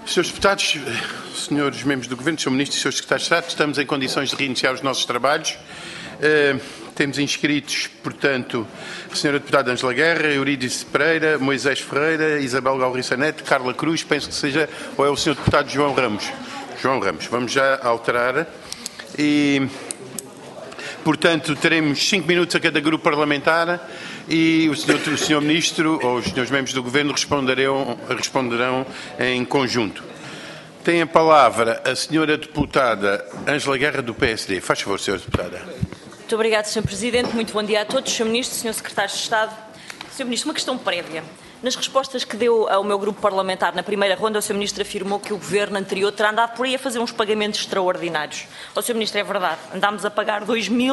Senhores deputados, senhores membros do Governo, Sr. Ministro e Sr. Secretário de Estado, estamos em condições de reiniciar os nossos trabalhos. Temos inscritos, portanto, a Sra. Deputada Ângela Guerra, Eurídice Pereira, Moisés Ferreira, Isabel Galriça Neto, Carla Cruz, penso que seja, ou é o Sr. Deputado João Ramos. João Ramos, vamos já alterar e, portanto, teremos 5 minutos a cada grupo parlamentar e o Sr. Ministro ou os senhores membros do Governo responderão em conjunto. Tem a palavra a Sra. Deputada Ângela Guerra, do PSD. Faz favor, Sra. Deputada. Muito obrigada, Sr. Presidente. Muito bom dia a todos. Sr. Ministro, Sr. Secretário de Estado. Sr. Ministro, uma questão prévia. Nas respostas que deu ao meu grupo parlamentar na primeira ronda, o Sr. Ministro afirmou que o Governo anterior terá andado por aí a fazer uns pagamentos extraordinários. Sr. Ministro, é verdade. Andámos a pagar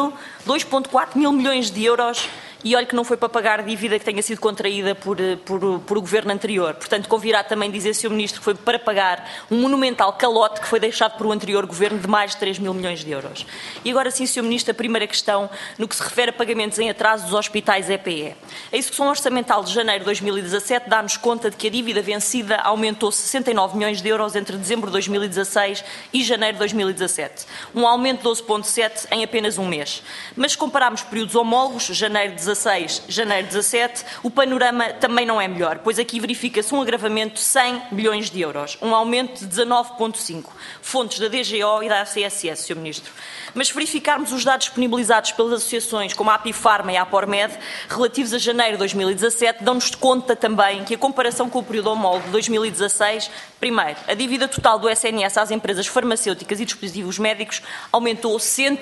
2,4 mil milhões de euros e olha que não foi para pagar dívida que tenha sido contraída por o Governo anterior. Portanto, convirá também dizer, Sr. Ministro, que foi para pagar um monumental calote que foi deixado por o anterior Governo de mais de 3 mil milhões de euros. E agora sim, Sr. Ministro, a primeira questão no que se refere a pagamentos em atraso dos hospitais EPE. A execução orçamental de janeiro de 2017 dá-nos conta de que a dívida vencida aumentou 69 milhões de euros entre dezembro de 2016 e janeiro de 2017. Um aumento de 12,7 em apenas um mês. Mas se compararmos períodos homólogos, janeiro de 16, janeiro 17, o panorama também não é melhor, pois aqui verifica-se um agravamento de 100 milhões de euros, um aumento de 19,5, fontes da DGO e da ACSS, Sr. Ministro. Mas se verificarmos os dados disponibilizados pelas associações como a Apifarma e a Apormed, relativos a janeiro de 2017, dão-nos conta também que a comparação com o período homólogo de 2016, primeiro, a dívida total do SNS às empresas farmacêuticas e dispositivos médicos aumentou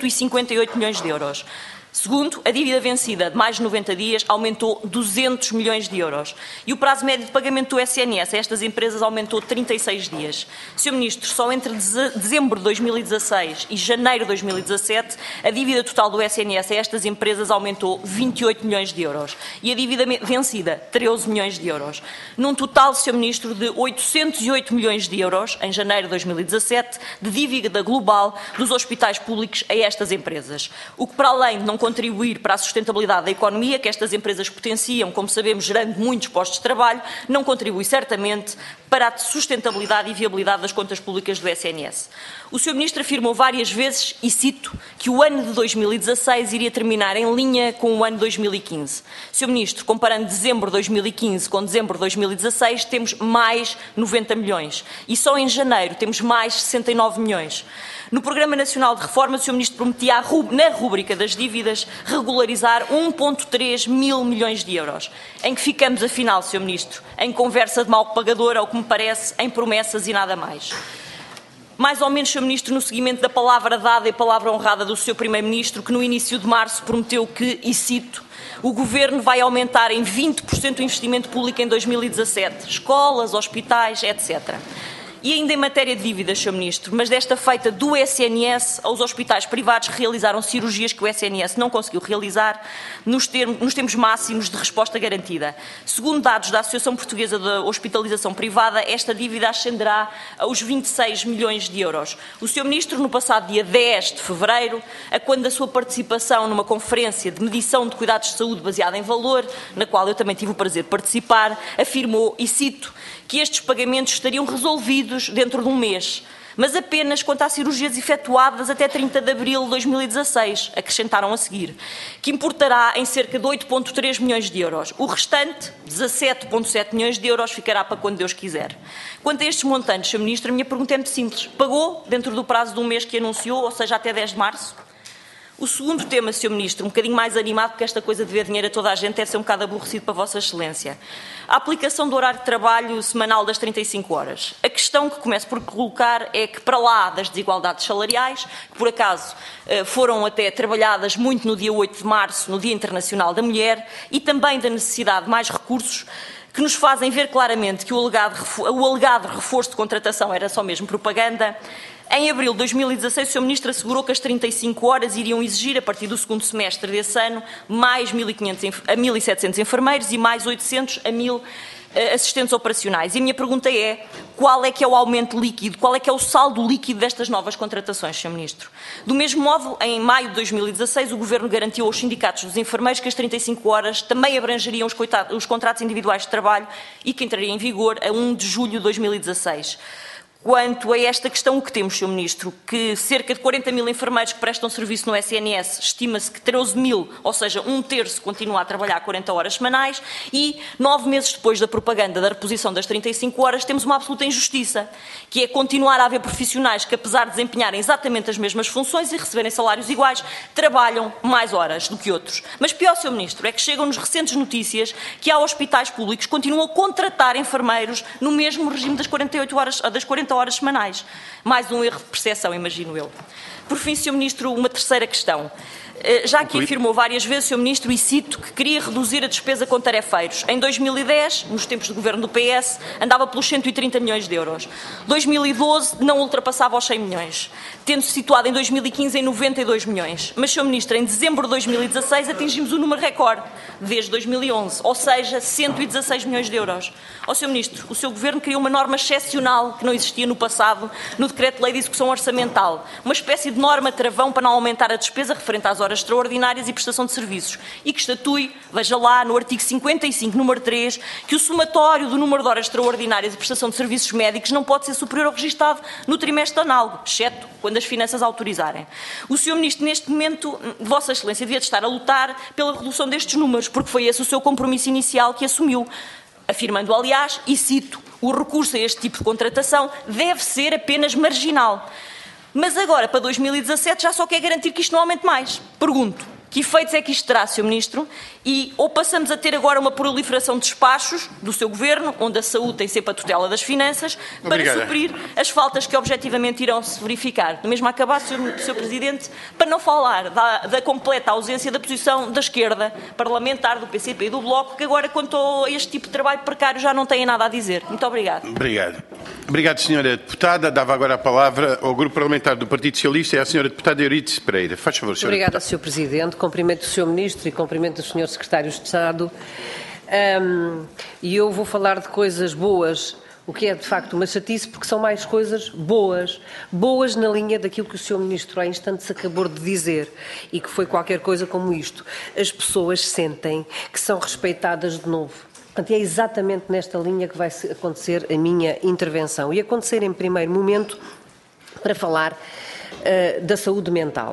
158 milhões de euros. Segundo, a dívida vencida de mais de 90 dias aumentou 200 milhões de euros. E o prazo médio de pagamento do SNS a estas empresas aumentou 36 dias. Sr. Ministro, só entre dezembro de 2016 e janeiro de 2017, a dívida total do SNS a estas empresas aumentou 28 milhões de euros. E a dívida vencida, 13 milhões de euros. Num total, Sr. Ministro, de 808 milhões de euros, em janeiro de 2017, de dívida global dos hospitais públicos a estas empresas. O que, para além de não contribuir para a sustentabilidade da economia, que estas empresas potenciam, como sabemos, gerando muitos postos de trabalho, não contribui certamente para a sustentabilidade e viabilidade das contas públicas do SNS. O Sr. Ministro afirmou várias vezes, e cito, que o ano de 2016 iria terminar em linha com o ano de 2015. Sr. Ministro, comparando dezembro de 2015 com dezembro de 2016, temos mais 90 milhões. E só em janeiro temos mais 69 milhões. No Programa Nacional de Reforma, o Sr. Ministro prometia, na rúbrica das dívidas, regularizar 1,3 mil milhões de euros. Em que ficamos, afinal, Sr. Ministro? Em conversa de mal pagador, ao que me parece, em promessas e nada mais. Mais ou menos, Sr. Ministro, no seguimento da palavra dada e palavra honrada do Sr. Primeiro-Ministro, que no início de março prometeu que, e cito, o Governo vai aumentar em 20% o investimento público em 2017, escolas, hospitais, etc. E ainda em matéria de dívidas, Sr. Ministro, mas desta feita do SNS aos hospitais privados que realizaram cirurgias que o SNS não conseguiu realizar nos termos máximos de resposta garantida. Segundo dados da Associação Portuguesa de Hospitalização Privada, esta dívida ascenderá aos 26 milhões de euros. O Sr. Ministro, no passado dia 10 de fevereiro, a quando da sua participação numa conferência de medição de cuidados de saúde baseada em valor, na qual eu também tive o prazer de participar, afirmou, e cito, que estes pagamentos estariam resolvidos dentro de um mês, mas apenas quanto às cirurgias efetuadas até 30 de abril de 2016, acrescentaram a seguir, que importará em cerca de 8,3 milhões de euros. O restante, 17,7 milhões de euros, ficará para quando Deus quiser. Quanto a estes montantes, Sr. Ministro, a minha pergunta é muito simples. Pagou dentro do prazo de um mês que anunciou, ou seja, até 10 de março? O segundo tema, Sr. Ministro, um bocadinho mais animado, porque esta coisa de ver dinheiro a toda a gente deve ser um bocado aborrecido para Vossa Excelência. A aplicação do horário de trabalho semanal das 35 horas. A questão que começo por colocar é que, para lá das desigualdades salariais, que por acaso foram até trabalhadas muito no dia 8 de março, no Dia Internacional da Mulher, e também da necessidade de mais recursos, que nos fazem ver claramente que o alegado reforço de contratação era só mesmo propaganda. Em abril de 2016, o Sr. Ministro assegurou que as 35 horas iriam exigir, a partir do segundo semestre desse ano, mais 1.700 enfermeiros e mais 800 a 1.000 assistentes operacionais. E a minha pergunta é, qual é que é o aumento líquido, qual é que é o saldo líquido destas novas contratações, Sr. Ministro? Do mesmo modo, em maio de 2016, o Governo garantiu aos sindicatos dos enfermeiros que as 35 horas também abrangeriam os contratos individuais de trabalho e que entraria em vigor a 1 de julho de 2016. Quanto a esta questão, o que temos, Sr. Ministro? Que cerca de 40 mil enfermeiros que prestam serviço no SNS, estima-se que 13 mil, ou seja, um terço, continua a trabalhar 40 horas semanais e 9 meses depois da propaganda da reposição das 35 horas, temos uma absoluta injustiça, que é continuar a haver profissionais que, apesar de desempenharem exatamente as mesmas funções e receberem salários iguais, trabalham mais horas do que outros. Mas pior, Sr. Ministro, é que chegam-nos recentes notícias que há hospitais públicos que continuam a contratar enfermeiros no mesmo regime das 40 horas semanais. Mais um erro de percepção, imagino eu. Por fim, Sr. Ministro, uma terceira questão. Já aqui afirmou várias vezes, Sr. Ministro, e cito, que queria reduzir a despesa com tarefeiros. Em 2010, nos tempos do governo do PS, andava pelos 130 milhões de euros. 2012 não ultrapassava os 100 milhões, tendo-se situado em 2015 em 92 milhões. Mas, Sr. Ministro, em dezembro de 2016 atingimos o número recorde, desde 2011, ou seja, 116 milhões de euros. Ó, Sr. Ministro, o seu governo criou uma norma excepcional que não existia no passado, no Decreto-Lei de Execução Orçamental, uma espécie de norma travão para não aumentar a despesa referente às horas extraordinárias e prestação de serviços, e que estatui, veja lá, no artigo 55, número 3, que o somatório do número de horas extraordinárias e prestação de serviços médicos não pode ser superior ao registado no trimestre análogo, exceto quando as finanças autorizarem. O Sr. Ministro, neste momento, Vossa Excelência devia estar a lutar pela redução destes números, porque foi esse o seu compromisso inicial que assumiu, afirmando, aliás, e cito, o recurso a este tipo de contratação deve ser apenas marginal. Mas agora, para 2017, já só quer garantir que isto não aumente mais. Pergunto, que efeitos é que isto terá, Sr. Ministro? E ou passamos a ter agora uma proliferação de despachos do seu governo, onde a saúde tem sempre a tutela das finanças, para suprir as faltas que objetivamente irão se verificar. No mesmo a acabar, Sr. Presidente, para não falar da completa ausência da posição da esquerda parlamentar, do PCP e do Bloco, que agora, quanto a este tipo de trabalho precário, já não têm nada a dizer. Muito obrigado. Obrigado. Obrigado, Sra. Deputada. Dava agora a palavra ao Grupo Parlamentar do Partido Socialista e à Sra. Deputada Euridice Pereira. Faz favor, Sra. Obrigada, Sr. Presidente. Cumprimento o Sr. Ministro e cumprimento os Srs. Secretários de Estado. E eu vou falar de coisas boas, o que é de facto uma chatice, porque são mais coisas boas. Boas na linha daquilo que o Sr. Ministro há instantes acabou de dizer e que foi qualquer coisa como isto. As pessoas sentem que são respeitadas de novo. Portanto, é exatamente nesta linha que vai acontecer a minha intervenção. E acontecer em primeiro momento para falar da saúde mental.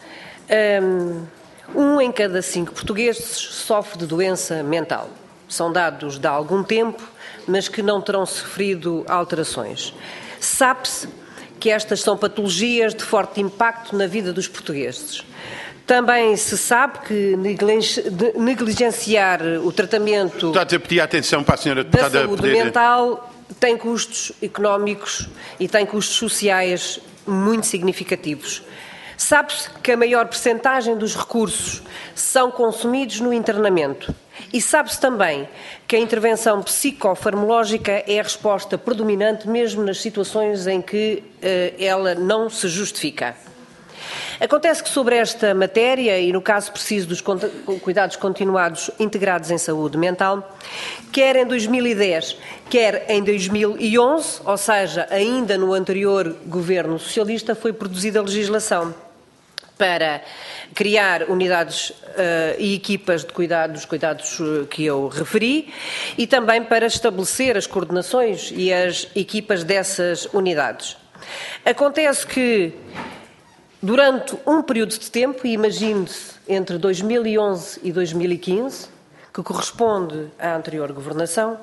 1 em cada 5 portugueses sofre de doença mental. São dados de há algum tempo, mas que não terão sofrido alterações. Sabe-se que estas são patologias de forte impacto na vida dos portugueses. Também se sabe que negligenciar o tratamento a pedir atenção para a Sra. Deputada da saúde mental tem custos económicos e tem custos sociais muito significativos. Sabe-se que a maior percentagem dos recursos são consumidos no internamento. E sabe-se também que a intervenção psicofarmacológica é a resposta predominante mesmo nas situações em que ela não se justifica. Acontece que sobre esta matéria, e no caso preciso dos cuidados continuados integrados em saúde mental, quer em 2010, quer em 2011, ou seja, ainda no anterior governo socialista, foi produzida a legislação para criar unidades e equipas de cuidados que eu referi e também para estabelecer as coordenações e as equipas dessas unidades. Acontece que durante um período de tempo, e imagine-se entre 2011 e 2015, que corresponde à anterior governação,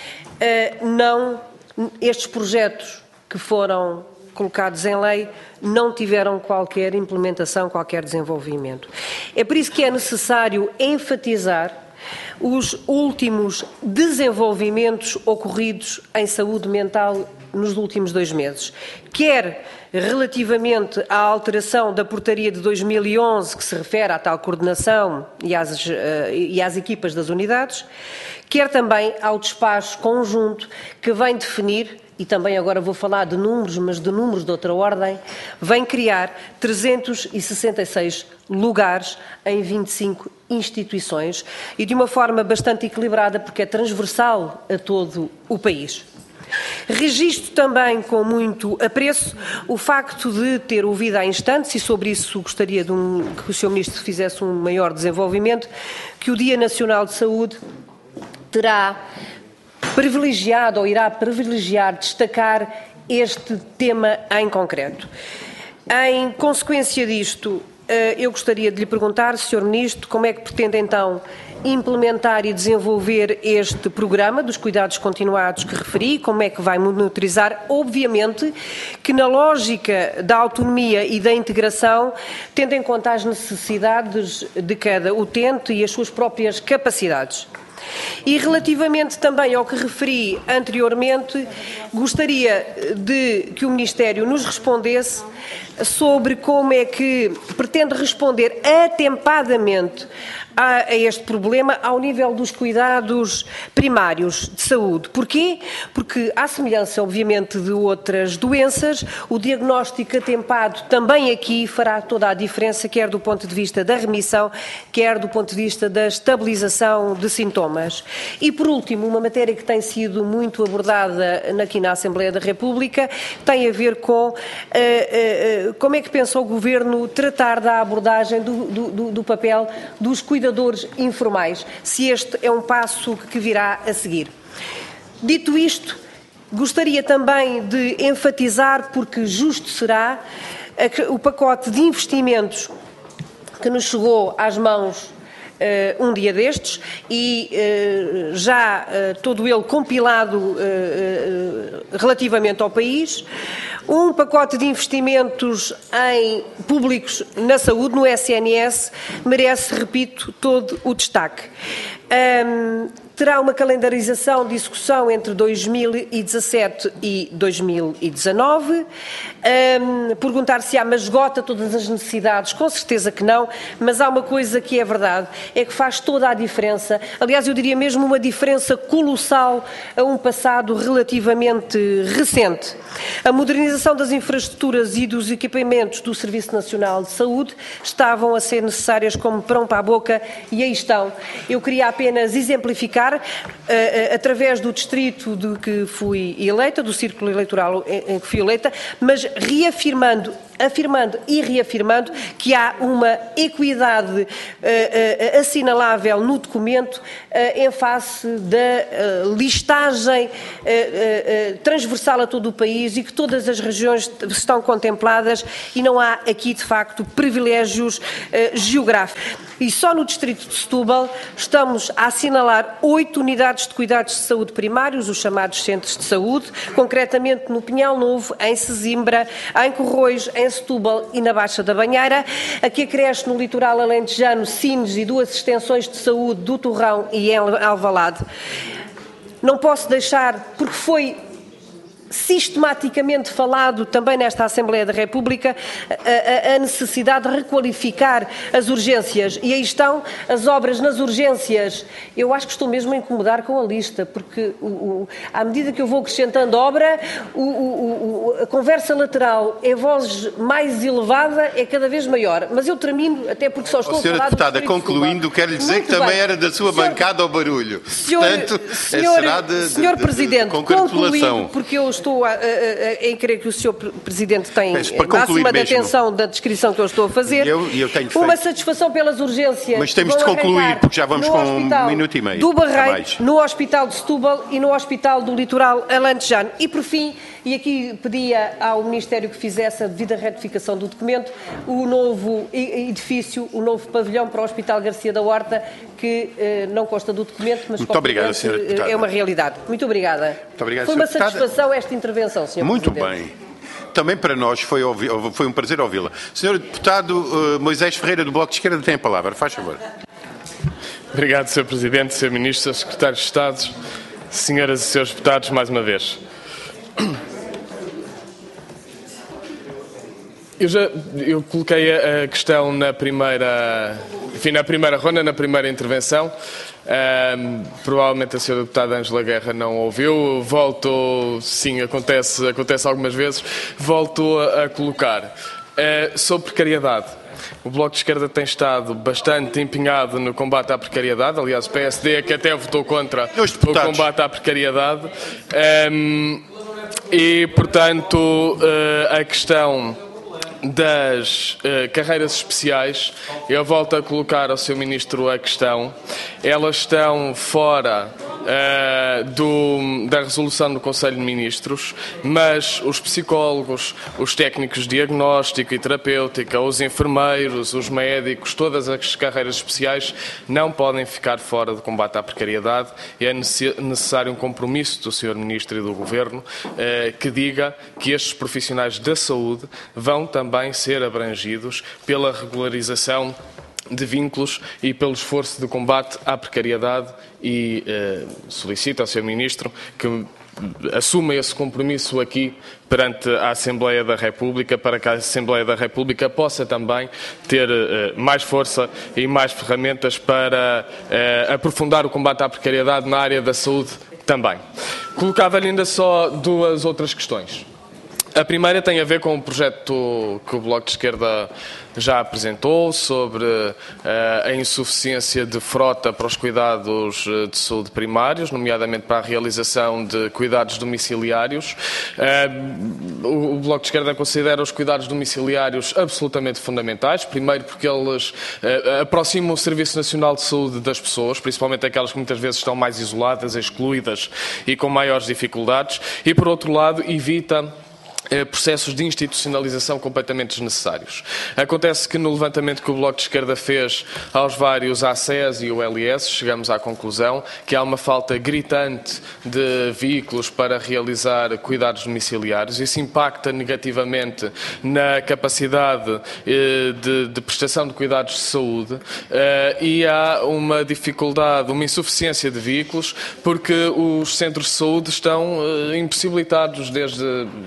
estes projetos que foram colocados em lei não tiveram qualquer implementação, qualquer desenvolvimento. É por isso que é necessário enfatizar os últimos desenvolvimentos ocorridos em saúde mental nos últimos 2 meses, quer relativamente à alteração da portaria de 2011, que se refere à tal coordenação e às equipas das unidades, quer também ao despacho conjunto que vem definir, e também agora vou falar de números, mas de números de outra ordem, vem criar 366 lugares em 25 instituições e de uma forma bastante equilibrada, porque é transversal a todo o país. Registro também com muito apreço o facto de ter ouvido há instantes, e sobre isso gostaria que o Sr. Ministro fizesse um maior desenvolvimento, que o Dia Nacional de Saúde terá privilegiado ou irá privilegiar, destacar este tema em concreto. Em consequência disto, eu gostaria de lhe perguntar, Sr. Ministro, como é que pretende então implementar e desenvolver este programa dos cuidados continuados que referi, como é que vai monitorizar, obviamente que na lógica da autonomia e da integração, tendo em conta as necessidades de cada utente e as suas próprias capacidades. E relativamente também ao que referi anteriormente, gostaria de que o Ministério nos respondesse sobre como é que pretende responder atempadamente a este problema ao nível dos cuidados primários de saúde. Porquê? Porque, à semelhança, obviamente, de outras doenças, o diagnóstico atempado também aqui fará toda a diferença, quer do ponto de vista da remissão, quer do ponto de vista da estabilização de sintomas. E, por último, uma matéria que tem sido muito abordada aqui na Assembleia da República tem a ver com como é que pensa o Governo tratar da abordagem do papel dos cuidadores informais, se este é um passo que virá a seguir. Dito isto, gostaria também de enfatizar, porque justo será, o pacote de investimentos que nos chegou às mãos um dia destes e já todo ele compilado relativamente ao país, um pacote de investimentos em públicos na saúde, no SNS, merece, repito, todo o destaque. Terá uma calendarização de execução entre 2017 e 2019. Perguntar se há, mas esgota todas as necessidades, com certeza que não, mas há uma coisa que é verdade, é que faz toda a diferença, aliás eu diria mesmo uma diferença colossal a um passado relativamente recente. A modernização das infraestruturas e dos equipamentos do Serviço Nacional de Saúde estavam a ser necessárias como pão para a boca e aí estão. Eu queria apenas exemplificar, através do distrito de que fui eleita, do círculo eleitoral em que fui eleita, mas afirmando e reafirmando que há uma equidade assinalável no documento em face da listagem transversal a todo o país e que todas as regiões estão contempladas e não há aqui, de facto, privilégios geográficos. E só no distrito de Setúbal estamos a assinalar 8 unidades de cuidados de saúde primários, os chamados centros de saúde, concretamente no Pinhal Novo, em Sesimbra, em Corroios, em Setúbal e na Baixa da Banheira. Aqui acresce no litoral alentejano Sines e 2 extensões de saúde do Torrão e em Alvalade. Não posso deixar, porque foi sistematicamente falado também nesta Assembleia da República, a necessidade de requalificar as urgências. E aí estão as obras nas urgências. Eu acho que estou mesmo a incomodar com a lista, porque à medida que eu vou acrescentando obra, a conversa lateral em voz mais elevada é cada vez maior. Mas eu termino, até porque só estou a falar... Senhora Deputada, concluindo, quero lhe dizer que também era da sua bancada ao barulho. Portanto, será de Presidente, concretulação. Porque eu estou em crer que o Sr. Presidente tem máxima de atenção da descrição que eu estou a fazer. Eu tenho uma satisfação pelas urgências. Mas temos de concluir, porque já vamos com 1 minuto e meio. Do Barreiro, no Hospital de Setúbal e no Hospital do Litoral Alentejano. E, por fim, e aqui pedia ao Ministério que fizesse a devida retificação do documento, o novo edifício, o novo pavilhão para o Hospital Garcia da Horta, que não consta do documento, mas muito obrigado, Sra. Deputada. É uma realidade. Muito obrigada. Muito obrigado, foi uma Sra. satisfação esta intervenção, Sr. Muito Presidente. bem. Também para nós foi um prazer ouvi-la. Sr. Deputado Moisés Ferreira, do Bloco de Esquerda, tem a palavra. Faz favor. Obrigado, Sr. Presidente, Sr. Ministro, Sr. Secretário de Estado, senhoras e senhores deputados, mais uma vez. Eu coloquei a questão na primeira ronda, na primeira intervenção. Provavelmente a senhora deputada Ângela Guerra não ouviu. Volto, sim, acontece algumas vezes, volto a colocar. Sobre precariedade. O Bloco de Esquerda tem estado bastante empenhado no combate à precariedade. Aliás, o PSD que até votou contra o combate à precariedade. E, portanto, a questão das carreiras especiais, eu volto a colocar ao Sr. Ministro a questão. Elas estão fora da resolução do Conselho de Ministros, mas os psicólogos, os técnicos de diagnóstico e terapêutica, os enfermeiros, os médicos, todas as carreiras especiais não podem ficar fora do combate à precariedade e é necessário um compromisso do Sr. Ministro e do Governo que diga que estes profissionais da saúde vão também ser abrangidos pela regularização de vínculos e pelo esforço de combate à precariedade e solicito ao Sr. Ministro que assuma esse compromisso aqui perante a Assembleia da República, para que a Assembleia da República possa também ter mais força e mais ferramentas para aprofundar o combate à precariedade na área da saúde também. Colocava-lhe ainda só duas outras questões. A primeira tem a ver com um projeto que o Bloco de Esquerda já apresentou sobre a insuficiência de frota para os cuidados de saúde primários, nomeadamente para a realização de cuidados domiciliários. O Bloco de Esquerda considera os cuidados domiciliários absolutamente fundamentais, primeiro porque eles aproximam o Serviço Nacional de Saúde das pessoas, principalmente aquelas que muitas vezes estão mais isoladas, excluídas e com maiores dificuldades, e por outro lado evita processos de institucionalização completamente desnecessários. Acontece que no levantamento que o Bloco de Esquerda fez aos vários ACES e o LIS, chegamos à conclusão que há uma falta gritante de veículos para realizar cuidados domiciliários. Isso impacta negativamente na capacidade de prestação de cuidados de saúde e há uma dificuldade, uma insuficiência de veículos, porque os centros de saúde estão impossibilitados desde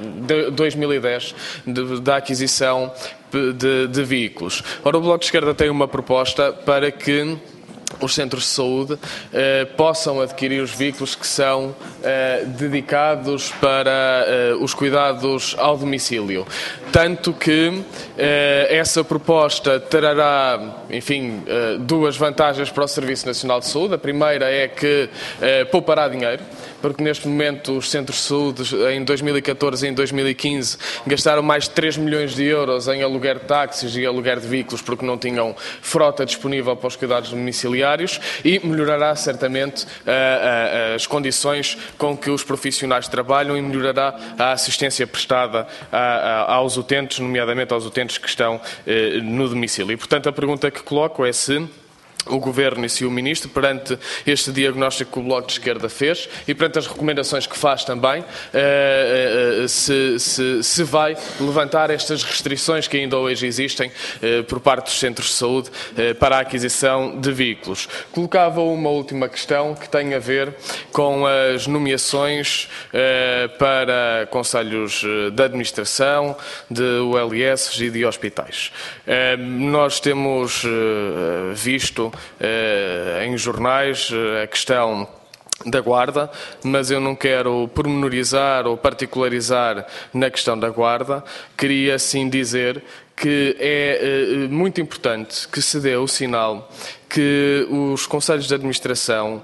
2010 da aquisição de veículos. Ora, o Bloco de Esquerda tem uma proposta para que os centros de saúde possam adquirir os veículos que são dedicados para os cuidados ao domicílio. Tanto que essa proposta trará, enfim, duas vantagens para o Serviço Nacional de Saúde. A primeira é que poupará dinheiro, porque neste momento os centros de saúde em 2014 e em 2015 gastaram mais de 3 milhões de euros em aluguer de táxis e aluguer de veículos porque não tinham frota disponível para os cuidados domiciliários e melhorará certamente as condições com que os profissionais trabalham e melhorará a assistência prestada aos utentes, nomeadamente aos utentes que estão no domicílio. E, portanto, a pergunta que coloco é se o Governo e se o Ministro, perante este diagnóstico que o Bloco de Esquerda fez e perante as recomendações que faz também, se vai levantar estas restrições que ainda hoje existem por parte dos centros de saúde para a aquisição de veículos. Colocava uma última questão que tem a ver com as nomeações para conselhos de administração, de ULS e de hospitais. Nós temos visto em jornais a questão da Guarda, mas eu não quero pormenorizar ou particularizar na questão da Guarda. Queria sim dizer que é muito importante que se dê o sinal que os conselhos de administração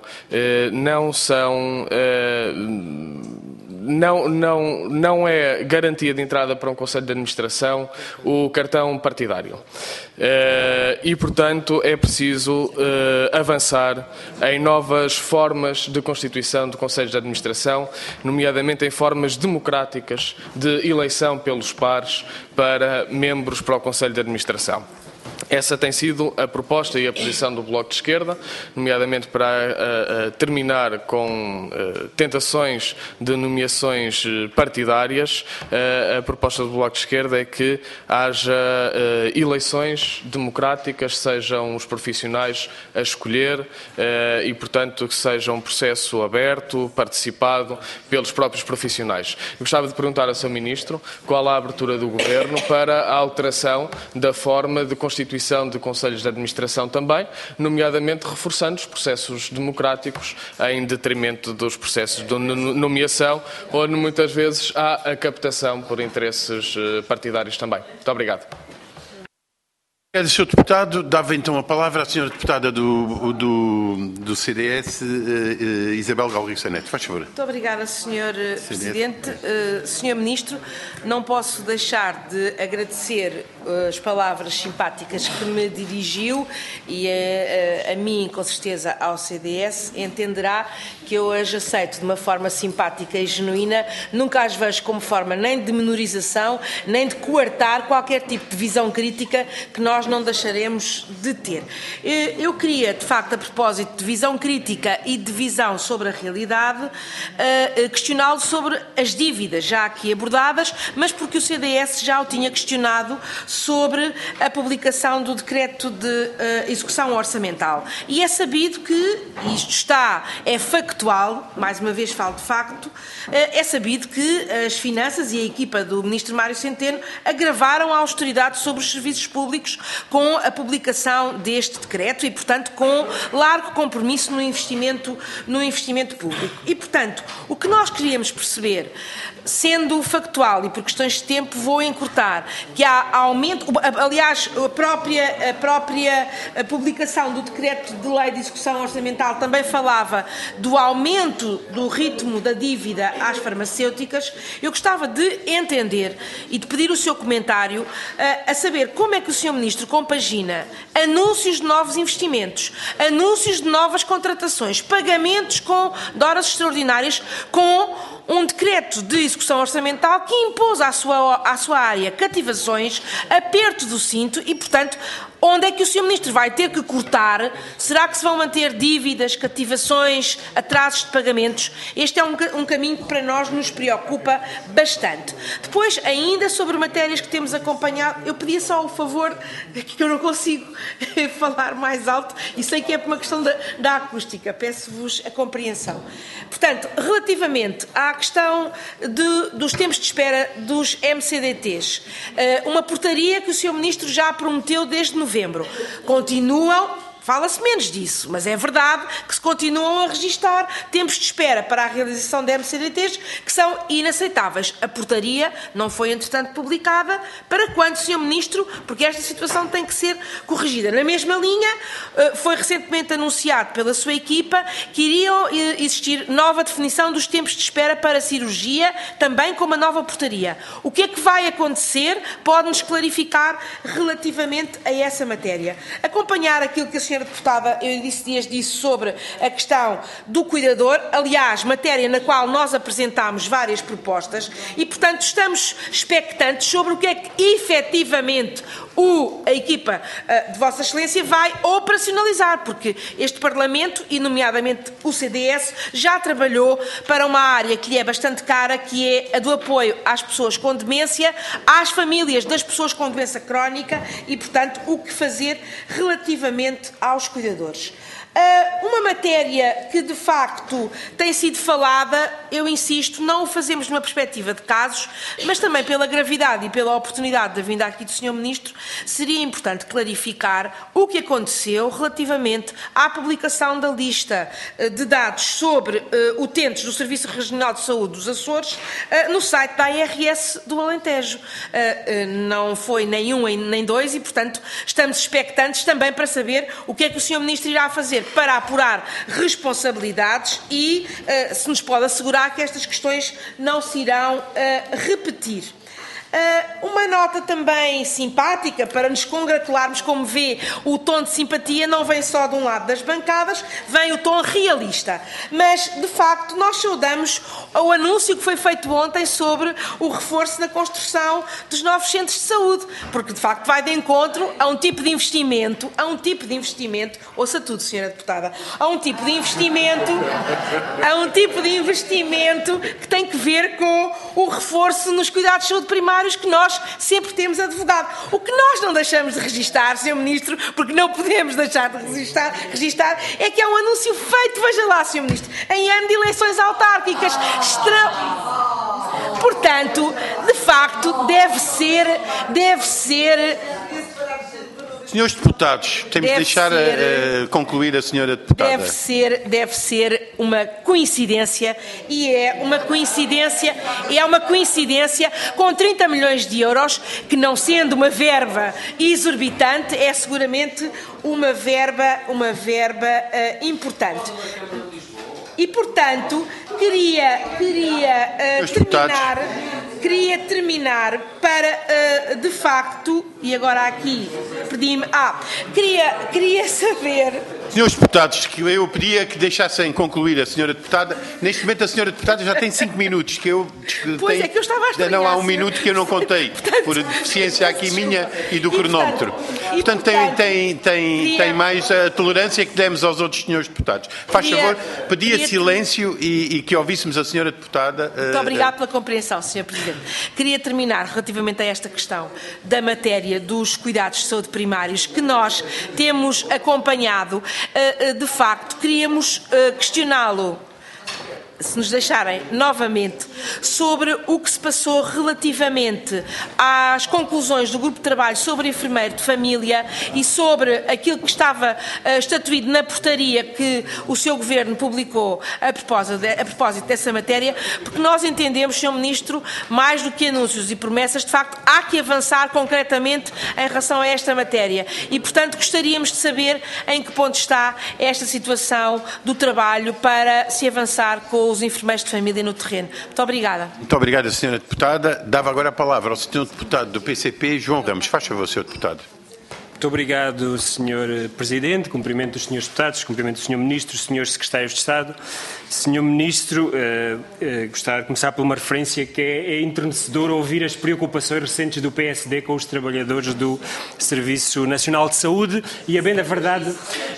não é garantia de entrada para um conselho de administração o cartão partidário. E, portanto, é preciso avançar em novas formas de constituição de conselhos de administração, nomeadamente em formas democráticas de eleição pelos pares para membros para o conselho de administração. Essa tem sido a proposta e a posição do Bloco de Esquerda, nomeadamente para terminar com tentações de nomeações partidárias. A proposta do Bloco de Esquerda é que haja eleições democráticas, sejam os profissionais a escolher e, portanto, que seja um processo aberto, participado pelos próprios profissionais. Eu gostava de perguntar ao Sr. Ministro qual a abertura do Governo para a alteração da forma de constituição de conselhos de administração também, nomeadamente reforçando os processos democráticos em detrimento dos processos de nomeação, onde muitas vezes há a captação por interesses partidários também. Muito obrigado. Obrigado, Sr. Deputado. Dava então a palavra à Sra. Deputada do CDS, Isabel Galriça Neto. Faz favor. Muito obrigada, Sr. Presidente. Sr. Ministro, não posso deixar de agradecer as palavras simpáticas que me dirigiu e a mim, com certeza, ao CDS, entenderá que eu as aceito de uma forma simpática e genuína, nunca as vejo como forma nem de menorização, nem de coartar qualquer tipo de visão crítica que nós não deixaremos de ter. Eu queria, de facto, a propósito de visão crítica e de visão sobre a realidade, questioná-lo sobre as dívidas já aqui abordadas, mas porque o CDS já o tinha questionado sobre a publicação do decreto de execução orçamental. E é sabido que, isto é factual, mais uma vez falo de facto, é sabido que as finanças e a equipa do Ministro Mário Centeno agravaram a austeridade sobre os serviços públicos com a publicação deste decreto e, portanto, com largo compromisso no investimento público. E, portanto, o que nós queríamos perceber, sendo factual e por questões de tempo vou encurtar, que há aumento, aliás, a própria publicação do decreto de lei de execução orçamental também falava do aumento do ritmo da dívida às farmacêuticas. Eu gostava de entender e de pedir o seu comentário a saber como é que o Sr. Ministro compagina anúncios de novos investimentos, anúncios de novas contratações, pagamentos de horas extraordinárias com um decreto de execução orçamental que impôs à sua área cativações, aperto do cinto e, portanto, onde é que o Sr. Ministro vai ter que cortar? Será que se vão manter dívidas, cativações, atrasos de pagamentos? Este é um caminho que para nós nos preocupa bastante. Depois, ainda sobre matérias que temos acompanhado, eu pedia só o favor, que eu não consigo falar mais alto e sei que é por uma questão da acústica, peço-vos a compreensão. Portanto, relativamente à questão dos tempos de espera dos MCDTs, uma portaria que o Sr. Ministro já prometeu desde novembro. Continuam, fala-se menos disso, mas é verdade que se continuam a registar tempos de espera para a realização de MCDTs que são inaceitáveis. A portaria não foi, entretanto, publicada. Para quando, Sr. Ministro? Porque esta situação tem que ser corrigida. Na mesma linha, foi recentemente anunciado pela sua equipa que iriam existir nova definição dos tempos de espera para cirurgia, também com uma nova portaria. O que é que vai acontecer? Pode-nos clarificar relativamente a essa matéria. Acompanhar aquilo que a Sra. Deputada Euridice Dias disse sobre a questão do cuidador, aliás, matéria na qual nós apresentámos várias propostas e, portanto, estamos expectantes sobre o que é que efetivamente a equipa de Vossa Excelência vai operacionalizar, porque este Parlamento, e nomeadamente o CDS, já trabalhou para uma área que lhe é bastante cara, que é a do apoio às pessoas com demência, às famílias das pessoas com doença crónica e, portanto, o que fazer relativamente aos cuidadores. Uma matéria que, de facto, tem sido falada, eu insisto, não o fazemos numa perspectiva de casos, mas também pela gravidade e pela oportunidade da vinda aqui do Sr. Ministro, seria importante clarificar o que aconteceu relativamente à publicação da lista de dados sobre utentes do Serviço Regional de Saúde dos Açores no site da ARS do Alentejo. Não foi nem um nem dois e, portanto, estamos expectantes também para saber o que é que o Sr. Ministro irá fazer para apurar responsabilidades e se nos pode assegurar que estas questões não se irão repetir. Uma nota também simpática para nos congratularmos, como vê, o tom de simpatia não vem só de um lado das bancadas, vem o tom realista. Mas, de facto, nós saudamos o anúncio que foi feito ontem sobre o reforço na construção dos novos centros de saúde, porque, de facto, vai de encontro a um tipo de investimento, ouça tudo, Sra. Deputada, a um tipo de investimento que tem que ver com o reforço nos cuidados de saúde primários que nós sempre temos advogado. O que nós não deixamos de registar, Sr. Ministro, porque não podemos deixar de registar, é que é um anúncio feito, veja lá, Sr. Ministro, em ano de eleições autárquicas. Portanto, de facto, deve ser Senhores deputados, temos de deixar concluir a senhora deputada. Deve ser uma coincidência e é uma coincidência com 30 milhões de euros, que não sendo uma verba exorbitante, é seguramente uma verba importante. E, portanto, queria terminar para, de facto, e agora aqui perdi-me. Queria saber... Senhores deputados, que eu pedia que deixassem concluir a senhora deputada. Neste momento a senhora deputada já tem 5 minutos, que eu... Pois é que eu estava a estranhar. Não, há 1 minuto que eu não contei, por deficiência aqui minha e do cronómetro. Portanto, tem mais a tolerância que demos aos outros senhores deputados. Faz favor, pedia silêncio e que ouvíssemos a senhora deputada. Muito obrigado pela compreensão, Sr. Presidente. Queria terminar relativamente a esta questão da matéria dos cuidados de saúde primários, que nós temos acompanhado. De facto, queríamos questioná-lo, se nos deixarem novamente, sobre o que se passou relativamente às conclusões do grupo de trabalho sobre enfermeiro de família e sobre aquilo que estava estatuído na portaria que o seu Governo publicou a propósito dessa matéria, porque nós entendemos, Sr. Ministro, mais do que anúncios e promessas, de facto, há que avançar concretamente em relação a esta matéria e, portanto, gostaríamos de saber em que ponto está esta situação do trabalho para se avançar com os enfermeiros de família no terreno. Muito obrigada. Muito obrigada, Sra. Deputada. Dava agora a palavra ao Sr. Deputado do PCP, João Ramos. Faz favor, Sr. Deputado. Muito obrigado, Sr. Presidente. Cumprimento os Srs. Deputados, cumprimento o Sr. Ministro, os Srs. Secretários de Estado. Sr. Ministro, gostava de começar por uma referência que é enternecedor ouvir as preocupações recentes do PSD com os trabalhadores do Serviço Nacional de Saúde e a bem da verdade...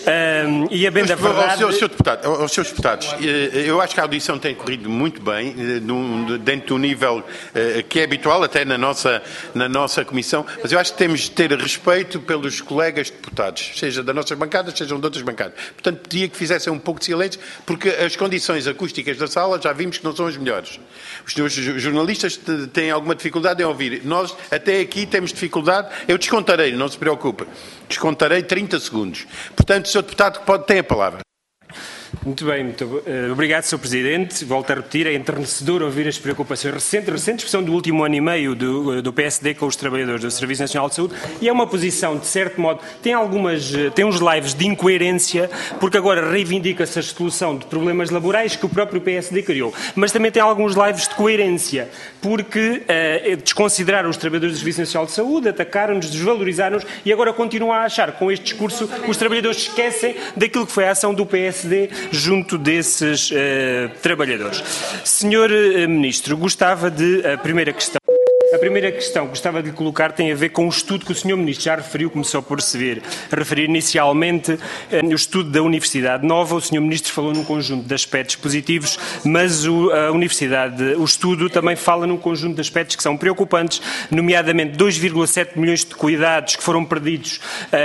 Sr. Deputado, aos seus deputados, eu acho que a audição tem corrido muito bem, dentro do nível que é habitual, até na nossa comissão, mas eu acho que temos de ter respeito pelos colegas deputados, seja da nossa bancada, sejam de outras bancadas. Portanto, pedia que fizessem um pouco de silêncio, porque as condições acústicas da sala já vimos que não são as melhores. Os senhores jornalistas têm alguma dificuldade em ouvir. Nós, até aqui, temos dificuldade. Eu descontarei, não se preocupe. Descontarei 30 segundos. Portanto, Sr. Deputado, tem a palavra. Muito bem, obrigado, Sr. Presidente. Volto a repetir, é enternecedor ouvir as preocupações recentes, que são do último ano e meio do PSD com os trabalhadores do Serviço Nacional de Saúde, e é uma posição, de certo modo, tem uns lives de incoerência, porque agora reivindica-se a solução de problemas laborais que o próprio PSD criou, mas também tem alguns lives de coerência, porque desconsideraram os trabalhadores do Serviço Nacional de Saúde, atacaram-nos, desvalorizaram-nos, e agora continuam a achar que com este discurso os trabalhadores esquecem daquilo que foi a ação do PSD junto desses trabalhadores. Senhor Ministro, gostava de... A primeira questão que gostava de lhe colocar tem a ver com o estudo que o Sr. Ministro já referiu, começou por referir inicialmente, o estudo da Universidade Nova. O Sr. Ministro falou num conjunto de aspectos positivos, mas o estudo também fala num conjunto de aspectos que são preocupantes, nomeadamente 2,7 milhões de cuidados que foram perdidos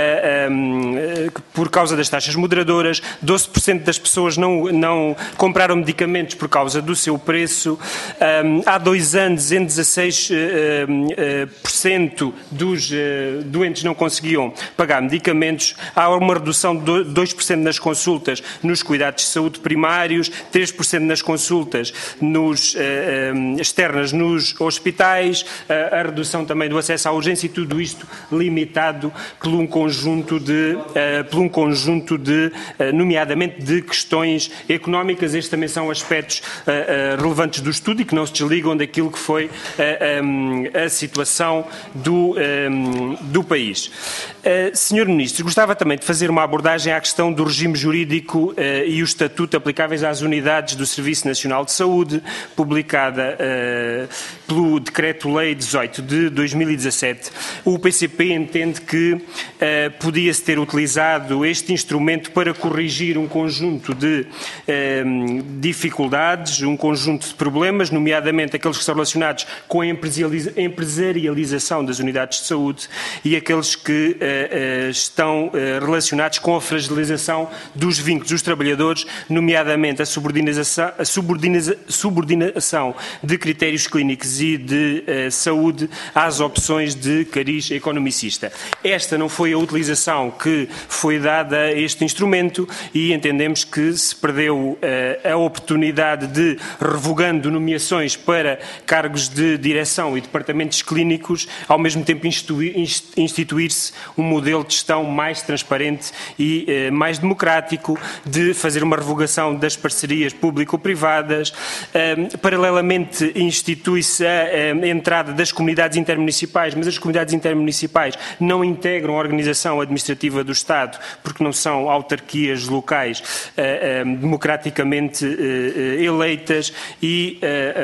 por causa das taxas moderadoras, 12% das pessoas não compraram medicamentos por causa do seu preço, há 2 anos, em 16%, dos doentes não conseguiam pagar medicamentos, há uma redução de 2% nas consultas nos cuidados de saúde primários, 3% nas consultas externas nos hospitais, a redução também do acesso à urgência, e tudo isto limitado por um conjunto de nomeadamente de questões económicas. Estes também são aspectos relevantes do estudo e que não se desligam daquilo que foi a situação do país. Senhor Ministro, gostava também de fazer uma abordagem à questão do regime jurídico e o estatuto aplicáveis às unidades do Serviço Nacional de Saúde, publicada pelo Decreto-Lei 18 de 2017. O PCP entende que podia-se ter utilizado este instrumento para corrigir um conjunto de dificuldades, um conjunto de problemas, nomeadamente aqueles que estão relacionados com a empresarialização das unidades de saúde e aqueles que estão relacionados com a fragilização dos vínculos dos trabalhadores, nomeadamente a subordinação de critérios clínicos e de saúde às opções de cariz economicista. Esta não foi a utilização que foi dada a este instrumento e entendemos que se perdeu a oportunidade de, revogando nomeações para cargos de direção e departamentos clínicos, ao mesmo tempo instituir-se um modelo de gestão mais transparente e mais democrático, de fazer uma revogação das parcerias público-privadas. Paralelamente, institui-se a entrada das comunidades intermunicipais, mas as comunidades intermunicipais não integram a organização administrativa do Estado, porque não são autarquias locais democraticamente eleitas, e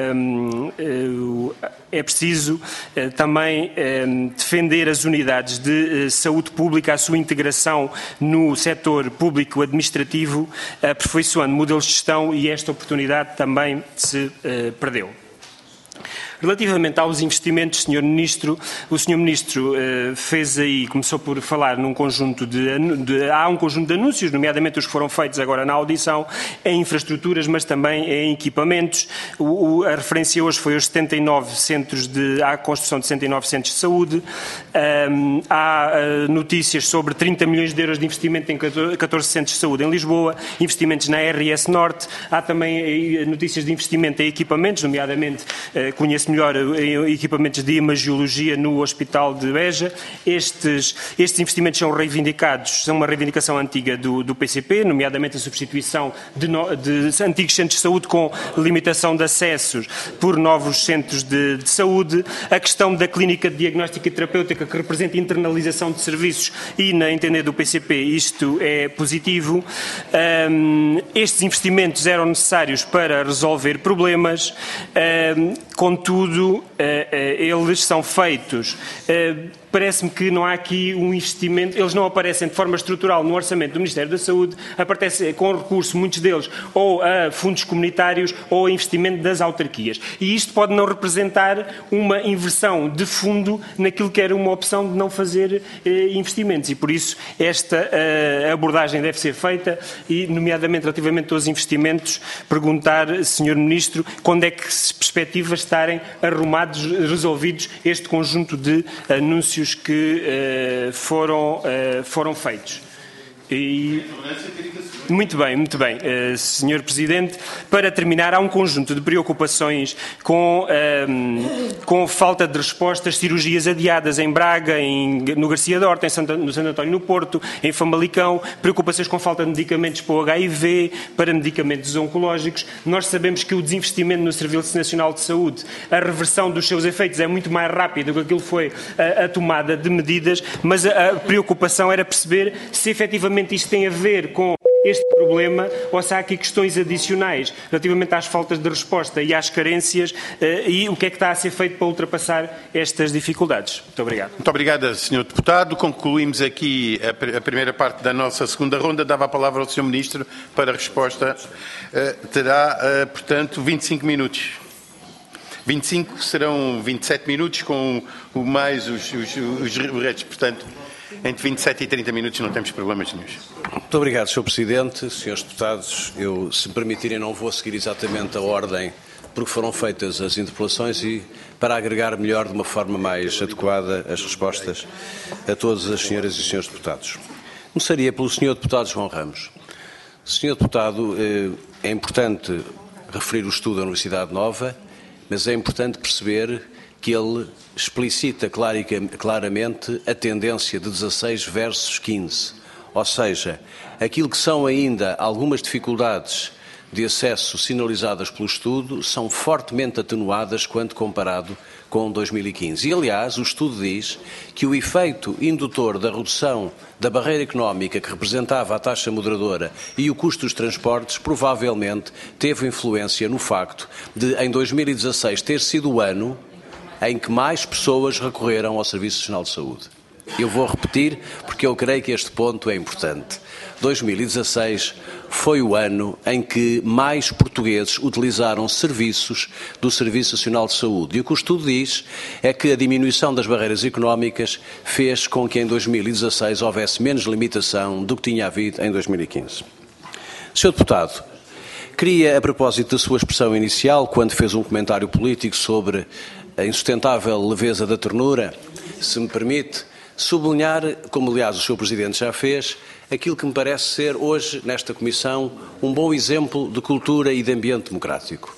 é preciso também defender as unidades de saúde pública, a sua integração no setor público administrativo, aperfeiçoando modelos de gestão, e esta oportunidade também se perdeu. Relativamente aos investimentos, Sr. Ministro, o Sr. Ministro começou por falar num conjunto há um conjunto de anúncios, nomeadamente os que foram feitos agora na audição, em infraestruturas, mas também em equipamentos. A referência hoje foi aos 79 à construção de 69 centros de saúde. Há notícias sobre 30 milhões de euros de investimento em 14 centros de saúde em Lisboa, investimentos na RS Norte. Há também notícias de investimento em equipamentos, nomeadamente conheço melhor equipamentos de imagiologia no Hospital de Beja. Estes investimentos são reivindicados, são uma reivindicação antiga do PCP, nomeadamente a substituição de antigos centros de saúde com limitação de acessos por novos centros de saúde. A questão da clínica de diagnóstica e terapêutica, que representa internalização de serviços, e, na entender do PCP, isto é positivo. Estes investimentos eram necessários para resolver problemas, contudo, eles são feitos. Parece-me que não há aqui um investimento, eles não aparecem de forma estrutural no orçamento do Ministério da Saúde, aparecem com recurso, muitos deles, ou a fundos comunitários ou a investimento das autarquias. E isto pode não representar uma inversão de fundo naquilo que era uma opção de não fazer investimentos, e por isso esta abordagem deve ser feita, e, nomeadamente relativamente aos investimentos, perguntar, Sr. Ministro, quando é que se perspectiva estarem arrumados, resolvidos este conjunto de anúncios que foram feitos. E... Muito bem. Sr. Presidente, para terminar, há um conjunto de preocupações com falta de respostas, cirurgias adiadas em Braga, no Garcia d'Horta, no Santo António no Porto, em Famalicão, preocupações com falta de medicamentos para o HIV, para medicamentos oncológicos. Nós sabemos que o desinvestimento no Serviço Nacional de Saúde, a reversão dos seus efeitos é muito mais rápida do que aquilo foi a tomada de medidas, mas a preocupação era perceber se efetivamente isto tem a ver com este problema, ou se há aqui questões adicionais relativamente às faltas de resposta e às carências, e o que é que está a ser feito para ultrapassar estas dificuldades. Muito obrigado. Muito obrigado, Sr. Deputado. Concluímos aqui a primeira parte da nossa segunda ronda. Dava a palavra ao Sr. Ministro para a resposta. Terá, portanto, 25 minutos. 25 serão 27 minutos com mais os restos, portanto, entre 27 e 30 minutos não temos problemas nenhum. Muito obrigado, Sr. Presidente. Senhores Deputados, eu, se me permitirem, não vou seguir exatamente a ordem porque foram feitas as interpelações, e para agregar melhor, de uma forma mais adequada, as respostas a todas as senhoras e senhores deputados. Começaria pelo Sr. Deputado João Ramos. Sr. Deputado, é importante referir o estudo da Universidade Nova, mas é importante perceber que ele explicita claramente a tendência de 16 versus 15, ou seja, aquilo que são ainda algumas dificuldades de acesso sinalizadas pelo estudo são fortemente atenuadas quando comparado com 2015. E, aliás, o estudo diz que o efeito indutor da redução da barreira económica que representava a taxa moderadora e o custo dos transportes provavelmente teve influência no facto de, em 2016, ter sido o ano em que mais pessoas recorreram ao Serviço Nacional de Saúde. Eu vou repetir porque eu creio que este ponto é importante. 2016 foi o ano em que mais portugueses utilizaram serviços do Serviço Nacional de Saúde. E o que o estudo diz é que a diminuição das barreiras económicas fez com que em 2016 houvesse menos limitação do que tinha havido em 2015. Sr. Deputado, queria, a propósito da sua expressão inicial, quando fez um comentário político sobre a insustentável leveza da ternura, se me permite, sublinhar, como aliás o Sr. Presidente já fez, aquilo que me parece ser hoje, nesta Comissão, um bom exemplo de cultura e de ambiente democrático.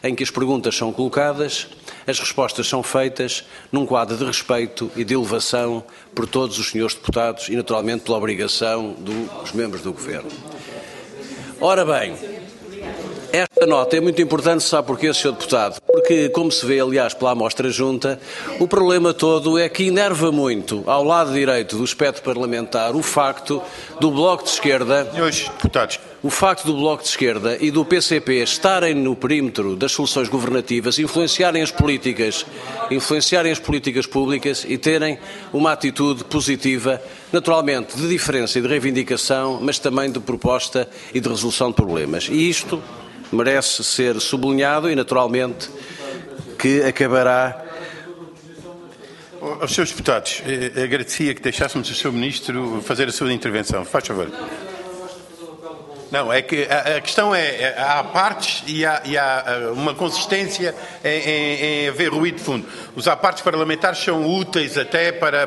em que as perguntas são colocadas, as respostas são feitas num quadro de respeito e de elevação por todos os senhores deputados e, naturalmente, pela obrigação dos membros do Governo. Ora bem, esta nota é muito importante, sabe porquê, Sr. Deputado? Porque, como se vê, aliás, pela amostra junta, o problema todo é que enerva muito, ao lado direito do espectro parlamentar, o facto do Bloco de Esquerda... Senhores deputados. O facto do Bloco de Esquerda e do PCP estarem no perímetro das soluções governativas, influenciarem as políticas públicas e terem uma atitude positiva, naturalmente de diferença e de reivindicação, mas também de proposta e de resolução de problemas. E isto merece ser sublinhado e, naturalmente, que acabará... Aos seus deputados, agradecia que deixássemos o Sr. Ministro fazer a sua intervenção. Faz favor. Não, é que a questão é, há partes e há uma consistência em haver ruído de fundo. Os apartes parlamentares são úteis até para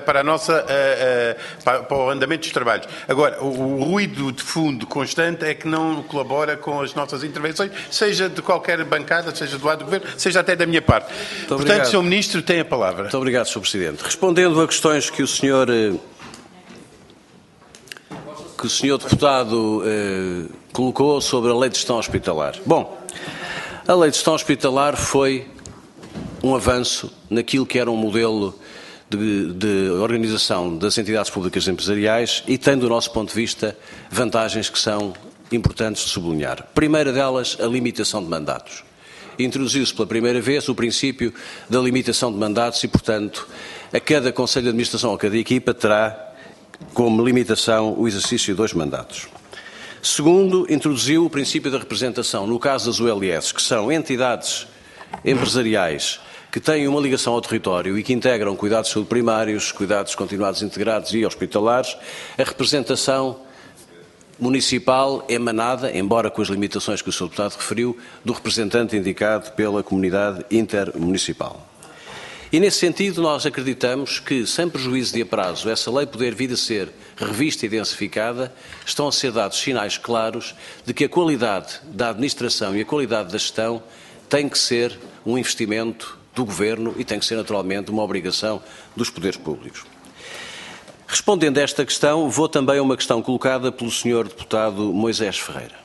o andamento dos trabalhos. Agora, o ruído de fundo constante é que não colabora com as nossas intervenções, seja de qualquer bancada, seja do lado do Governo, seja até da minha parte. Portanto, Sr. Ministro, tem a palavra. Muito obrigado, Sr. Presidente. Respondendo a questões que o Sr. Deputado colocou sobre a Lei de Gestão Hospitalar. Bom, a Lei de Gestão Hospitalar foi um avanço naquilo que era um modelo de organização das entidades públicas empresariais e tem, do nosso ponto de vista, vantagens que são importantes de sublinhar. Primeira delas, a limitação de mandatos. Introduziu-se pela primeira vez o princípio da limitação de mandatos e, portanto, a cada Conselho de Administração ou a cada equipa terá como limitação o exercício de 2 mandatos. Segundo, introduziu o princípio da representação, no caso das ULS, que são entidades empresariais que têm uma ligação ao território e que integram cuidados de saúde primários, cuidados continuados integrados e hospitalares, a representação municipal emanada, embora com as limitações que o Sr. Deputado referiu, do representante indicado pela comunidade intermunicipal. E, nesse sentido, nós acreditamos que, sem prejuízo de aprazo, essa lei poder vir a ser revista e densificada, estão a ser dados sinais claros de que a qualidade da administração e a qualidade da gestão tem que ser um investimento do Governo e tem que ser, naturalmente, uma obrigação dos poderes públicos. Respondendo a esta questão, vou também a uma questão colocada pelo Sr. Deputado Moisés Ferreira,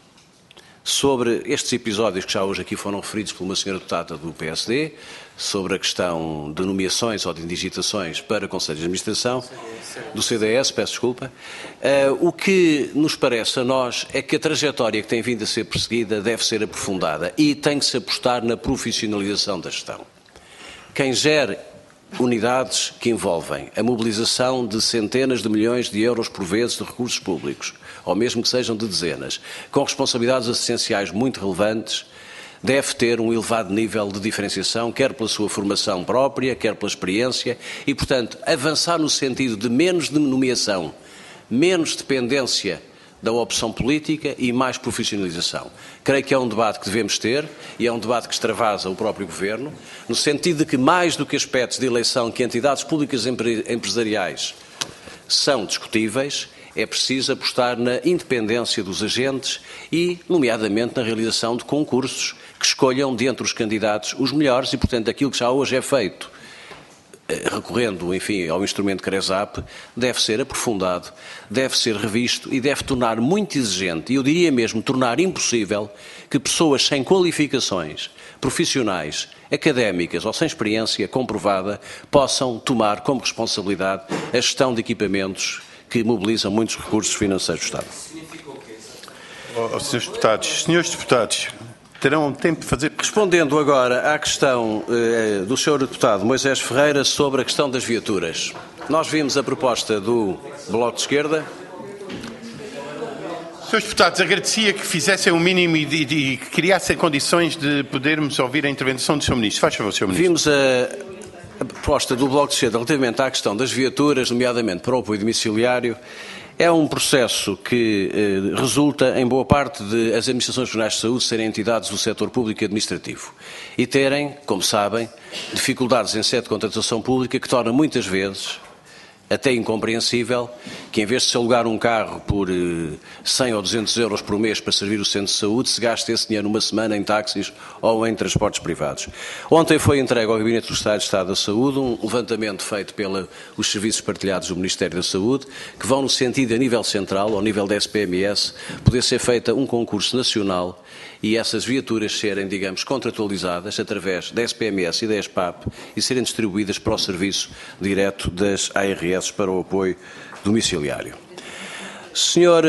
sobre estes episódios que já hoje aqui foram referidos por uma Sra. Deputada do PSD, sobre a questão de nomeações ou de indigitações para Conselhos de Administração, do CDS, peço desculpa. O que nos parece a nós é que a trajetória que tem vindo a ser perseguida deve ser aprofundada e tem que se apostar na profissionalização da gestão. Quem gere unidades que envolvem a mobilização de centenas de milhões de euros por vezes de recursos públicos, ou mesmo que sejam de dezenas, com responsabilidades assistenciais muito relevantes, deve ter um elevado nível de diferenciação, quer pela sua formação própria, quer pela experiência, e, portanto, avançar no sentido de menos de nomeação, menos dependência da opção política e mais profissionalização. Creio que é um debate que devemos ter e é um debate que extravasa o próprio Governo, no sentido de que, mais do que aspectos de eleição que entidades públicas empresariais são discutíveis, é preciso apostar na independência dos agentes e, nomeadamente, na realização de concursos que escolham, dentre os candidatos, os melhores e, portanto, aquilo que já hoje é feito, recorrendo, enfim, ao instrumento CRESAP, deve ser aprofundado, deve ser revisto e deve tornar muito exigente, e eu diria mesmo tornar impossível, que pessoas sem qualificações profissionais, académicas ou sem experiência comprovada possam tomar como responsabilidade a gestão de equipamentos que mobilizam muitos recursos financeiros do Estado. Senhores deputados, terão tempo de fazer... Respondendo agora à questão do Sr. Deputado Moisés Ferreira sobre a questão das viaturas. Nós vimos a proposta do Bloco de Esquerda. Senhores deputados, agradecia que fizessem o mínimo e que criassem condições de podermos ouvir a intervenção do Sr. Ministro. Faz favor, Sr. Ministro. Vimos a proposta do Bloco de Esquerda relativamente à questão das viaturas, nomeadamente para o apoio domiciliário. É um processo que resulta, em boa parte, de as administrações regionais de saúde serem entidades do setor público e administrativo e terem, como sabem, dificuldades em sede de contratação pública que tornam muitas vezes até incompreensível que, em vez de se alugar um carro por 100 ou 200 euros por mês para servir o centro de saúde, se gaste esse dinheiro numa semana em táxis ou em transportes privados. Ontem foi entregue ao Gabinete do Secretário de Estado da Saúde um levantamento feito pelos serviços partilhados do Ministério da Saúde, que vão no sentido, a nível central, ao nível da SPMS, poder ser feita um concurso nacional e essas viaturas serem, digamos, contratualizadas através da SPMS e da ESPAP e serem distribuídas para o serviço direto das ARS para o apoio domiciliário. Senhor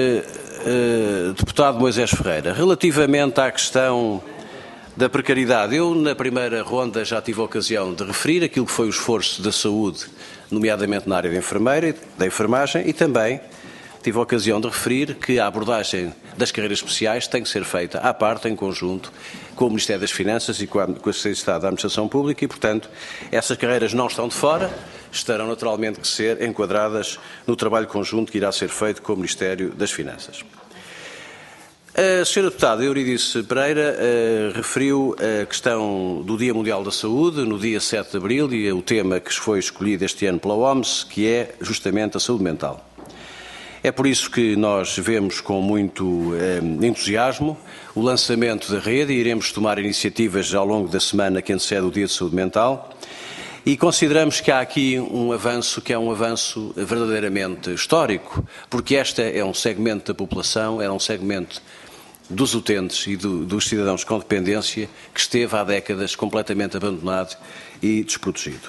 Deputado Moisés Ferreira, relativamente à questão da precariedade, eu na primeira ronda já tive a ocasião de referir aquilo que foi o esforço da saúde, nomeadamente na área da enfermagem, e também tive a ocasião de referir que a abordagem das carreiras especiais tem que ser feita à parte, em conjunto, com o Ministério das Finanças e com a Secretaria de Estado da Administração Pública e, portanto, essas carreiras não estão de fora, estarão naturalmente que ser enquadradas no trabalho conjunto que irá ser feito com o Ministério das Finanças. A Sra. Deputada Euridice Pereira referiu a questão do Dia Mundial da Saúde, no dia 7 de Abril, e o tema que foi escolhido este ano pela OMS, que é justamente a saúde mental. É por isso que nós vemos com muito entusiasmo o lançamento da rede e iremos tomar iniciativas ao longo da semana que antecede o Dia de Saúde Mental e consideramos que há aqui um avanço que é um avanço verdadeiramente histórico, porque este é um segmento da população, é um segmento dos utentes e dos cidadãos com dependência que esteve há décadas completamente abandonado e desprotegido.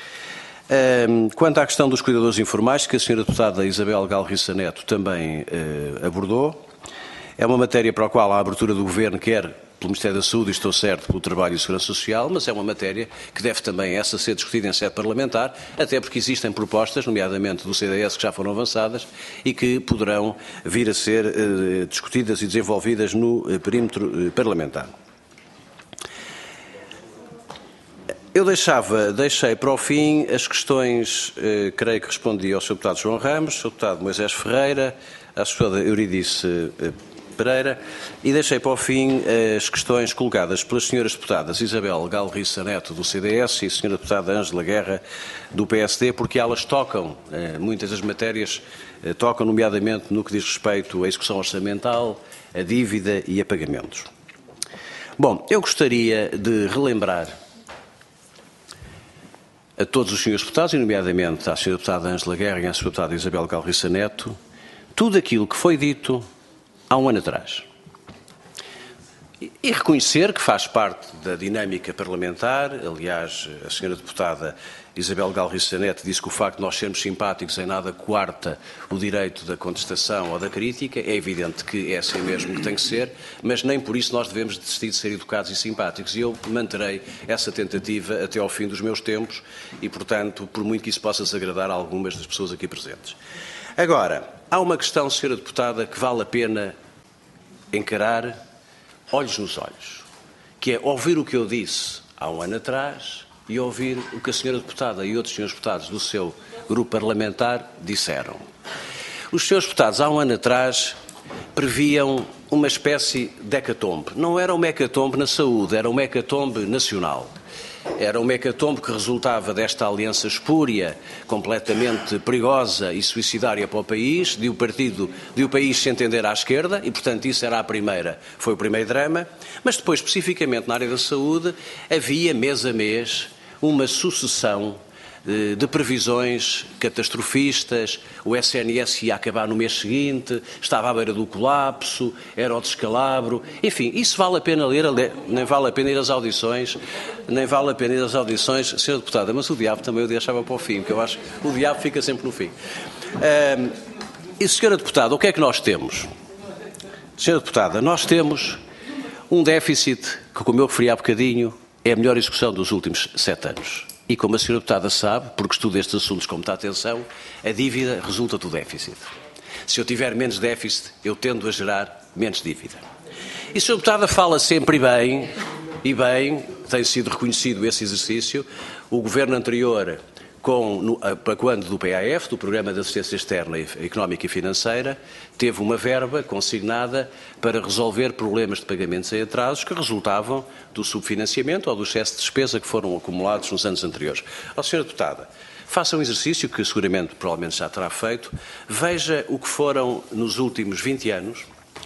Quanto à questão dos cuidadores informais, que a Sra. Deputada Isabel Galriça Neto também abordou, é uma matéria para a qual a abertura do Governo quer pelo Ministério da Saúde, e estou certo, pelo Trabalho e Segurança Social, mas é uma matéria que deve também essa ser discutida em sede parlamentar, até porque existem propostas, nomeadamente do CDS, que já foram avançadas e que poderão vir a ser discutidas e desenvolvidas no perímetro parlamentar. Eu deixei para o fim as questões, creio que respondi ao Sr. Deputado João Ramos, ao Sr. Deputado Moisés Ferreira, à Sra. Deputada Euridice Pereira, e deixei para o fim as questões colocadas pelas Sras. Deputadas Isabel Galriça Neto, do CDS, e a Sra. Deputada Ângela Guerra, do PSD, porque elas tocam, muitas das matérias tocam, nomeadamente no que diz respeito à execução orçamental, a dívida e a pagamentos. Bom, eu gostaria de relembrar a todos os senhores deputados, e nomeadamente à Sra. Deputada Ângela Guerra e à Sra. Deputada Isabel Galriça Neto, tudo aquilo que foi dito há um ano atrás. E reconhecer que faz parte da dinâmica parlamentar. Aliás, a Sra. Deputada Isabel Galriça Neto disse que o facto de nós sermos simpáticos em nada coarta o direito da contestação ou da crítica. É evidente que é assim mesmo que tem que ser, mas nem por isso nós devemos desistir de ser educados e simpáticos. E eu manterei essa tentativa até ao fim dos meus tempos e, portanto, por muito que isso possa desagradar a algumas das pessoas aqui presentes. Agora, há uma questão, Sra. Deputada, que vale a pena encarar olhos nos olhos, que é ouvir o que eu disse há um ano atrás e ouvir o que a Sra. Deputada e outros Srs. Deputados do seu grupo parlamentar disseram. Os Srs. Deputados, há um ano atrás, previam uma espécie de hecatombe. Não era uma hecatombe na saúde, era uma hecatombe nacional. Era uma hecatombe que resultava desta aliança espúria, completamente perigosa e suicidária para o país, de o país se entender à esquerda, e portanto isso foi o primeiro drama, mas depois, especificamente na área da saúde, havia mês a mês uma sucessão de previsões catastrofistas. O SNS ia acabar no mês seguinte, estava à beira do colapso, era o descalabro, enfim, isso vale a pena ler, nem vale a pena ir às audições, Sra. Deputada, mas o diabo também eu deixava para o fim, porque eu acho que o diabo fica sempre no fim. E, Sra. Deputada, o que é que nós temos? Sra. Deputada, nós temos um déficit que, como eu referi há bocadinho, é a melhor execução dos últimos 7 anos. E como a Sra. Deputada sabe, porque estuda estes assuntos com muita atenção, a dívida resulta do déficit. Se eu tiver menos déficit, eu tendo a gerar menos dívida. E a Sra. Deputada fala sempre bem, tem sido reconhecido esse exercício. O Governo anterior para quando do PAF, do Programa de Assistência Externa Económica e Financeira, teve uma verba consignada para resolver problemas de pagamentos em atrasos que resultavam do subfinanciamento ou do excesso de despesa que foram acumulados nos anos anteriores. Sra. Deputada, faça um exercício que seguramente, provavelmente já terá feito, veja o que foram nos últimos 20 anos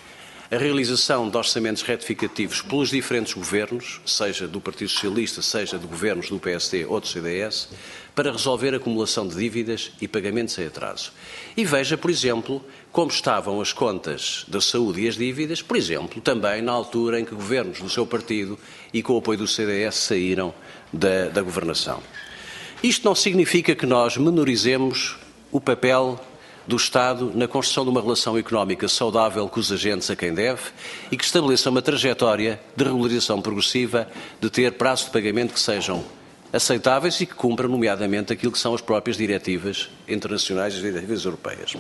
a realização de orçamentos retificativos pelos diferentes governos, seja do Partido Socialista, seja de governos do PSD ou do CDS, para resolver a acumulação de dívidas e pagamentos em atraso. E veja, por exemplo, como estavam as contas da saúde e as dívidas, por exemplo, também na altura em que governos do seu partido e com o apoio do CDS saíram da governação. Isto não significa que nós menorizemos o papel do Estado na construção de uma relação económica saudável com os agentes a quem deve e que estabeleça uma trajetória de regularização progressiva, de ter prazos de pagamento que sejam aceitáveis e que cumpram, nomeadamente, aquilo que são as próprias diretivas internacionais e as diretivas europeias.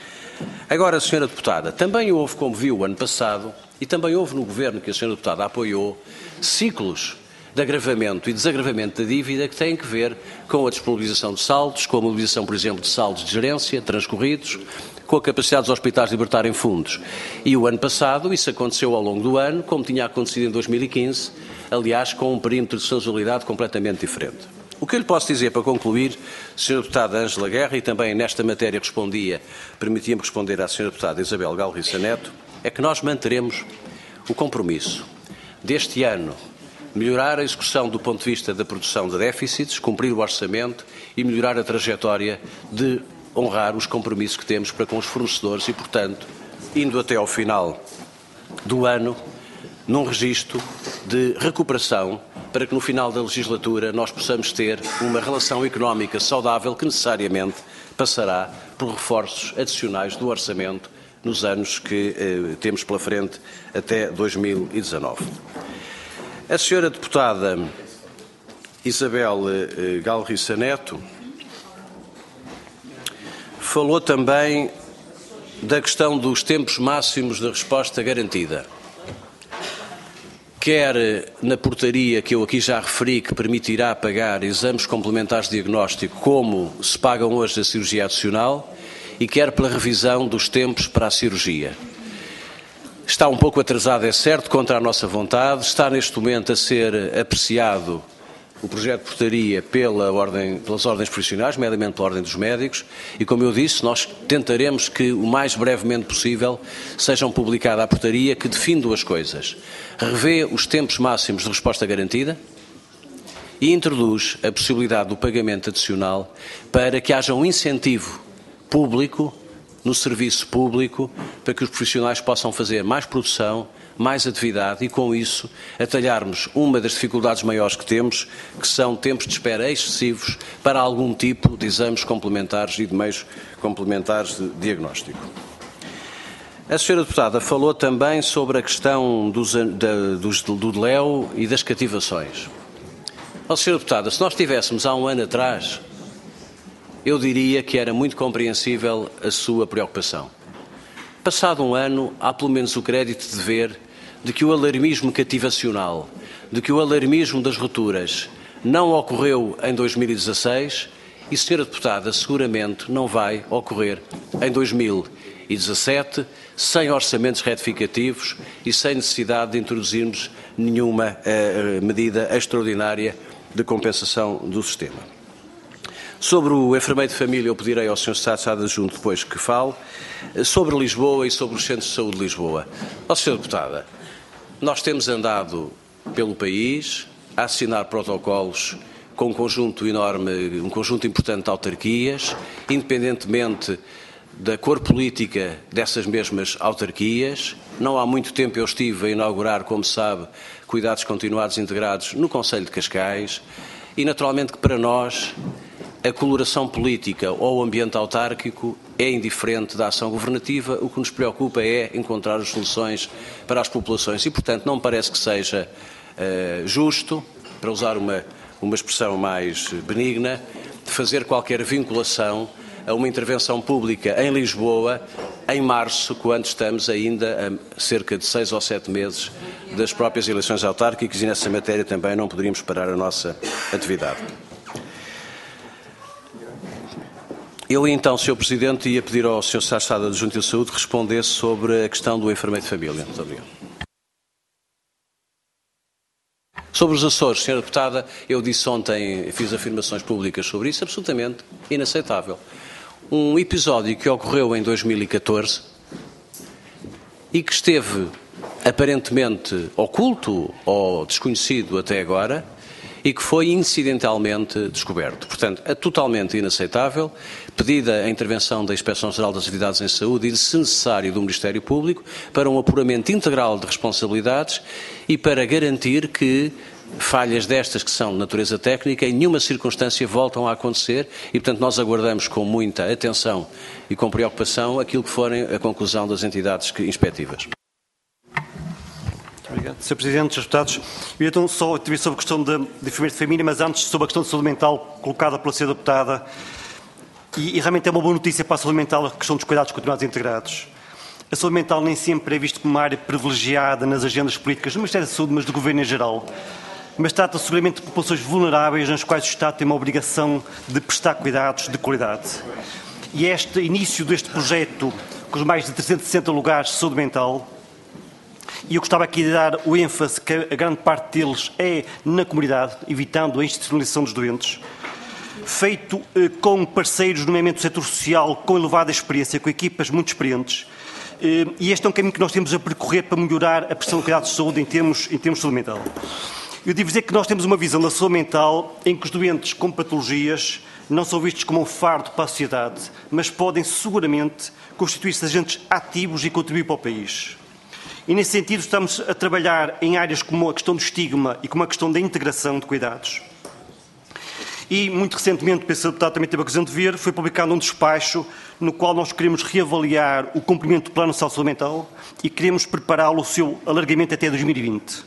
Agora, Sra. Deputada, também houve, como viu o ano passado, e também houve no Governo que a Sra. Deputada apoiou, ciclos de agravamento e desagravamento da dívida que têm que ver com a disponibilização de saldos, com a mobilização, por exemplo, de saldos de gerência transcorridos, com a capacidade dos hospitais de libertarem fundos. E o ano passado isso aconteceu ao longo do ano, como tinha acontecido em 2015, aliás, com um perímetro de sazonalidade completamente diferente. O que eu lhe posso dizer para concluir, Sra. Deputada Ângela Guerra, e também nesta matéria permitia-me responder à Sra. Deputada Isabel Galriça Neto, é que nós manteremos o compromisso deste ano melhorar a execução do ponto de vista da produção de déficits, cumprir o orçamento e melhorar a trajetória de honrar os compromissos que temos para com os fornecedores e, portanto, indo até ao final do ano, num registro de recuperação para que no final da legislatura nós possamos ter uma relação económica saudável que necessariamente passará por reforços adicionais do orçamento nos anos que temos pela frente até 2019. A Sra. Deputada Isabel Galriça Neto falou também da questão dos tempos máximos de resposta garantida. Quer na portaria que eu aqui já referi, que permitirá pagar exames complementares de diagnóstico como se pagam hoje a cirurgia adicional, e quer pela revisão dos tempos para a cirurgia. Está um pouco atrasado, é certo, contra a nossa vontade. Está neste momento a ser apreciado o projeto de portaria pelas ordens profissionais, nomeadamente pela Ordem dos Médicos, e, como eu disse, nós tentaremos que o mais brevemente possível sejam publicada a portaria que define duas coisas. Revê os tempos máximos de resposta garantida e introduz a possibilidade do pagamento adicional para que haja um incentivo público no serviço público para que os profissionais possam fazer mais produção, mais atividade e, com isso, atalharmos uma das dificuldades maiores que temos, que são tempos de espera excessivos para algum tipo de exames complementares e de meios complementares de diagnóstico. A Sra. Deputada falou também sobre a questão do DLEO e das cativações. Sra. Deputada, se nós tivéssemos há um ano atrás, eu diria que era muito compreensível a sua preocupação. Passado um ano, há pelo menos o crédito de ver de que o alarmismo cativacional, de que o alarmismo das rupturas não ocorreu em 2016 e, Sra. Deputada, seguramente não vai ocorrer em 2017 sem orçamentos retificativos e sem necessidade de introduzirmos nenhuma medida extraordinária de compensação do sistema. Sobre o enfermeiro de família, eu pedirei ao Sr. Estado Adjunto depois que fale. Sobre Lisboa e sobre os centros de saúde de Lisboa. Sra. Deputada, nós temos andado pelo país a assinar protocolos com um conjunto enorme, um conjunto importante de autarquias, independentemente da cor política dessas mesmas autarquias. Não há muito tempo eu estive a inaugurar, como sabe, cuidados continuados integrados no Concelho de Cascais e, naturalmente, que para nós a coloração política ou o ambiente autárquico é indiferente da ação governativa. O que nos preocupa é encontrar as soluções para as populações e, portanto, não me parece que seja justo, para usar uma expressão mais benigna, de fazer qualquer vinculação a uma intervenção pública em Lisboa em março, quando estamos ainda a cerca de 6 ou 7 meses das próprias eleições autárquicas e nessa matéria também não poderíamos parar a nossa atividade. Eu então, Sr. Presidente, ia pedir ao Sr. Secretário de Estado Adjunto de Saúde que respondesse sobre a questão do enfermeiro de família. Muito obrigado. Sobre os Açores, Sra. Deputada, eu disse ontem, fiz afirmações públicas sobre isso, absolutamente inaceitável. Um episódio que ocorreu em 2014 e que esteve aparentemente oculto ou desconhecido até agora e que foi incidentalmente descoberto. Portanto, é totalmente inaceitável, pedida a intervenção da Inspeção-Geral das Atividades em Saúde e, se necessário, do Ministério Público, para um apuramento integral de responsabilidades e para garantir que falhas destas que são de natureza técnica em nenhuma circunstância voltam a acontecer e, portanto, nós aguardamos com muita atenção e com preocupação aquilo que forem a conclusão das entidades inspectivas. Obrigado. Sr. Presidente, Srs. Deputados, eu então só tive sobre a questão de enfermeiros de família, mas antes sobre a questão de saúde mental colocada pela Sra. Deputada, e realmente é uma boa notícia para a saúde mental a questão dos cuidados continuados integrados. A saúde mental nem sempre é vista como uma área privilegiada nas agendas políticas do Ministério da Saúde, mas do Governo em geral. Mas trata seguramente de populações vulneráveis nas quais o Estado tem uma obrigação de prestar cuidados de qualidade. E este início deste projeto, com os mais de 360 lugares de saúde mental, e eu gostava aqui de dar o ênfase que a grande parte deles é na comunidade, evitando a institucionalização dos doentes, feito com parceiros, nomeadamente do setor social, com elevada experiência, com equipas muito experientes. E este é um caminho que nós temos a percorrer para melhorar a prestação de cuidados de saúde em termos de saúde mental. Eu devo dizer que nós temos uma visão da saúde mental em que os doentes com patologias não são vistos como um fardo para a sociedade, mas podem seguramente constituir-se agentes ativos e contribuir para o país. E nesse sentido estamos a trabalhar em áreas como a questão do estigma e como a questão da integração de cuidados. E muito recentemente, penso que o deputado também teve a ocasião de ver, foi publicado um despacho no qual nós queremos reavaliar o cumprimento do Plano Nacional de Saúde Mental e queremos prepará-lo o seu alargamento até 2020.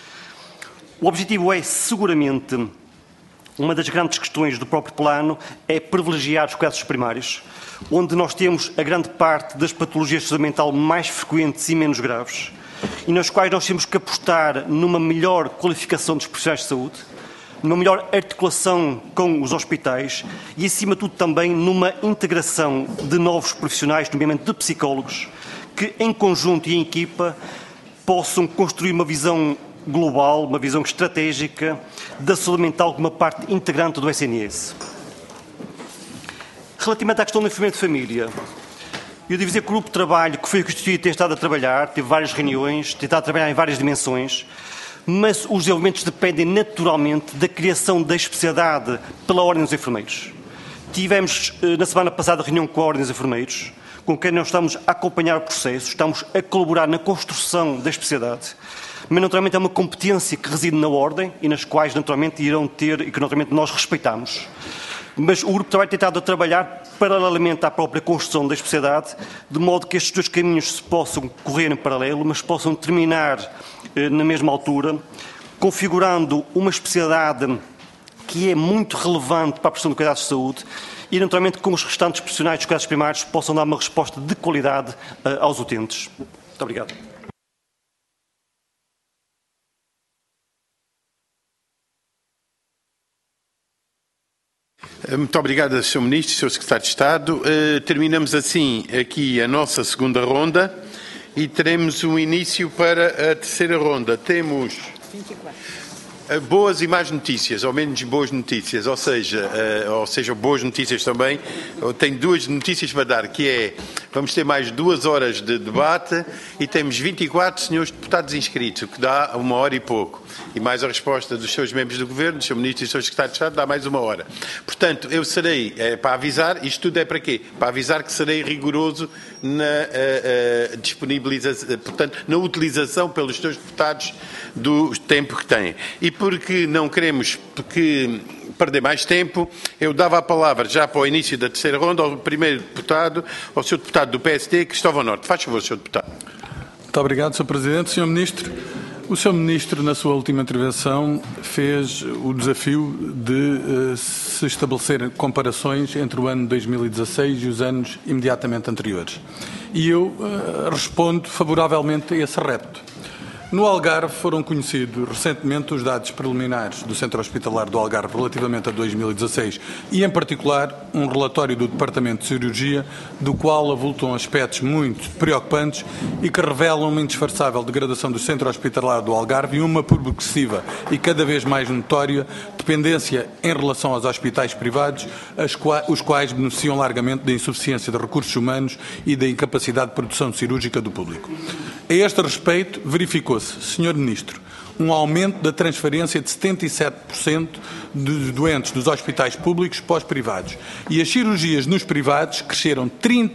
O objetivo é, seguramente, uma das grandes questões do próprio plano é privilegiar os cuidados primários, onde nós temos a grande parte das patologias de saúde mental mais frequentes e menos graves, e nas quais nós temos que apostar numa melhor qualificação dos profissionais de saúde, numa melhor articulação com os hospitais e, acima de tudo, também numa integração de novos profissionais, nomeadamente de psicólogos, que, em conjunto e em equipa, possam construir uma visão global, uma visão estratégica da saúde mental como uma parte integrante do SNS. Relativamente à questão do enfermeiro de família, eu devo dizer que o grupo de trabalho que foi constituído tem estado a trabalhar, teve várias reuniões, tem estado a trabalhar em várias dimensões, mas os desenvolvimentos dependem naturalmente da criação da especialidade pela Ordem dos Enfermeiros. Tivemos na semana passada reunião com a Ordem dos Enfermeiros, com quem nós estamos a acompanhar o processo, estamos a colaborar na construção da especialidade, mas naturalmente é uma competência que reside na Ordem e nas quais naturalmente irão ter e que naturalmente nós respeitamos. Mas o grupo de trabalho tem estado a trabalhar paralelamente à própria construção da especialidade, de modo que estes dois caminhos se possam correr em paralelo, mas possam terminar na mesma altura, configurando uma especialidade que é muito relevante para a prestação de cuidados de saúde e, naturalmente, com os restantes profissionais dos cuidados primários possam dar uma resposta de qualidade aos utentes. Muito obrigado. Muito obrigado, Sr. Ministro e Sr. Secretário de Estado. Terminamos assim aqui a nossa segunda ronda e teremos um início para a terceira ronda. Temos 24. Boas e más notícias, ou menos boas notícias, ou seja, boas notícias também. Eu tenho duas notícias para dar, que é, vamos ter mais 2 horas de debate e temos 24 senhores deputados inscritos, o que dá 1 hora e pouco. E mais a resposta dos seus membros do Governo, do Sr. Ministro e do Sr. Secretário de Estado, dá mais 1 hora. Portanto, eu serei, para avisar, isto tudo é para quê? Para avisar que serei rigoroso na disponibilização, portanto, na utilização pelos seus deputados do tempo que têm. E porque não queremos perder mais tempo, eu dava a palavra já para o início da terceira ronda ao primeiro deputado, ao Sr. Deputado do PSD, Cristóvão Norte. Faz favor, Sr. Deputado. Muito obrigado, Sr. Presidente. Sr. Ministro, o Sr. Ministro, na sua última intervenção, fez o desafio de se estabelecer comparações entre o ano 2016 e os anos imediatamente anteriores. E eu respondo favoravelmente a esse repto. No Algarve foram conhecidos recentemente os dados preliminares do Centro Hospitalar do Algarve relativamente a 2016 e, em particular, um relatório do Departamento de Cirurgia, do qual avultam aspectos muito preocupantes e que revelam uma indisfarçável degradação do Centro Hospitalar do Algarve e uma progressiva e cada vez mais notória dependência em relação aos hospitais privados, os quais beneficiam largamente da insuficiência de recursos humanos e da incapacidade de produção cirúrgica do público. A este respeito, verificou-se, Sr. Ministro, um aumento da transferência de 77% dos doentes dos hospitais públicos para os privados. E as cirurgias nos privados cresceram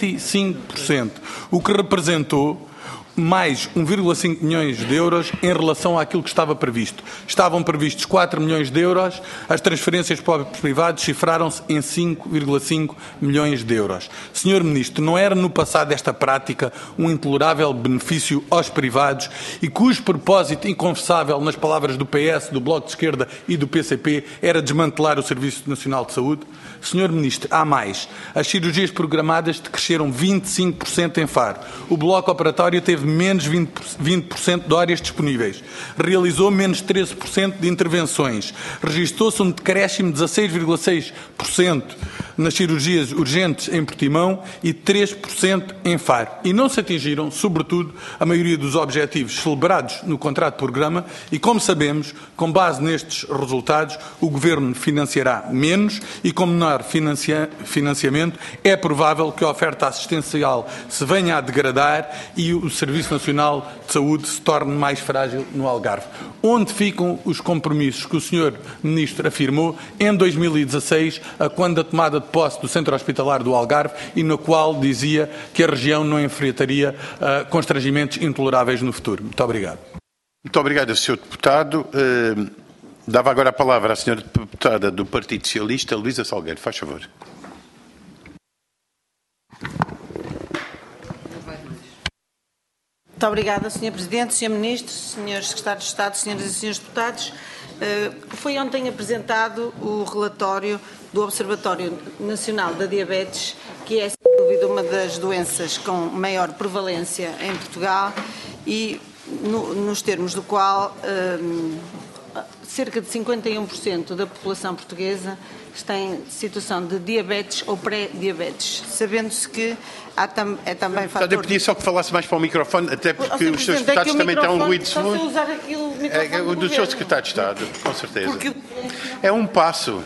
35%, o que representou mais 1,5 milhões de euros em relação àquilo que estava previsto. Estavam previstos 4 milhões de euros, as transferências para os privados cifraram-se em 5,5 milhões de euros. Senhor Ministro, não era no passado esta prática um intolerável benefício aos privados e cujo propósito inconfessável, nas palavras do PS, do Bloco de Esquerda e do PCP, era desmantelar o Serviço Nacional de Saúde? Senhor Ministro, há mais. As cirurgias programadas cresceram 25% em Faro. O Bloco Operatório teve menos 20% de horas disponíveis. Realizou menos 13% de intervenções. Registou-se um decréscimo de 16,6% nas cirurgias urgentes em Portimão e 3% em Faro. E não se atingiram, sobretudo, a maioria dos objetivos celebrados no contrato de programa e, como sabemos, com base nestes resultados, o Governo financiará menos e, com menor financiamento, é provável que a oferta assistencial se venha a degradar e o Serviço Nacional de Saúde se torne mais frágil no Algarve. Onde ficam os compromissos que o Sr. Ministro afirmou em 2016, quando a tomada de posse do Centro Hospitalar do Algarve e no qual dizia que a região não enfrentaria constrangimentos intoleráveis no futuro? Muito obrigado. Muito obrigado, Sr. Deputado. Dava agora a palavra à Sra. Deputada do Partido Socialista, Luísa Salgueiro. Faz favor. Muito obrigada, Sr. Presidente, Sr. Ministro, Srs. Secretários de Estado, Sras. e Srs. Deputados. Foi ontem apresentado o relatório do Observatório Nacional da Diabetes, que é, sem dúvida, uma das doenças com maior prevalência em Portugal e nos termos do qual cerca de 51% da população portuguesa está em situação de diabetes ou pré-diabetes, sabendo-se que é também fator... Eu pedia só que falasse mais para o microfone, até porque os seus deputados também estão um ruído de fundo. Usar aqui o microfone do seu secretário de Estado, com certeza. É um passo.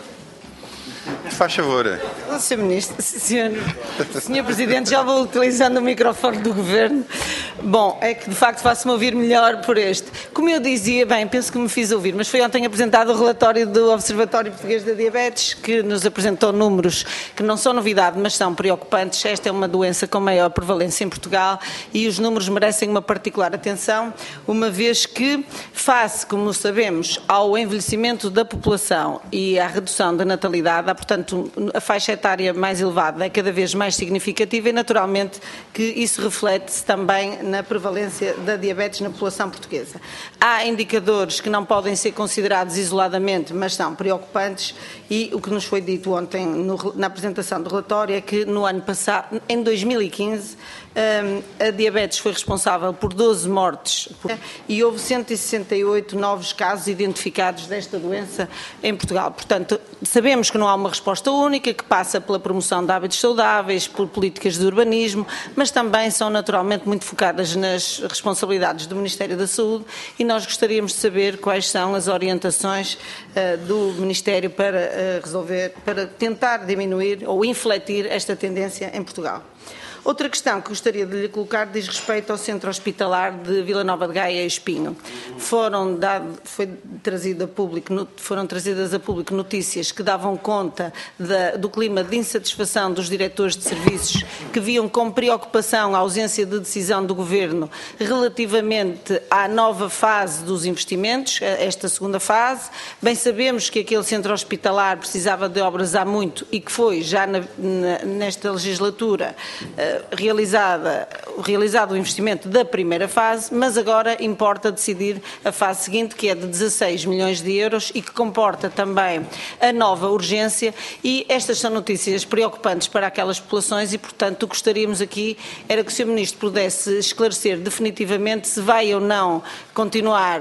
Faz favor. Sr. Ministro, Sr. Presidente, já vou utilizando o microfone do Governo. Bom, é que de facto faço-me ouvir melhor por este. Como eu dizia, bem, penso que me fiz ouvir, mas foi ontem apresentado o relatório do Observatório Português da Diabetes, que nos apresentou números que não são novidade, mas são preocupantes. Esta é uma doença com maior prevalência em Portugal e os números merecem uma particular atenção, uma vez que, face, como sabemos, ao envelhecimento da população e à redução da natalidade, portanto, a faixa etária mais elevada é cada vez mais significativa e, naturalmente, que isso reflete-se também na prevalência da diabetes na população portuguesa. Há indicadores que não podem ser considerados isoladamente, mas são preocupantes e o que nos foi dito ontem na apresentação do relatório é que no ano passado, em 2015, a diabetes foi responsável por 12 mortes e houve 168 novos casos identificados desta doença em Portugal. Portanto, sabemos que não há uma resposta única, que passa pela promoção de hábitos saudáveis, por políticas de urbanismo, mas também são naturalmente muito focadas nas responsabilidades do Ministério da Saúde e nós gostaríamos de saber quais são as orientações do Ministério para tentar diminuir ou infletir esta tendência em Portugal. Outra questão que gostaria de lhe colocar diz respeito ao Centro Hospitalar de Vila Nova de Gaia e Espinho. Foram trazidas a público notícias que davam conta do clima de insatisfação dos diretores de serviços que viam com preocupação a ausência de decisão do Governo relativamente à nova fase dos investimentos, esta segunda fase. Bem sabemos que aquele centro hospitalar precisava de obras há muito e que foi, já nesta legislatura, realizado o investimento da primeira fase, mas agora importa decidir a fase seguinte, que é de 16 milhões de euros e que comporta também a nova urgência, e estas são notícias preocupantes para aquelas populações e, portanto, o que gostaríamos aqui era que o Sr. Ministro pudesse esclarecer definitivamente se vai ou não continuar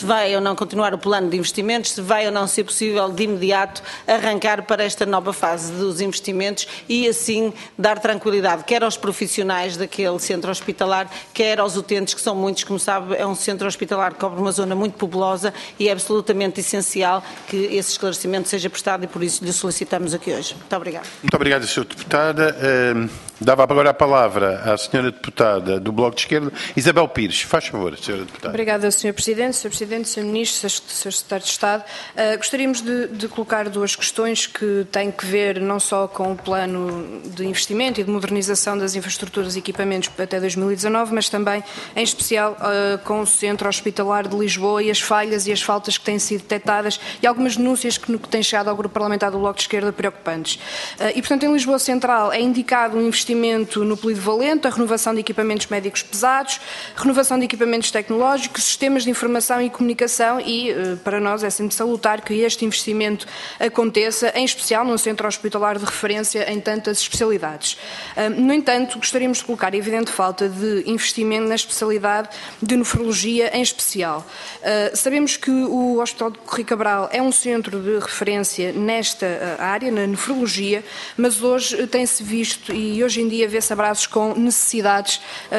o plano de investimentos, se vai ou não ser possível de imediato arrancar para esta nova fase dos investimentos e assim dar tranquilidade quer aos profissionais daquele centro hospitalar, quer aos utentes, que são muitos, como sabe, é um centro hospitalar que cobre uma zona muito populosa e é absolutamente essencial que esse esclarecimento seja prestado e por isso lhe solicitamos aqui hoje. Muito obrigada. Muito obrigado, Sra. Deputada. Dava agora a palavra à Sra. Deputada do Bloco de Esquerda, Isabel Pires. Faz favor, Sra. Deputada. Obrigada, Sr. Presidente. Sr. Presidente, Sr. Ministro, Sr. Secretário de Estado. Gostaríamos de colocar duas questões que têm que ver não só com o plano de investimento e de modernização das infraestruturas e equipamentos até 2019, mas também, em especial, com o Centro Hospitalar de Lisboa e as falhas e as faltas que têm sido detectadas e algumas denúncias que têm chegado ao Grupo Parlamentar do Bloco de Esquerda preocupantes. E, portanto, em Lisboa Central é indicado um investimento no polivalente, a renovação de equipamentos médicos pesados, renovação de equipamentos tecnológicos, sistemas de informação e comunicação e, para nós, é sempre salutar que este investimento aconteça, em especial num centro hospitalar de referência em tantas especialidades. No entanto, gostaríamos de colocar evidente falta de investimento na especialidade de nefrologia em especial. Sabemos que o Hospital de Correia Cabral é um centro de referência nesta área, na nefrologia, mas hoje tem-se visto e hoje em dia vê-se abraços com necessidades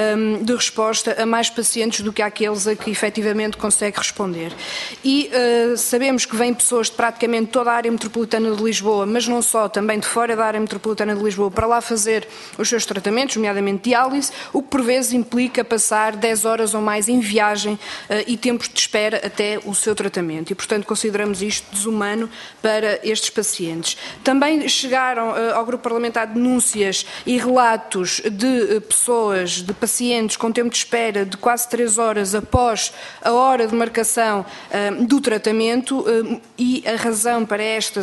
de resposta a mais pacientes do que aqueles a que efetivamente consegue responder. E sabemos que vêm pessoas de praticamente toda a área metropolitana de Lisboa, mas não só, também de fora da área metropolitana de Lisboa, para lá fazer os seus tratamentos, nomeadamente diálise, o que por vezes implica passar 10 horas ou mais em viagem e tempos de espera até o seu tratamento. E, portanto, consideramos isto desumano para estes pacientes. Também chegaram ao Grupo Parlamentar denúncias e relatos de pessoas, de pacientes com tempo de espera de quase 3 horas após a hora de marcação do tratamento e a razão para este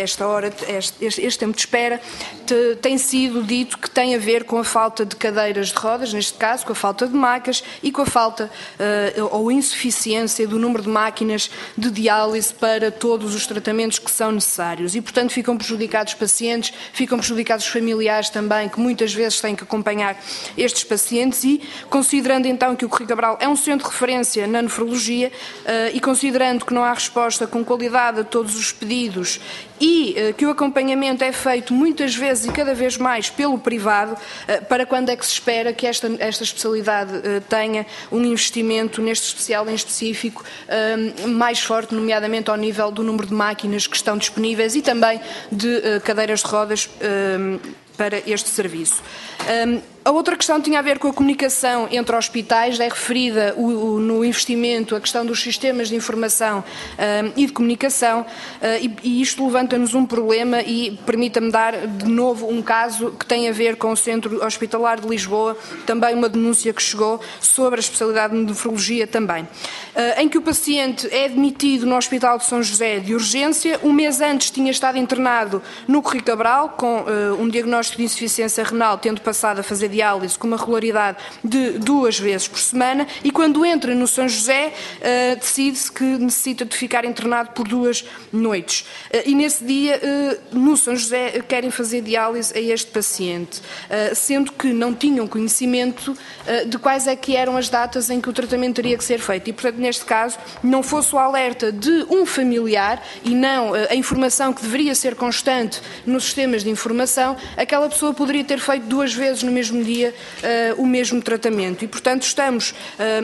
tempo de espera tem sido dito que tem a ver com a falta de cadeiras de rodas, neste caso, com a falta de macas e com a falta ou insuficiência do número de máquinas de diálise para todos os tratamentos que são necessários. E, portanto, ficam prejudicados pacientes, ficam prejudicados familiares também, que muitas vezes têm que acompanhar estes pacientes e, considerando então que o Correia Cabral é um centro de referência na nefrologia e considerando que não há resposta com qualidade a todos os pedidos e que o acompanhamento é feito muitas vezes e cada vez mais pelo privado, para quando é que se espera que esta especialidade tenha um investimento neste especial em específico mais forte, nomeadamente ao nível do número de máquinas que estão disponíveis e também de cadeiras de rodas para este serviço. A outra questão tinha a ver com a comunicação entre hospitais, é referida no investimento a questão dos sistemas de informação e de comunicação e isto levanta-nos um problema e permita-me dar de novo um caso que tem a ver com o Centro Hospitalar de Lisboa, também uma denúncia que chegou sobre a especialidade de nefrologia também, em que o paciente é admitido no Hospital de São José de urgência, um mês antes tinha estado internado no Correia Cabral com um diagnóstico de insuficiência renal, tendo passado a fazer diálise com uma regularidade de 2 vezes por semana e quando entra no São José decide-se que necessita de ficar internado por 2 noites e nesse dia no São José querem fazer diálise a este paciente, sendo que não tinham conhecimento de quais é que eram as datas em que o tratamento teria que ser feito e, portanto, neste caso, não fosse o alerta de um familiar e não a informação que deveria ser constante nos sistemas de informação, aquela pessoa poderia ter feito 2 vezes no mesmo dia o mesmo tratamento. E, portanto, estamos...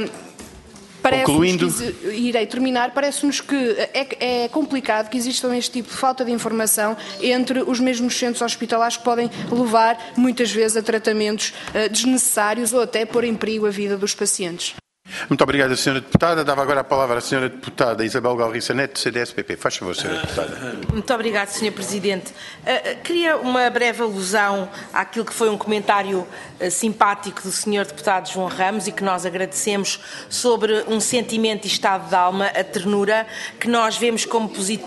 irei terminar. Parece-nos que é complicado que existam este tipo de falta de informação entre os mesmos centros hospitalares que podem levar, muitas vezes, a tratamentos desnecessários ou até pôr em perigo a vida dos pacientes. Muito obrigado, Sra. Deputada. Dava agora a palavra à Sra. Deputada Isabel Galriça Neto, do CDS-PP. Faz favor, Sra. Deputada. Muito obrigado, Sr. Presidente. Queria uma breve alusão àquilo que foi um comentário simpático do Sr. Deputado João Ramos e que nós agradecemos sobre um sentimento e estado de alma, a ternura, que nós vemos como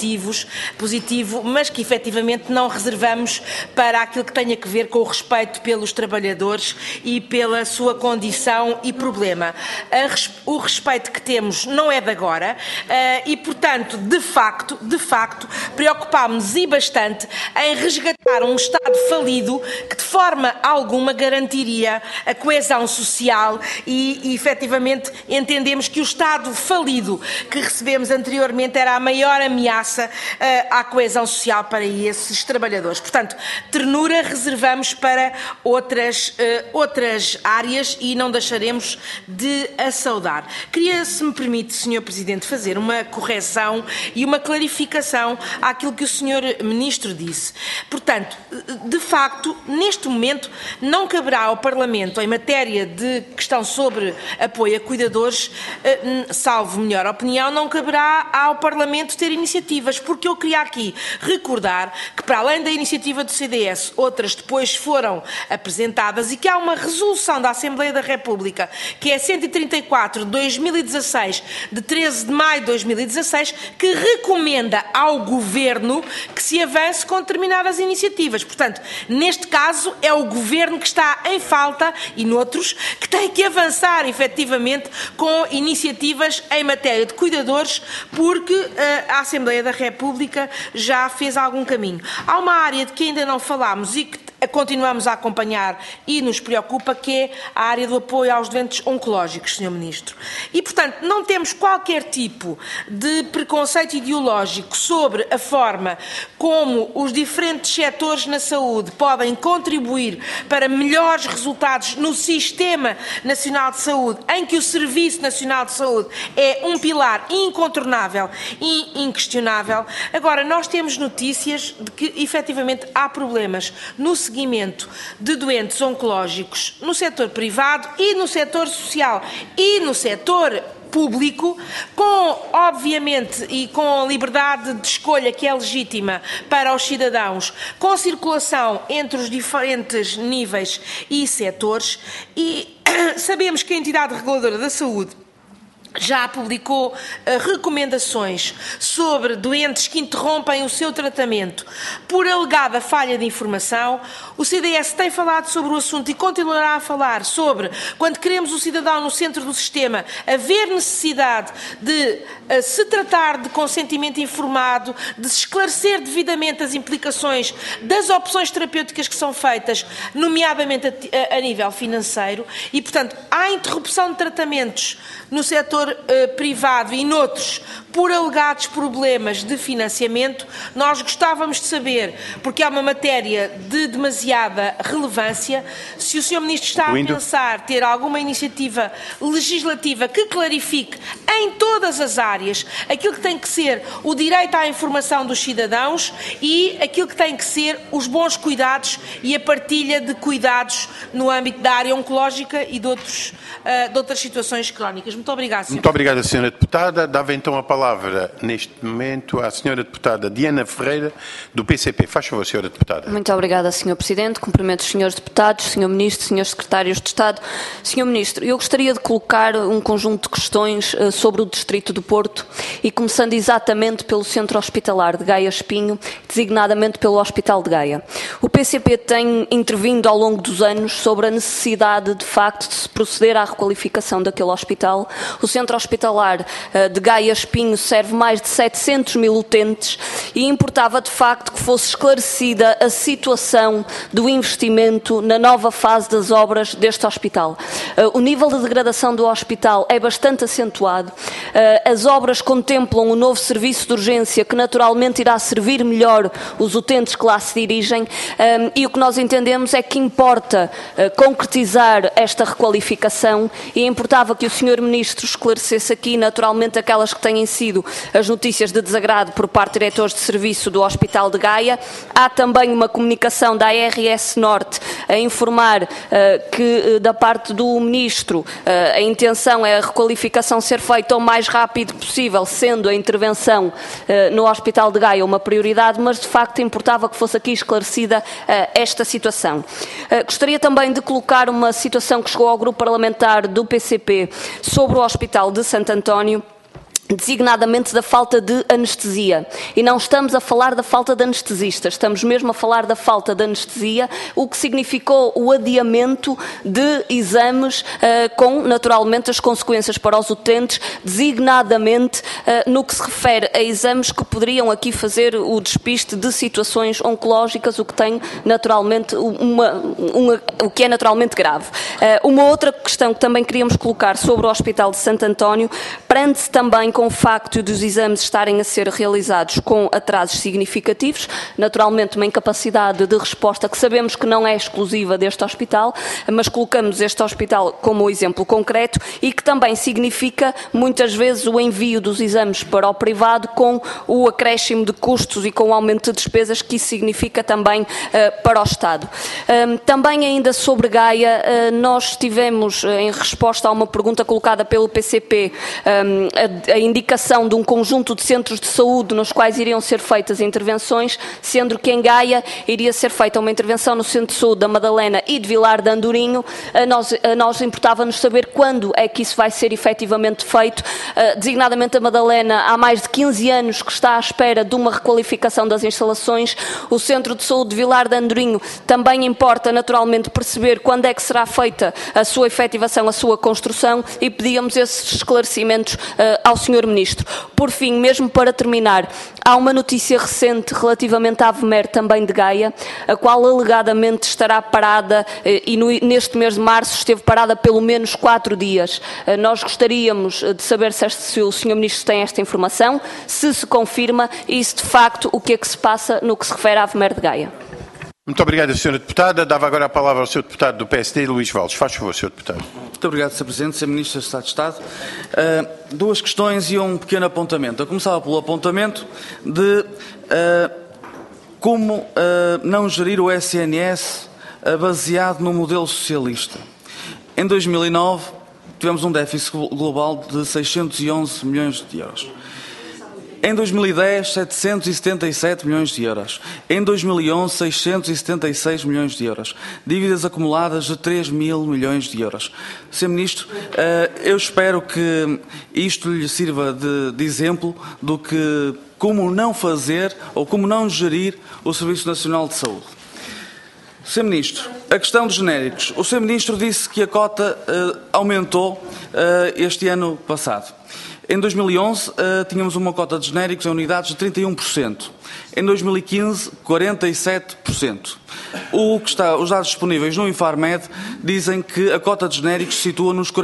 positivo, mas que efetivamente não reservamos para aquilo que tenha a ver com o respeito pelos trabalhadores e pela sua condição e problema. O respeito que temos não é de agora e, portanto, de facto, preocupámos-nos e bastante em resgatar um Estado falido que, de forma alguma, garantiria a coesão social e, efetivamente, entendemos que o Estado falido que recebemos anteriormente era a maior ameaça à coesão social para esses trabalhadores. Portanto, ternura reservamos para outras áreas e não deixaremos de a saudar. Queria, se me permite, Sr. Presidente, fazer uma correção e uma clarificação àquilo que o Sr. Ministro disse. Portanto, de facto, neste momento, não caberá ao Parlamento, em matéria de questão sobre apoio a cuidadores, salvo melhor opinião, não caberá ao Parlamento ter iniciativas, porque eu queria aqui recordar que, para além da iniciativa do CDS, outras depois foram apresentadas e que há uma resolução da Assembleia da República, que é 134 de 2016, de 13 de maio de 2016, que recomenda ao Governo que se avance com determinadas iniciativas. Portanto, neste caso, é o Governo que está em falta e noutros que tem que avançar efetivamente com iniciativas em matéria de cuidadores, porque a Assembleia da República já fez algum caminho. Há uma área de que ainda não falámos e que continuamos a acompanhar e nos preocupa, que é a área do apoio aos doentes oncológicos, Sr. Ministro. E, portanto, não temos qualquer tipo de preconceito ideológico sobre a forma como os diferentes setores na saúde podem contribuir para melhores resultados no Sistema Nacional de Saúde, em que o Serviço Nacional de Saúde é um pilar incontornável e inquestionável. Agora, nós temos notícias de que, efetivamente, há problemas no seguimento de doentes oncológicos no setor privado e no setor social e no setor público, obviamente, e com a liberdade de escolha que é legítima para os cidadãos, com circulação entre os diferentes níveis e setores, e sabemos que a entidade reguladora da saúde já publicou recomendações sobre doentes que interrompem o seu tratamento por alegada falha de informação. O CDS tem falado sobre o assunto e continuará a falar sobre, quando queremos o cidadão no centro do sistema, haver necessidade de se tratar de consentimento informado, de se esclarecer devidamente as implicações das opções terapêuticas que são feitas, nomeadamente a nível financeiro, e, portanto, há interrupção de tratamentos no setor privado e noutros por alegados problemas de financiamento. Nós gostávamos de saber, porque é uma matéria de demasiada relevância, se o Sr. Ministro está a pensar ter alguma iniciativa legislativa que clarifique em todas as áreas aquilo que tem que ser o direito à informação dos cidadãos e aquilo que tem que ser os bons cuidados e a partilha de cuidados no âmbito da área oncológica e de outras situações crónicas. Muito obrigada, Sr. Muito obrigada, Sra. Deputada. Dava então a palavra, neste momento, à Sra. Deputada Diana Ferreira, do PCP. Faz favor, Sra. Deputada. Muito obrigada, Sr. Presidente. Cumprimento os Srs. Deputados, Sr. Ministro, Srs. Secretários de Estado. Sr. Ministro, eu gostaria de colocar um conjunto de questões sobre o Distrito do Porto e começando exatamente pelo Centro Hospitalar de Gaia Espinho, designadamente pelo Hospital de Gaia. O PCP tem intervindo ao longo dos anos sobre a necessidade, de facto, de se proceder à requalificação daquele hospital. O Centro Hospitalar de Gaia Espinho serve mais de 700 mil utentes e importava, de facto, que fosse esclarecida a situação do investimento na nova fase das obras deste hospital. O nível de degradação do hospital é bastante acentuado. As obras contemplam um novo serviço de urgência que naturalmente irá servir melhor os utentes que lá se dirigem e o que nós entendemos é que importa concretizar esta requalificação e importava que o Sr. Ministro esclarecesse aqui naturalmente aquelas que têm sido conhecido as notícias de desagrado por parte de diretores de serviço do Hospital de Gaia. Há também uma comunicação da ARS Norte a informar que, da parte do Ministro, a intenção é a requalificação ser feita o mais rápido possível, sendo a intervenção no Hospital de Gaia uma prioridade, mas de facto importava que fosse aqui esclarecida esta situação. Gostaria também de colocar uma situação que chegou ao grupo parlamentar do PCP sobre o Hospital de Santo António, designadamente da falta de anestesia. E não estamos a falar da falta de anestesistas, estamos mesmo a falar da falta de anestesia, o que significou o adiamento de exames com, naturalmente, as consequências para os utentes, designadamente no que se refere a exames que poderiam aqui fazer o despiste de situações oncológicas, o que tem, naturalmente, o que é naturalmente grave. Uma outra questão que também queríamos colocar sobre o Hospital de Santo António prende-se também com o facto dos exames estarem a ser realizados com atrasos significativos, naturalmente uma incapacidade de resposta que sabemos que não é exclusiva deste hospital, mas colocamos este hospital como exemplo concreto e que também significa muitas vezes o envio dos exames para o privado com o acréscimo de custos e com o aumento de despesas que isso significa também para o Estado. Também ainda sobre Gaia, nós tivemos, em resposta a uma pergunta colocada pelo PCP, a indicação de um conjunto de centros de saúde nos quais iriam ser feitas intervenções, sendo que em Gaia iria ser feita uma intervenção no Centro de Saúde da Madalena e de Vilar de Andorinho. A nós importava-nos saber quando é que isso vai ser efetivamente feito. Designadamente a Madalena, há mais de 15 anos que está à espera de uma requalificação das instalações. O Centro de Saúde de Vilar de Andorinho também importa naturalmente perceber quando é que será feita a sua efetivação, a sua construção, e pedíamos esses esclarecimentos ao Sr. Ministro. Por fim, mesmo para terminar, há uma notícia recente relativamente à AVMER também de Gaia, a qual alegadamente estará parada e neste mês de março esteve parada pelo menos 4 dias. Nós gostaríamos de saber se o Sr. Ministro tem esta informação, se confirma e se de facto o que é que se passa no que se refere à AVMER de Gaia. Muito obrigado, Sra. Deputada. Dava agora a palavra ao Sr. Deputado do PSD, Luís Valdes. Faz favor, Sr. Deputado. Muito obrigado, Sr. Presidente, Sr. Ministro do Estado de Estado. Duas questões e um pequeno apontamento. Eu começava pelo apontamento de como não gerir o SNS baseado no modelo socialista. Em 2009, tivemos um déficit global de 611 milhões de euros. Em 2010, 777 milhões de euros. Em 2011, 676 milhões de euros. Dívidas acumuladas de 3 mil milhões de euros. Sr. Ministro, eu espero que isto lhe sirva de exemplo do que como não fazer ou como não gerir o Serviço Nacional de Saúde. Sr. Ministro, a questão dos genéricos. O Sr. Ministro disse que a cota aumentou este ano passado. Em 2011, tínhamos uma cota de genéricos em unidades de 31%. Em 2015, 47%. Os dados disponíveis no Infarmed dizem que a cota de genéricos se situa nos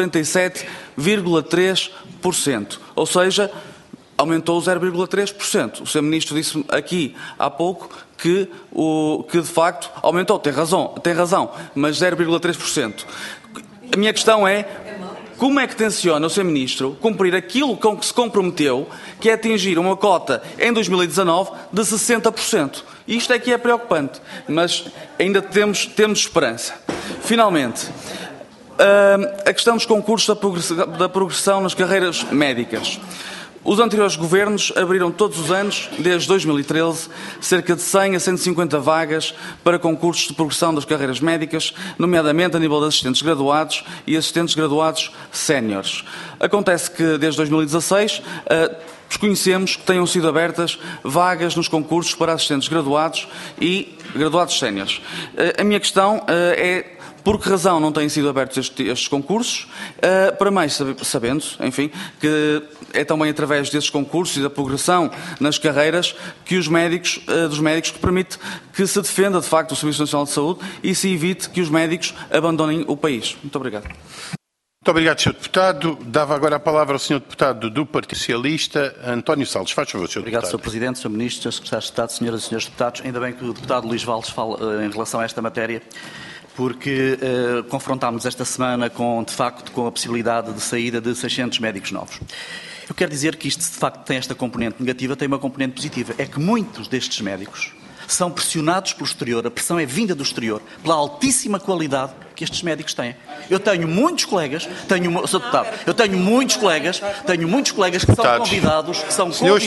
47,3%. Ou seja, aumentou 0,3%. O Sr. Ministro disse aqui há pouco que de facto aumentou. Tem razão, mas 0,3%. A minha questão é: como é que tenciona o Sr. Ministro cumprir aquilo com que se comprometeu, que é atingir uma cota em 2019 de 60%? Isto é que é preocupante, mas ainda temos esperança. Finalmente, a questão dos concursos da progressão nas carreiras médicas. Os anteriores governos abriram todos os anos, desde 2013, cerca de 100 a 150 vagas para concursos de progressão das carreiras médicas, nomeadamente a nível de assistentes graduados e assistentes graduados séniores. Acontece que, desde 2016, desconhecemos que tenham sido abertas vagas nos concursos para assistentes graduados e graduados séniores. A minha questão é: por que razão não têm sido abertos estes concursos? Para mais, sabendo, enfim, que é também através desses concursos e da progressão nas carreiras que dos médicos que permite que se defenda, de facto, o Serviço Nacional de Saúde e se evite que os médicos abandonem o país. Muito obrigado. Muito obrigado, Sr. Deputado. Dava agora a palavra ao Sr. Deputado do Partido Socialista, António Salles. Faz favor, Sr. Obrigado, Deputado. Sr. Presidente, Sr. Ministro, Sr. Secretário de Estado, Senhoras e Senhores Deputados. Ainda bem que o Deputado Luís Valdes fala em relação a esta matéria, porque confrontámos esta semana com a possibilidade de saída de 600 médicos novos. Eu quero dizer que isto, de facto, tem esta componente negativa, tem uma componente positiva. É que muitos destes médicos são pressionados pelo exterior, a pressão é vinda do exterior, pela altíssima qualidade que estes médicos têm. Eu tenho muitos colegas, Sr. Deputado, eu tenho muitos colegas que são convidados, Senhores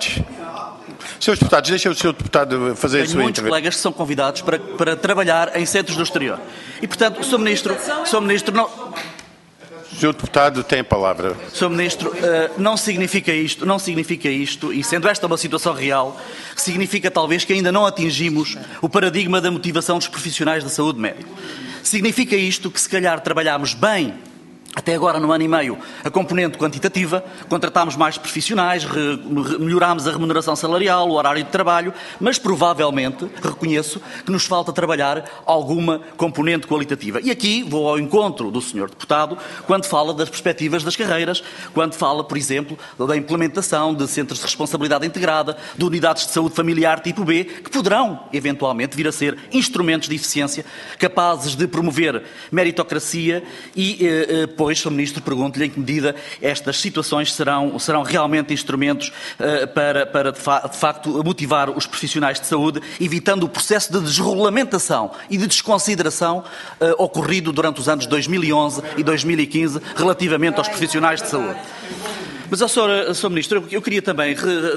deputados, deixa o Sr. Deputado fazer a sua intervenção. Tenho muitos colegas que são convidados para trabalhar em centros do exterior. E, portanto, o Sr. Ministro não... O Sr. Deputado tem a palavra. Sr. Ministro, não significa isto, e sendo esta uma situação real, significa talvez que ainda não atingimos o paradigma da motivação dos profissionais da saúde médica. Significa isto que se calhar trabalhámos bem, até agora, no ano e meio, a componente quantitativa, contratámos mais profissionais, melhorámos a remuneração salarial, o horário de trabalho, mas provavelmente, reconheço, que nos falta trabalhar alguma componente qualitativa. E aqui vou ao encontro do Sr. Deputado, quando fala das perspectivas das carreiras, quando fala, por exemplo, da implementação de centros de responsabilidade integrada, de unidades de saúde familiar tipo B, que poderão, eventualmente, vir a ser instrumentos de eficiência capazes de promover meritocracia e pois, Sr. Ministro, pergunto-lhe em que medida estas situações serão realmente instrumentos para, de facto, motivar os profissionais de saúde, evitando o processo de desregulamentação e de desconsideração ocorrido durante os anos 2011 e 2015 relativamente aos profissionais de saúde. Mas, Sr. Ministro, eu queria também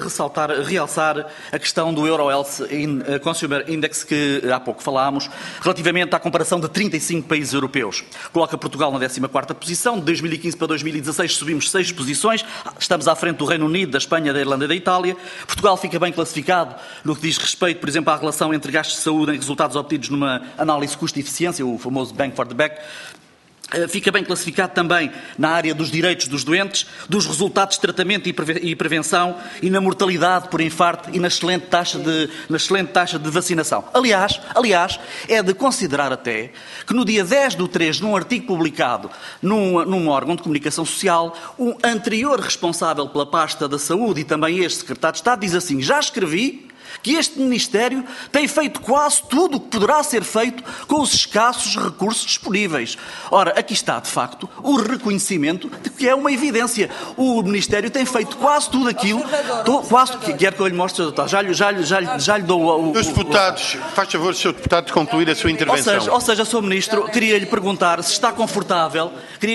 realçar a questão do Eurohealth Consumer Index, que há pouco falámos, relativamente à comparação de 35 países europeus. Coloca Portugal na 14ª posição, de 2015 para 2016 subimos 6 posições, estamos à frente do Reino Unido, da Espanha, da Irlanda e da Itália. Portugal fica bem classificado no que diz respeito, por exemplo, à relação entre gastos de saúde e resultados obtidos numa análise custo-eficiência, o famoso Bang for the Buck. Fica bem classificado também na área dos direitos dos doentes, dos resultados de tratamento e prevenção e na mortalidade por infarto e na excelente taxa de vacinação. Aliás, é de considerar até que no dia 10/3, num artigo publicado num órgão de comunicação social, o anterior responsável pela pasta da saúde e também este secretário de Estado diz assim: já escrevi que este Ministério tem feito quase tudo o que poderá ser feito com os escassos recursos disponíveis. Ora, aqui está, de facto, o reconhecimento de que é uma evidência. O Ministério tem feito quase tudo aquilo... Quer que eu lhe mostre, já lhe dou o... Os deputados, faz favor, Sr. Deputado, de concluir a sua intervenção. Ou seja, Sr. Ministro, queria-lhe perguntar se está confortável,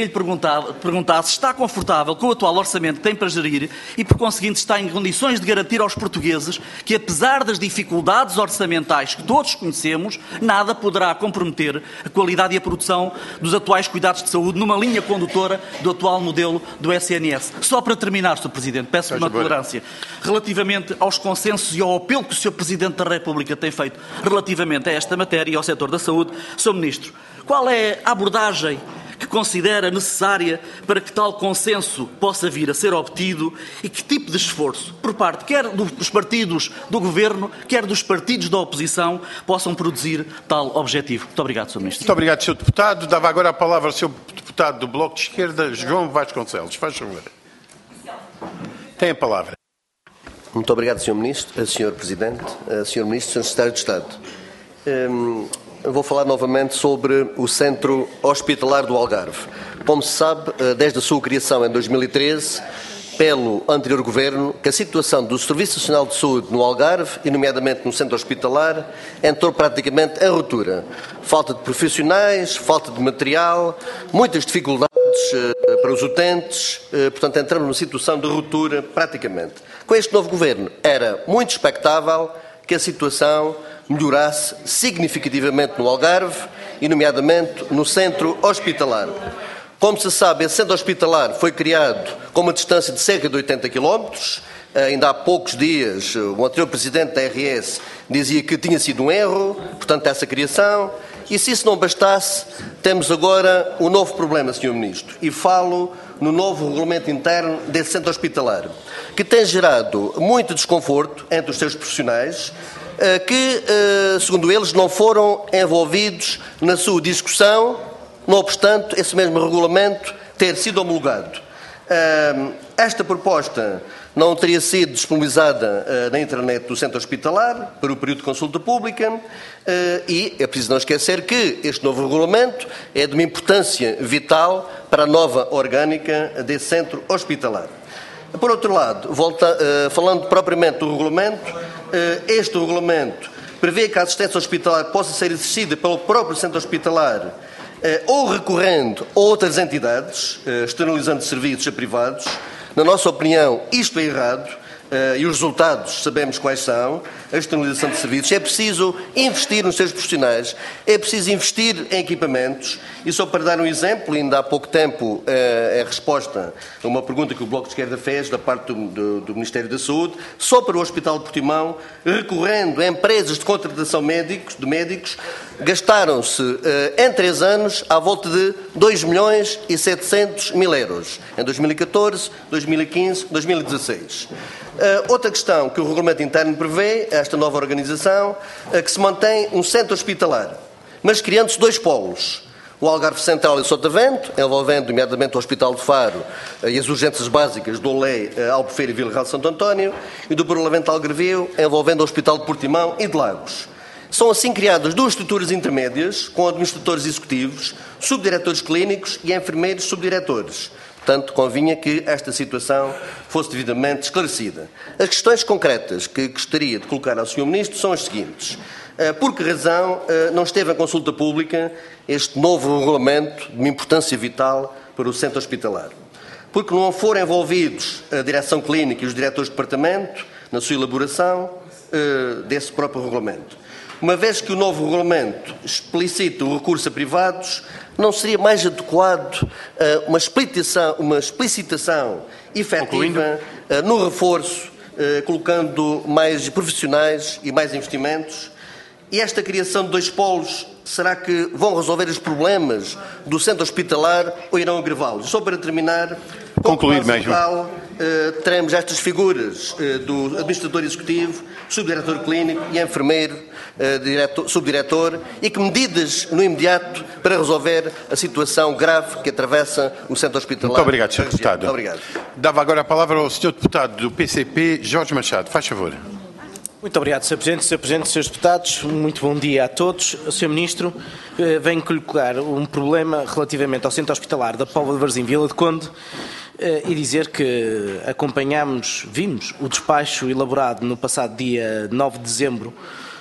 se está confortável com o atual orçamento que tem para gerir e, por conseguinte, está em condições de garantir aos portugueses que, apesar das dificuldades orçamentais que todos conhecemos, nada poderá comprometer a qualidade e a produção dos atuais cuidados de saúde numa linha condutora do atual modelo do SNS. Só para terminar, Sr. Presidente, peço-lhe uma tolerância. Relativamente aos consensos e ao apelo que o Sr. Presidente da República tem feito relativamente a esta matéria e ao setor da saúde, Sr. Ministro, qual é a abordagem que considera necessária para que tal consenso possa vir a ser obtido e que tipo de esforço, por parte quer dos partidos do Governo, quer dos partidos da oposição, possam produzir tal objetivo? Muito obrigado, Sr. Ministro. Muito obrigado, Sr. Deputado. Dava agora a palavra ao Sr. Deputado do Bloco de Esquerda, João Vasconcelos. Faz favor. Tem a palavra. Muito obrigado, Sr. Ministro, Sr. Presidente, Sr. Ministro, Sr. Secretário de Estado. Eu vou falar novamente sobre o Centro Hospitalar do Algarve. Como se sabe, desde a sua criação em 2013, pelo anterior Governo, que a situação do Serviço Nacional de Saúde no Algarve, e nomeadamente no Centro Hospitalar, entrou praticamente em ruptura. Falta de profissionais, falta de material, muitas dificuldades para os utentes, portanto entramos numa situação de ruptura praticamente. Com este novo Governo era muito expectável que a situação melhorasse significativamente no Algarve e, nomeadamente, no centro hospitalar. Como se sabe, esse centro hospitalar foi criado com uma distância de cerca de 80 km. Ainda há poucos dias, o anterior presidente da RS dizia que tinha sido um erro, portanto, essa criação. E se isso não bastasse, temos agora um novo problema, Sr. Ministro, e falo no novo regulamento interno desse centro hospitalar, que tem gerado muito desconforto entre os seus profissionais, que, segundo eles, não foram envolvidos na sua discussão, não obstante esse mesmo regulamento ter sido homologado. Esta proposta não teria sido disponibilizada na internet do centro hospitalar para o período de consulta pública e é preciso não esquecer que este novo regulamento é de uma importância vital para a nova orgânica desse centro hospitalar. Por outro lado, falando propriamente do regulamento, este regulamento prevê que a assistência hospitalar possa ser exercida pelo próprio centro hospitalar ou recorrendo a outras entidades, externalizando serviços a privados. Na nossa opinião, isto é errado. E os resultados sabemos quais são, a externalização de serviços. É preciso investir nos seus profissionais, é preciso investir em equipamentos. E só para dar um exemplo, ainda há pouco tempo a resposta a uma pergunta que o Bloco de Esquerda fez da parte do Ministério da Saúde, só para o Hospital de Portimão, recorrendo a empresas de contratação de médicos, gastaram-se em 3 anos à volta de 2.700.000 euros, em 2014, 2015, 2016. Outra questão que o regulamento interno prevê, esta nova organização, que se mantém um centro hospitalar, mas criando-se 2 polos. O Algarve Central e Sotavento, envolvendo nomeadamente o Hospital de Faro e as urgências básicas do Olé, Albufeira e Vila Real de Santo António, e do Parlamento Algarvio, envolvendo o Hospital de Portimão e de Lagos. São assim criadas 2 estruturas intermédias, com administradores executivos, subdiretores clínicos e enfermeiros subdiretores. Portanto, convinha que esta situação fosse devidamente esclarecida. As questões concretas que gostaria de colocar ao Sr. Ministro são as seguintes. Por que razão não esteve em consulta pública este novo regulamento de uma importância vital para o centro hospitalar? Porque não foram envolvidos a direção clínica e os diretores de departamento na sua elaboração desse próprio regulamento. Uma vez que o novo regulamento explicita o recurso a privados, não seria mais adequado uma explicitação efetiva no reforço, colocando mais profissionais e mais investimentos? E esta criação de 2 polos, será que vão resolver os problemas do centro hospitalar ou irão agravá-los? Só para terminar, concluir mesmo. Teremos estas figuras do administrador executivo, subdiretor clínico e enfermeiro, subdiretor, e que medidas no imediato para resolver a situação grave que atravessa o centro hospitalar. Muito obrigado, Sr. Deputado. Muito obrigado. Dava agora a palavra ao Sr. Deputado do PCP, Jorge Machado. Faz favor. Muito obrigado, Sr. Presidente. Sr. Presidente, Srs. Deputados, muito bom dia a todos. Sr. Ministro, venho colocar um problema relativamente ao centro hospitalar da Póvoa de Varzim, Vila de Conde, e dizer que vimos o despacho elaborado no passado dia 9 de dezembro,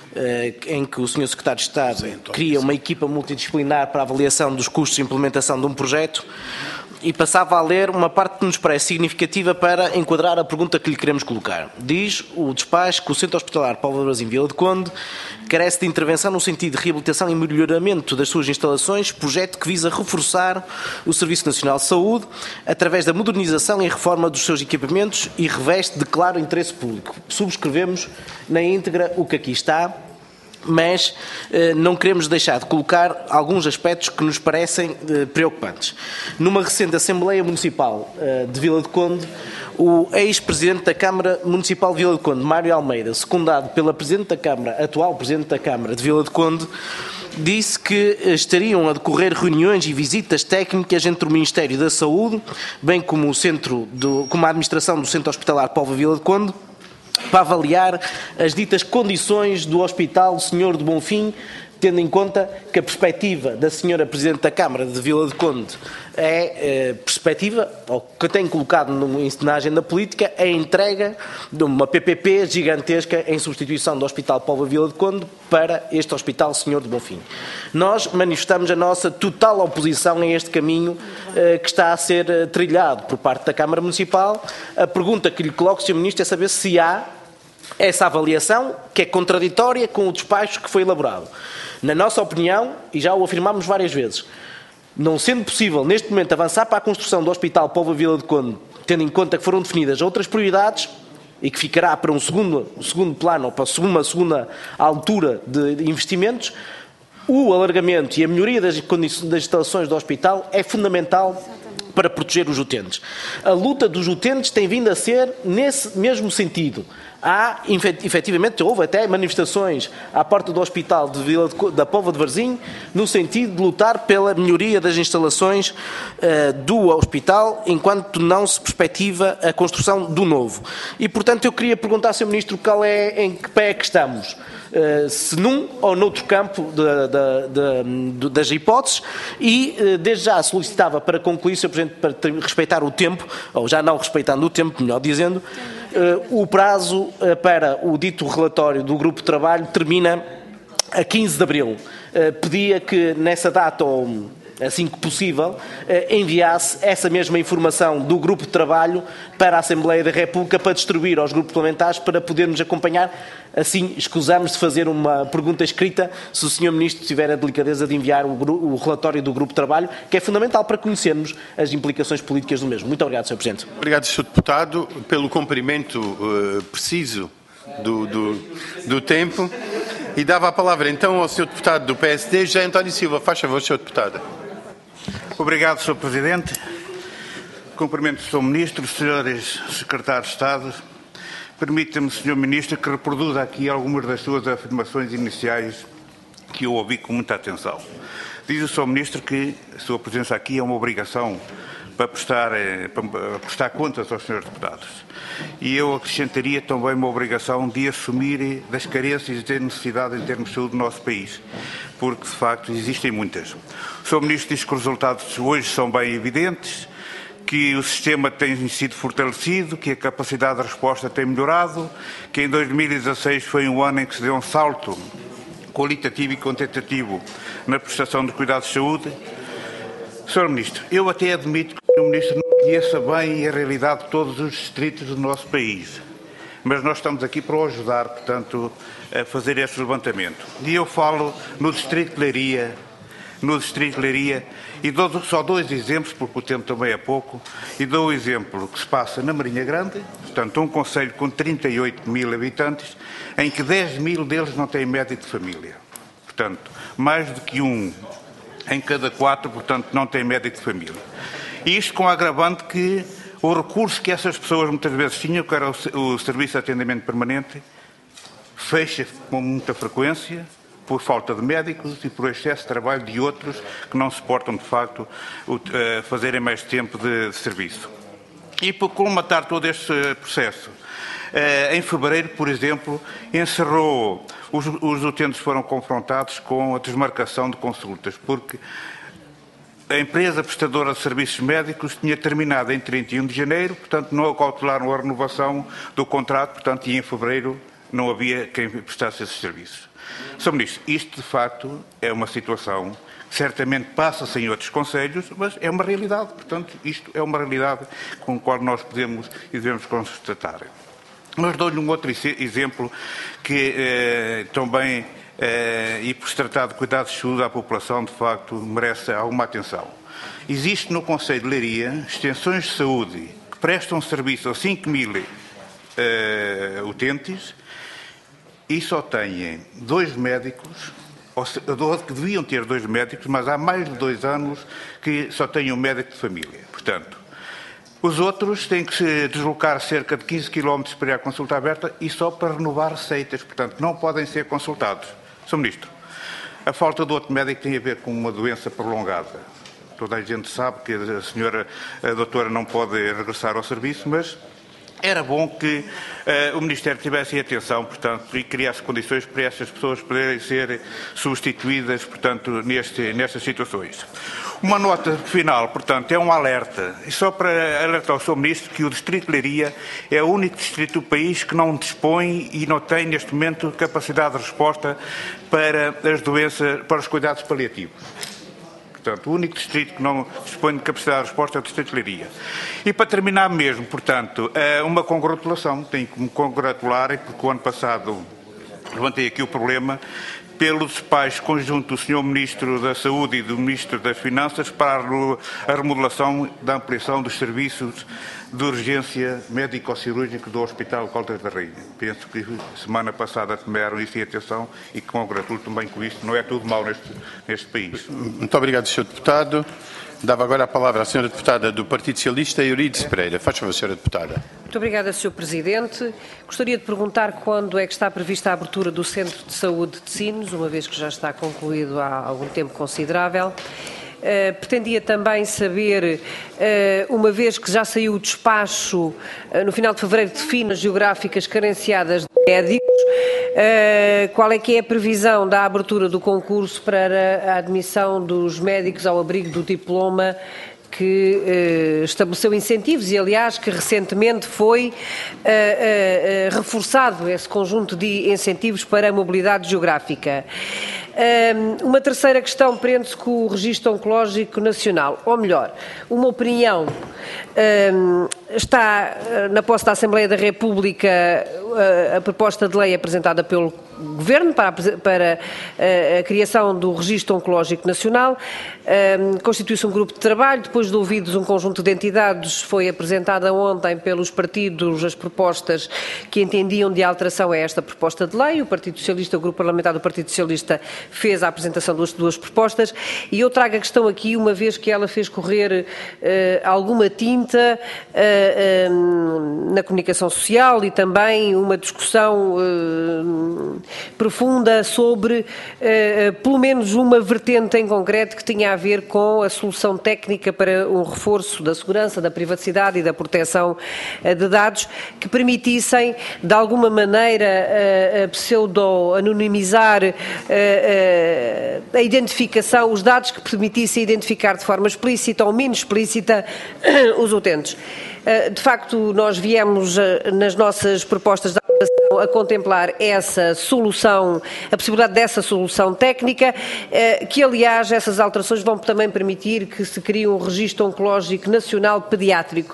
em que o Sr. Secretário de Estado cria uma equipa multidisciplinar para a avaliação dos custos de implementação de um projeto, e passava a ler uma parte que nos parece significativa para enquadrar a pergunta que lhe queremos colocar. Diz o despacho que o Centro Hospitalar Póvoa de Varzim, Vila de Conde, carece de intervenção no sentido de reabilitação e melhoramento das suas instalações, projeto que visa reforçar o Serviço Nacional de Saúde através da modernização e reforma dos seus equipamentos e reveste de claro interesse público. Subscrevemos na íntegra o que aqui está, mas não queremos deixar de colocar alguns aspectos que nos parecem preocupantes. Numa recente Assembleia Municipal de Vila de Conde, o ex-presidente da Câmara Municipal de Vila de Conde, Mário Almeida, secundado pela atual Presidente da Câmara de Vila de Conde, disse que estariam a decorrer reuniões e visitas técnicas entre o Ministério da Saúde, bem como como a administração do Centro Hospitalar Póvoa Vila de Conde, para avaliar as ditas condições do Hospital Senhor do Bonfim, tendo em conta que a perspectiva da Sra. Presidente da Câmara de Vila de Conde é perspectiva, ou que tem colocado na agenda política, a entrega de uma PPP gigantesca em substituição do Hospital Póvoa Vila de Conde para este Hospital Senhor do Bonfim. Nós manifestamos a nossa total oposição a este caminho que está a ser trilhado por parte da Câmara Municipal. A pergunta que lhe coloco, Sr. Ministro, é saber se há essa avaliação, que é contraditória com o despacho que foi elaborado. Na nossa opinião, e já o afirmámos várias vezes, não sendo possível neste momento avançar para a construção do Hospital Póvoa Vila de Conde, tendo em conta que foram definidas outras prioridades e que ficará para um segundo plano ou para uma segunda altura de investimentos, o alargamento e a melhoria das instalações do hospital é fundamental para proteger os utentes. A luta dos utentes tem vindo a ser nesse mesmo sentido. Efetivamente, houve até manifestações à porta do Hospital da Póvoa de Varzim, no sentido de lutar pela melhoria das instalações do hospital, enquanto não se perspectiva a construção do novo. E, portanto, eu queria perguntar ao Sr. Ministro em que pé é que estamos. Se num ou noutro campo das hipóteses, e desde já solicitava para concluir, Sr. Presidente, para respeitar o tempo, ou já não respeitando o tempo, melhor dizendo, o prazo para o dito relatório do Grupo de Trabalho termina a 15 de abril. Pedia que nessa data, ou assim que possível, enviasse essa mesma informação do Grupo de Trabalho para a Assembleia da República para distribuir aos grupos parlamentares para podermos acompanhar. Assim, escusamos de fazer uma pergunta escrita se o Sr. Ministro tiver a delicadeza de enviar o relatório do Grupo de Trabalho, que é fundamental para conhecermos as implicações políticas do mesmo. Muito obrigado, Sr. Presidente. Obrigado, Sr. Deputado, pelo cumprimento preciso do tempo. E dava a palavra então ao Sr. Deputado do PSD, José António Silva. Faz favor, Sr. Deputado. Obrigado, Sr. Presidente. Cumprimento o Sr. Ministro, Srs. Secretários de Estado. Permita-me, Sr. Ministro, que reproduza aqui algumas das suas afirmações iniciais que eu ouvi com muita atenção. Diz o Sr. Ministro que a sua presença aqui é uma obrigação para prestar contas aos Srs. Deputados. E eu acrescentaria também uma obrigação de assumir das carências e da necessidade em termos de saúde do nosso país, porque, de facto, existem muitas. O Sr. Ministro diz que os resultados hoje são bem evidentes, que o sistema tem sido fortalecido, que a capacidade de resposta tem melhorado, que em 2016 foi um ano em que se deu um salto qualitativo e quantitativo na prestação de cuidados de saúde. Sr. Ministro, eu até admito que o Sr. Ministro não conheça bem a realidade de todos os distritos do nosso país, mas nós estamos aqui para o ajudar, portanto, a fazer esse levantamento. E eu falo no Distrito de Leiria, e dou só dois exemplos, porque o tempo também é pouco, e dou o exemplo que se passa na Marinha Grande, portanto, um concelho com 38 mil habitantes, em que 10 mil deles não têm médico de família. Portanto, mais do que um em cada 4, portanto, não tem médico de família. E isto com a agravante que o recurso que essas pessoas muitas vezes tinham, que era o Serviço de Atendimento Permanente, fecha com muita frequência, por falta de médicos e por excesso de trabalho de outros que não suportam, de facto, fazerem mais tempo de serviço. E para colmatar todo este processo, em fevereiro, por exemplo, encerrou, os utentes foram confrontados com a desmarcação de consultas, porque a empresa prestadora de serviços médicos tinha terminado em 31 de janeiro, portanto não acautelaram a renovação do contrato, portanto, e em fevereiro não havia quem prestasse esses serviços. Sr. Ministro, isto de facto é uma situação que certamente passa-se em outros concelhos, mas é uma realidade, portanto, isto é uma realidade com a qual nós podemos e devemos constatar. Mas dou-lhe um outro exemplo que também, e por se tratar de cuidados de saúde à população, de facto, merece alguma atenção. Existe no Concelho de Leiria extensões de saúde que prestam serviço a 5 mil utentes e só têm 2 médicos, que deviam ter 2 médicos, mas há mais de 2 anos que só têm um médico de família. Portanto, os outros têm que se deslocar cerca de 15 km para ir à consulta aberta e só para renovar receitas, portanto, não podem ser consultados. Sr. Ministro, a falta de outro médico tem a ver com uma doença prolongada. Toda a gente sabe que a doutora não pode regressar ao serviço, mas era bom que o Ministério tivesse atenção, portanto, e criasse condições para essas pessoas poderem ser substituídas, portanto, nestas situações. Uma nota final, portanto, é um alerta, e só para alertar ao Sr. Ministro que o Distrito de Leiria é o único distrito do país que não dispõe e não tem, neste momento, capacidade de resposta para as doenças, para os cuidados paliativos. Portanto, o único distrito que não dispõe de capacidade de resposta é o Distrito de Leiria. E para terminar mesmo, portanto, uma congratulação, tenho que me congratular, porque o ano passado levantei aqui o problema, pelo despacho conjunto do Sr. Ministro da Saúde e do Ministro das Finanças para a remodelação da ampliação dos serviços de urgência médico-cirúrgica do Hospital Caldas da Rainha. Penso que semana passada tomaram isso em atenção e congratulo também com isto. Não é tudo mau neste país. Muito obrigado, Sr. Deputado. Dava agora a palavra à senhora deputada do Partido Socialista, Euridice Pereira. Faz favor, senhora deputada. Muito obrigada, Sr. Presidente. Gostaria de perguntar quando é que está prevista a abertura do Centro de Saúde de Sines, uma vez que já está concluído há algum tempo considerável. Pretendia também saber, uma vez que já saiu o despacho no final de fevereiro de finas geográficas carenciadas de médicos, qual é que é a previsão da abertura do concurso para a admissão dos médicos ao abrigo do diploma que estabeleceu incentivos e, aliás, que recentemente foi reforçado esse conjunto de incentivos para a mobilidade geográfica. Uma terceira questão prende-se com o Registro Oncológico Nacional, ou melhor, uma opinião. Está na posse da Assembleia da República a proposta de lei apresentada pelo Governo para a criação do Registro Oncológico Nacional. Constitui-se um grupo de trabalho, depois de ouvidos um conjunto de entidades, foi apresentada ontem pelos partidos as propostas que entendiam de alteração a esta proposta de lei. O Partido Socialista, o Grupo Parlamentar do Partido Socialista, fez a apresentação das duas propostas e eu trago a questão aqui, uma vez que ela fez correr alguma tinta na comunicação social e também uma discussão profunda sobre, pelo menos, uma vertente em concreto que tinha a ver com a solução técnica para um reforço da segurança, da privacidade e da proteção de dados que permitissem, de alguma maneira, pseudo-anonimizar a identificação, os dados que permitissem identificar de forma explícita ou menos explícita os utentes. De facto, nós viemos nas nossas propostas de alteração a contemplar essa solução, a possibilidade dessa solução técnica, que aliás essas alterações vão também permitir que se crie um registro oncológico nacional pediátrico.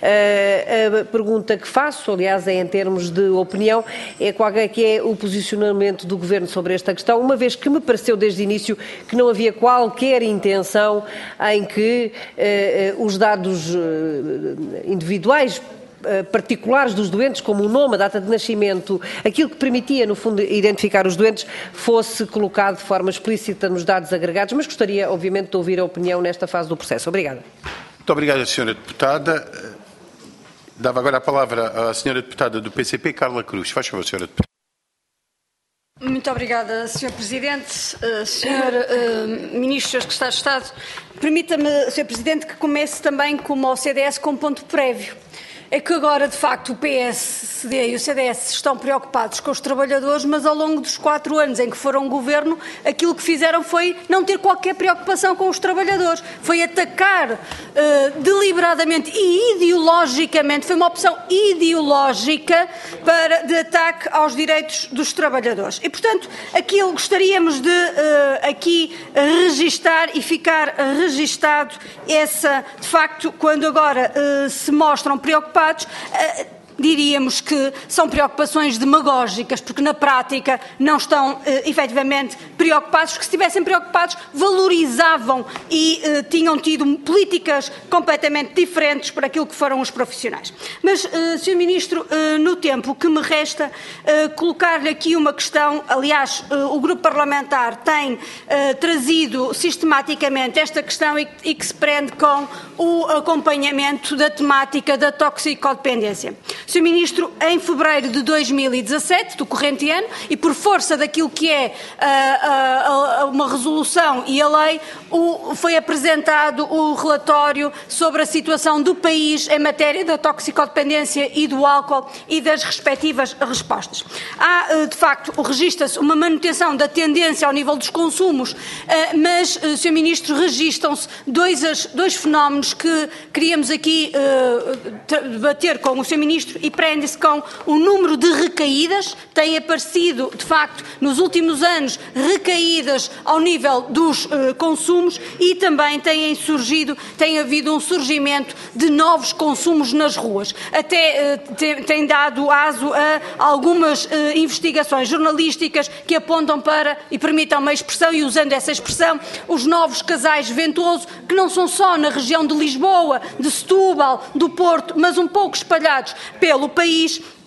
A pergunta que faço, aliás, é em termos de opinião, é qual é que é o posicionamento do Governo sobre esta questão, uma vez que me pareceu desde o início que não havia qualquer intenção em que os dados individuais particulares dos doentes, como o nome, a data de nascimento, aquilo que permitia, no fundo, identificar os doentes, fosse colocado de forma explícita nos dados agregados, mas gostaria, obviamente, de ouvir a opinião nesta fase do processo. Obrigada. Muito obrigada, senhora deputada. Dava agora a palavra à senhora deputada do PCP, Carla Cruz. Faz favor, senhora deputada. Muito obrigada, Sr. Presidente. Sr. Ministro, Sr. Secretário de Estado, permita-me, Sr. Presidente, que comece também como o CDS com um ponto prévio. É que agora, de facto, o PSD e o CDS estão preocupados com os trabalhadores, mas ao longo dos 4 anos em que foram governo, aquilo que fizeram foi não ter qualquer preocupação com os trabalhadores. Foi atacar deliberadamente e ideologicamente, foi uma opção ideológica de ataque aos direitos dos trabalhadores. E, portanto, aquilo gostaríamos de aqui registar e ficar registado essa, de facto, quando agora se mostram preocupados, diríamos que são preocupações demagógicas, porque na prática não estão efetivamente preocupados, porque se estivessem preocupados valorizavam e tinham tido políticas completamente diferentes para aquilo que foram os profissionais. Mas, Sr. Ministro, no tempo que me resta, colocar-lhe aqui uma questão, aliás, o Grupo Parlamentar tem trazido sistematicamente esta questão e que se prende com o acompanhamento da temática da toxicodependência. Sr. Ministro, em fevereiro de 2017, do corrente ano, e por força daquilo que é uma resolução e a lei, foi apresentado o relatório sobre a situação do país em matéria da toxicodependência e do álcool e das respectivas respostas. Há, de facto, registra-se uma manutenção da tendência ao nível dos consumos, mas, Sr. Ministro, registram-se dois fenómenos que queríamos aqui debater com o Sr. Ministro e prende-se com o número de recaídas. Tem aparecido, de facto, nos últimos anos, recaídas ao nível dos consumos e também tem havido um surgimento de novos consumos nas ruas. Até tem dado aso a algumas investigações jornalísticas que apontam para, e permitam uma expressão, e usando essa expressão, os novos casais ventoso, que não são só na região de Lisboa, de Setúbal, do Porto, mas um pouco espalhados pelo país.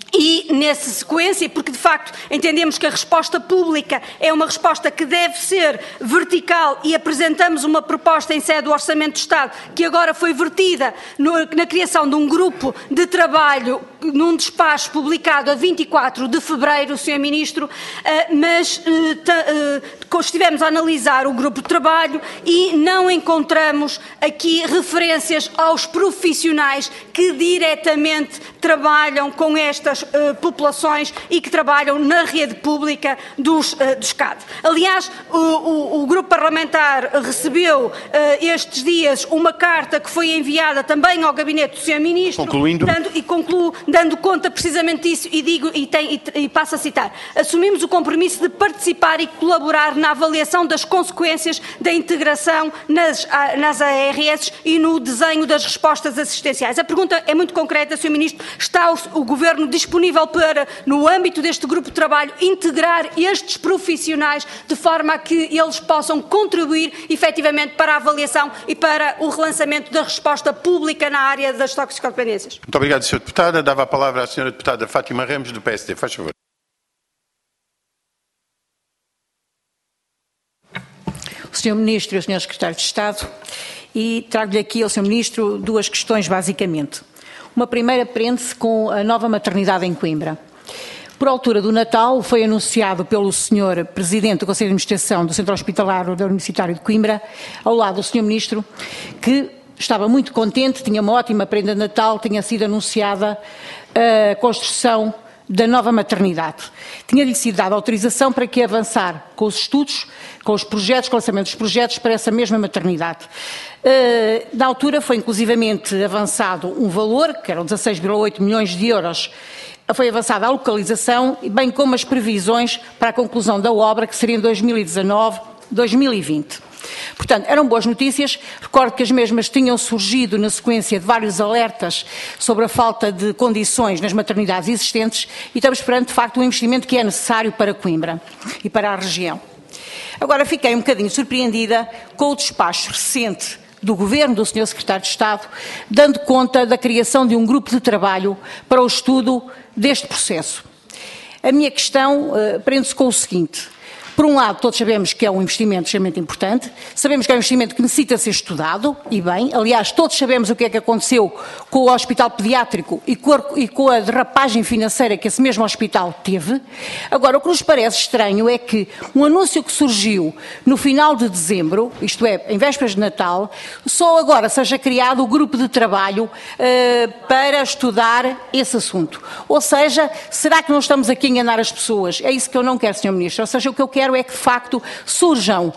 E, nessa sequência, porque de facto entendemos que a resposta pública é uma resposta que deve ser vertical e apresentamos uma proposta em sede do Orçamento do Estado que agora foi vertida na criação de um grupo de trabalho num despacho publicado a 24 de fevereiro, Sr. Ministro, mas estivemos a analisar o grupo de trabalho e não encontramos aqui referências aos profissionais que diretamente trabalham com estas populações e que trabalham na rede pública dos CAD. Aliás, o grupo parlamentar recebeu estes dias uma carta que foi enviada também ao gabinete do Sr. Ministro, e concluo dando conta precisamente disso e passo a citar. Assumimos o compromisso de participar e colaborar na avaliação das consequências da integração nas ARS e no desenho das respostas assistenciais. A pergunta é muito concreta, Sr. Ministro. Está o Governo disponível para, no âmbito deste grupo de trabalho, integrar estes profissionais de forma a que eles possam contribuir efetivamente para a avaliação e para o relançamento da resposta pública na área das toxicodependências? Muito obrigado, Sra. Deputada. Dava a palavra à Sra. Deputada Fátima Ramos, do PSD. Faz favor. O Sr. Ministro e o Sr. Secretário de Estado, e trago-lhe aqui ao Sr. Ministro duas questões, basicamente. Uma primeira prende-se com a nova maternidade em Coimbra. Por altura do Natal, foi anunciado pelo Sr. Presidente do Conselho de Administração do Centro Hospitalar Universitário de Coimbra, ao lado do Sr. Ministro, que estava muito contente, tinha uma ótima prenda de Natal, tinha sido anunciada a construção da nova maternidade. Tinha-lhe sido dada autorização para que avançar com os estudos, com os projetos, com o lançamento dos projetos para essa mesma maternidade. Na altura foi inclusivamente avançado um valor, que eram 16,8 milhões de euros, foi avançada a localização, bem como as previsões para a conclusão da obra, que seria em 2019-2020. Portanto, eram boas notícias. Recordo que as mesmas tinham surgido na sequência de vários alertas sobre a falta de condições nas maternidades existentes e estamos perante, de facto, um investimento que é necessário para Coimbra e para a região. Agora, fiquei um bocadinho surpreendida com o despacho recente do Governo, do Sr. Secretário de Estado, dando conta da criação de um grupo de trabalho para o estudo deste processo. A minha questão prende-se com o seguinte. Por um lado, todos sabemos que é um investimento extremamente importante, sabemos que é um investimento que necessita ser estudado, e bem, aliás, todos sabemos o que é que aconteceu com o Hospital Pediátrico e com a derrapagem financeira que esse mesmo hospital teve. Agora, o que nos parece estranho é que um anúncio que surgiu no final de dezembro, isto é, em vésperas de Natal, só agora seja criado o grupo de trabalho para estudar esse assunto. Ou seja, será que não estamos aqui a enganar as pessoas? É isso que eu não quero, Sr. Ministro. Ou seja, o que eu quero é que, de facto, surjam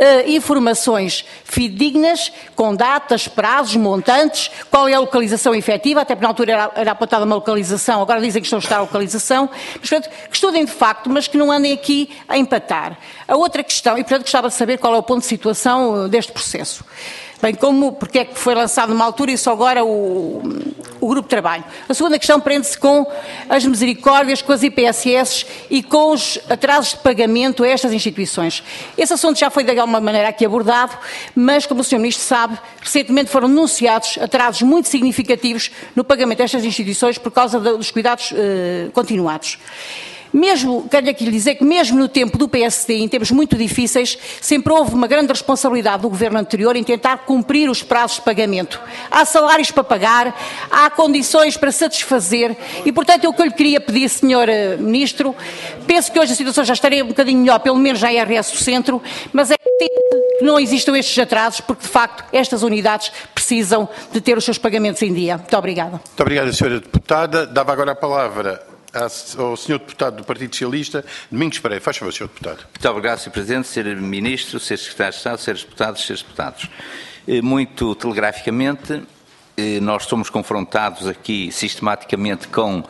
informações fidedignas, com datas, prazos, montantes, qual é a localização efetiva, até porque na altura era apontada uma localização, agora dizem que estão a estudar a localização, mas, portanto, que estudem de facto, mas que não andem aqui a empatar. A outra questão, e portanto gostava de saber qual é o ponto de situação deste processo. Bem como, porque é que foi lançado numa altura e só agora o grupo de trabalho. A segunda questão prende-se com as misericórdias, com as IPSS e com os atrasos de pagamento a estas instituições. Esse assunto já foi de alguma maneira aqui abordado, mas, como o Sr. Ministro sabe, recentemente foram denunciados atrasos muito significativos no pagamento a estas instituições por causa dos cuidados continuados. Mesmo, quero aqui lhe dizer que mesmo no tempo do PSD, em tempos muito difíceis, sempre houve uma grande responsabilidade do Governo anterior em tentar cumprir os prazos de pagamento. Há salários para pagar, há condições para satisfazer e, portanto, o que eu lhe queria pedir, Sr. Ministro, penso que hoje a situação já estaria um bocadinho melhor, pelo menos na IRS do Centro, mas é que não existam estes atrasos, porque, de facto, estas unidades precisam de ter os seus pagamentos em dia. Muito obrigada. Muito obrigado, Sra. Deputada. Dava agora a palavra ao Sr. Deputado do Partido Socialista, Domingos Pereira. Faz favor, Sr. Deputado. Muito obrigado, Sr. Presidente, Sr. Ministro, Sr. Secretário de Estado, Srs. Deputados, Srs. Deputados. Muito telegraficamente, nós somos confrontados aqui sistematicamente com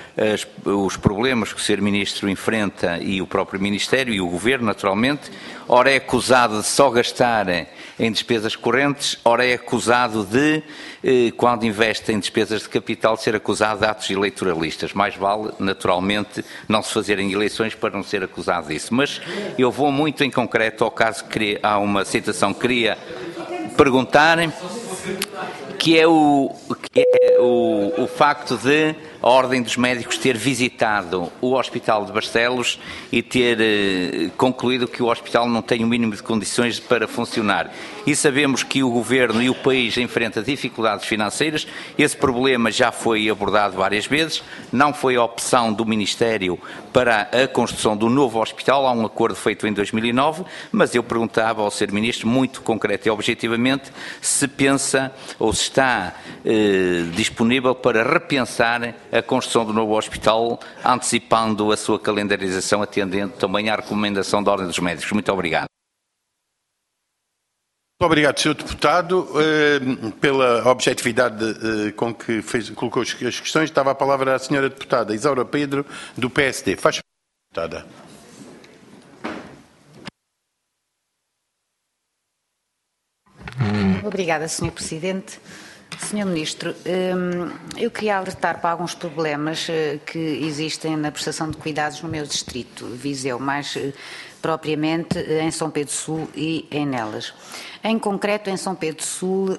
os problemas que o Sr. Ministro enfrenta e o próprio Ministério e o Governo, naturalmente. Ora é acusado de só gastar em despesas correntes, ora é acusado de, quando investe em despesas de capital, ser acusado de atos eleitoralistas. Mais vale, naturalmente, não se fazerem eleições para não ser acusado disso. Mas eu vou muito em concreto ao caso que há uma situação que queria perguntar, que é o facto de a Ordem dos Médicos ter visitado o Hospital de Barcelos e ter concluído que o hospital não tem o mínimo de condições para funcionar. E sabemos que o Governo e o país enfrentam dificuldades financeiras. Esse problema já foi abordado várias vezes. Não foi a opção do Ministério para a construção do novo hospital. Há um acordo feito em 2009, mas eu perguntava ao Sr. Ministro, muito concreto e objetivamente, se pensa ou se está disponível para repensar a construção do novo hospital, antecipando a sua calendarização, atendendo também à recomendação da Ordem dos Médicos. Muito obrigado. Muito obrigado, Sr. Deputado, pela objetividade com que colocou as questões. Dava a palavra à Sra. Deputada Isaura Pedro, do PSD. Faz favor, deputada. Obrigada, Sr. Presidente. Sr. Ministro, eu queria alertar para alguns problemas que existem na prestação de cuidados no meu distrito, Viseu, mais propriamente em São Pedro Sul e em Nelas. Em concreto, em São Pedro Sul,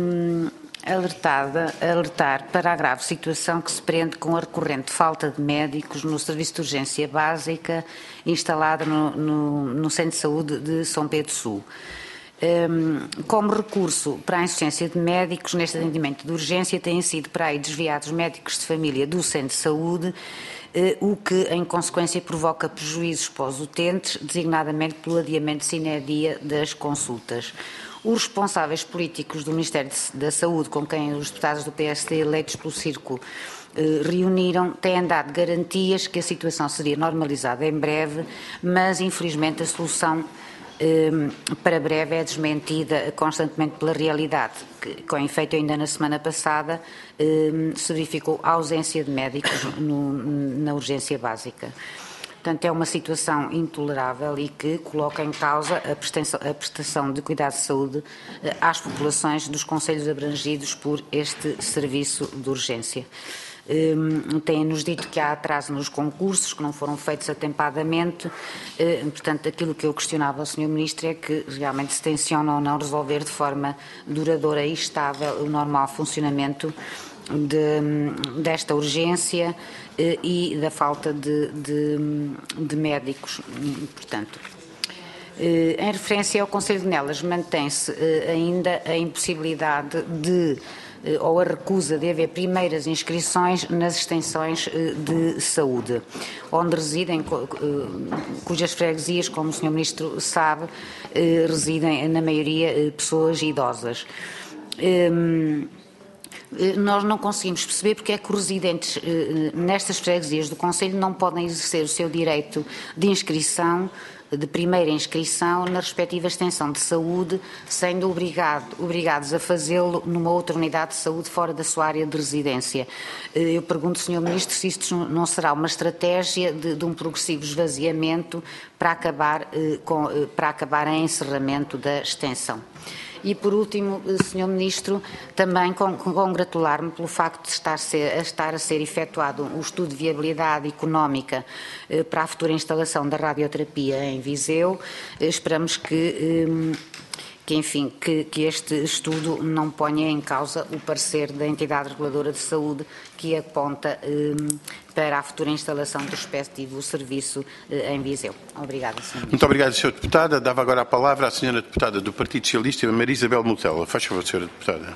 alertar para a grave situação que se prende com a recorrente falta de médicos no serviço de urgência básica instalado no Centro de Saúde de São Pedro Sul. Como recurso para a insuficiência de médicos neste atendimento de urgência têm sido para aí desviados médicos de família do centro de saúde, o que em consequência provoca prejuízos para os utentes, designadamente pelo adiamento sine die das consultas. Os responsáveis políticos do Ministério da Saúde, com quem os deputados do PSD eleitos pelo Círculo reuniram, têm dado garantias que a situação seria normalizada em breve, mas infelizmente a solução para breve é desmentida constantemente pela realidade, que, com efeito ainda na semana passada, se verificou a ausência de médicos na urgência básica. Portanto, é uma situação intolerável e que coloca em causa a prestação de cuidados de saúde às populações dos concelhos abrangidos por este serviço de urgência. Têm-nos dito que há atraso nos concursos, que não foram feitos atempadamente. Portanto, aquilo que eu questionava ao Sr. Ministro é que realmente se tenciona ou não resolver de forma duradoura e estável o normal funcionamento desta urgência e da falta de médicos. Portanto, em referência ao Concelho de Nelas, mantém-se ainda a impossibilidade ou a recusa de haver primeiras inscrições nas extensões de saúde, onde residem, cujas freguesias, como o Sr. Ministro sabe, residem na maioria pessoas idosas. Nós não conseguimos perceber porque é que os residentes nestas freguesias do Concelho não podem exercer o seu direito de inscrição, de primeira inscrição na respectiva extensão de saúde, sendo obrigados a fazê-lo numa outra unidade de saúde fora da sua área de residência. Eu pergunto, Sr. Ministro, se isto não será uma estratégia de um progressivo esvaziamento para acabar em encerramento da extensão. E, por último, Sr. Ministro, também congratular-me pelo facto de estar a ser efetuado um estudo de viabilidade económica para a futura instalação da radioterapia em Viseu. Esperamos que este estudo não ponha em causa o parecer da entidade reguladora de saúde que aponta para a futura instalação do respectivo serviço em Viseu. Obrigada, Sr. Ministro. Muito obrigado, Sra. Deputada. Dava agora a palavra à Sra. Deputada do Partido Socialista, Maria Isabel Mutela. Faz favor, Sra. Deputada.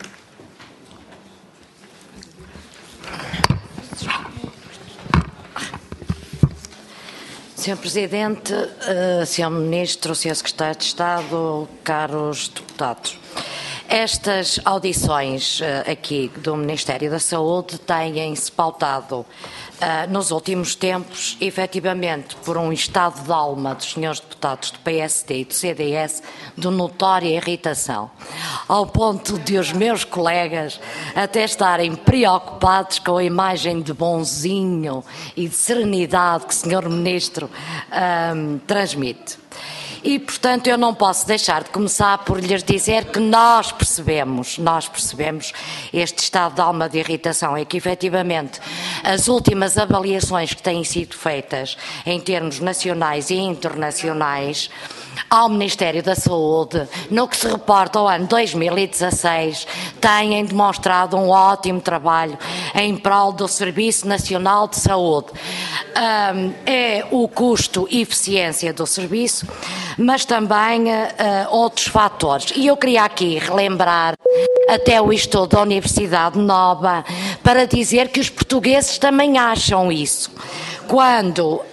Sr. Presidente, Sr. Ministro, Sr. Secretário de Estado, caros deputados, estas audições aqui do Ministério da Saúde têm-se pautado nos últimos tempos, efetivamente, por um estado de alma dos senhores deputados do PSD e do CDS de notória irritação, ao ponto de os meus colegas até estarem preocupados com a imagem de bonzinho e de serenidade que o Sr. Ministro transmite. E, portanto, eu não posso deixar de começar por lhes dizer que nós percebemos este estado de alma de irritação e que, efetivamente, as últimas avaliações que têm sido feitas em termos nacionais e internacionais ao Ministério da Saúde, no que se reporta ao ano 2016, têm demonstrado um ótimo trabalho em prol do Serviço Nacional de Saúde. É o custo e eficiência do serviço, mas também outros fatores. E eu queria aqui relembrar até o estudo da Universidade Nova para dizer que os portugueses também acham isso. Quando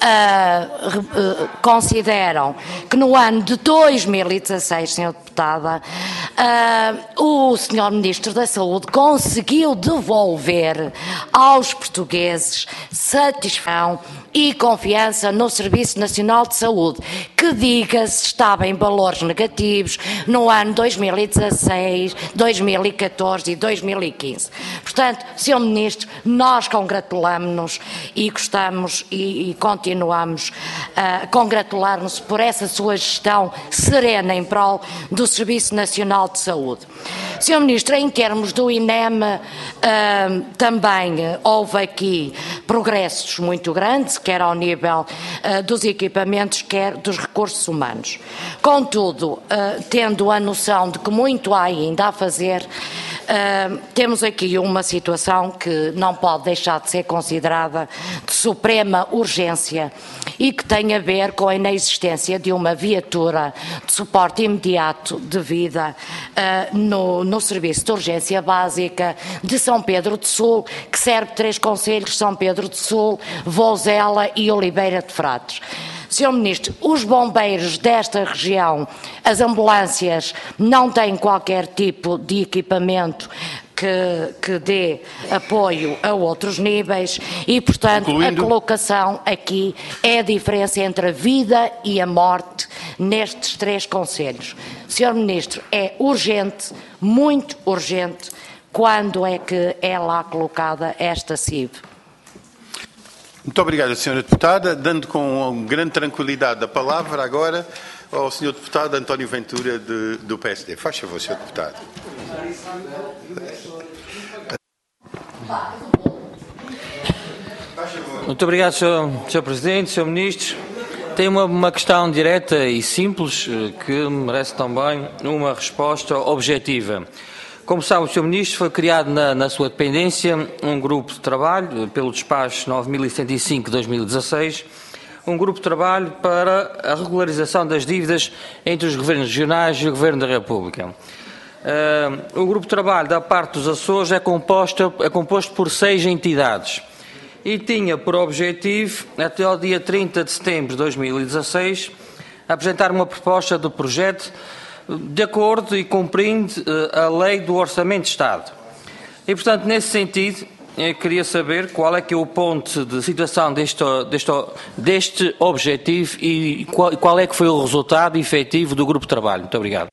consideram que no ano de 2016, Sra. Deputada, o Sr. Ministro da Saúde conseguiu devolver aos portugueses satisfação e confiança no Serviço Nacional de Saúde, que, diga-se, estava em valores negativos no ano 2016, 2014 e 2015. Portanto, Sr. Ministro, nós congratulamos-nos e gostamos e continuamos a congratular-nos por essa sua gestão serena em prol do Serviço Nacional de Saúde. Sr. Ministro, em termos do INEM, também houve aqui progressos muito grandes, quer ao nível dos equipamentos, quer dos recursos humanos. Contudo, tendo a noção de que muito há ainda a fazer, temos aqui uma situação que não pode deixar de ser considerada de suprema urgência e que tem a ver com a inexistência de uma viatura de suporte imediato de vida no Serviço de Urgência Básica de São Pedro do Sul, que serve 3 concelhos: São Pedro do Sul, Vouzela e Oliveira de Frades. Sr. Ministro, os bombeiros desta região, as ambulâncias, não têm qualquer tipo de equipamento que dê apoio a outros níveis e, portanto, a colocação aqui é a diferença entre a vida e a morte nestes 3 concelhos. Sr. Ministro, é urgente, muito urgente, quando é que é lá colocada esta CIV? Muito obrigado, Sra. Deputada. Dando com grande tranquilidade a palavra agora ao Sr. Deputado António Ventura do PSD. Faz favor, Sr. Deputado. Muito obrigado, Sr. Presidente, Sr. Ministro. Tenho uma questão direta e simples que merece também uma resposta objetiva. Como sabe, o Sr. Ministro, foi criado na sua dependência um grupo de trabalho, pelo despacho 9105-2016, um grupo de trabalho para a regularização das dívidas entre os governos regionais e o Governo da República. O grupo de trabalho da parte dos Açores é composto por 6 entidades e tinha por objetivo, até ao dia 30 de setembro de 2016, apresentar uma proposta de projeto de acordo e cumprindo a lei do Orçamento de Estado. E, portanto, nesse sentido, eu queria saber qual é que é o ponto de situação deste objetivo e qual é que foi o resultado efetivo do grupo de trabalho. Muito obrigado.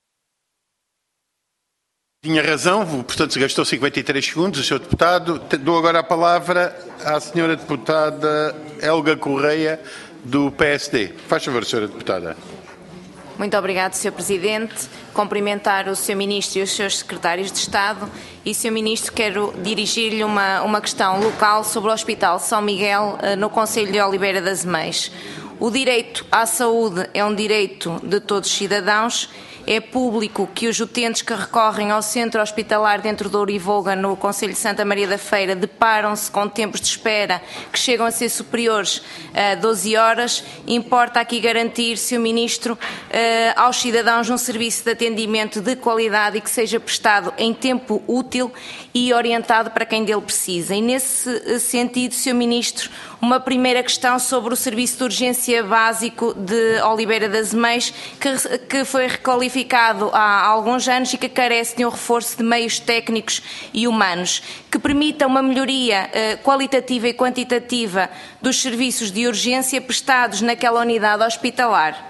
Tinha razão, portanto, gastou 53 segundos, o Sr. Deputado. Dou agora a palavra à Sra. Deputada Helga Correia, do PSD. Faz favor, Sra. Deputada. Muito obrigado, Sr. Presidente. Cumprimentar o Sr. Ministro e os seus secretários de Estado. E, Sr. Ministro, quero dirigir-lhe uma questão local sobre o Hospital São Miguel, no concelho de Oliveira das Meias. O direito à saúde é um direito de todos os cidadãos. É público que os utentes que recorrem ao centro hospitalar dentro do Ourivoga, no concelho de Santa Maria da Feira, deparam-se com tempos de espera que chegam a ser superiores a 12 horas. Importa aqui garantir, Sr. Ministro, aos cidadãos um serviço de atendimento de qualidade e que seja prestado em tempo útil e orientado para quem dele precisa. E nesse sentido, Sr. Ministro, uma primeira questão sobre o Serviço de Urgência Básico de Oliveira das Meias, que foi requalificado há alguns anos e que carece de um reforço de meios técnicos e humanos, que permita uma melhoria qualitativa e quantitativa dos serviços de urgência prestados naquela unidade hospitalar.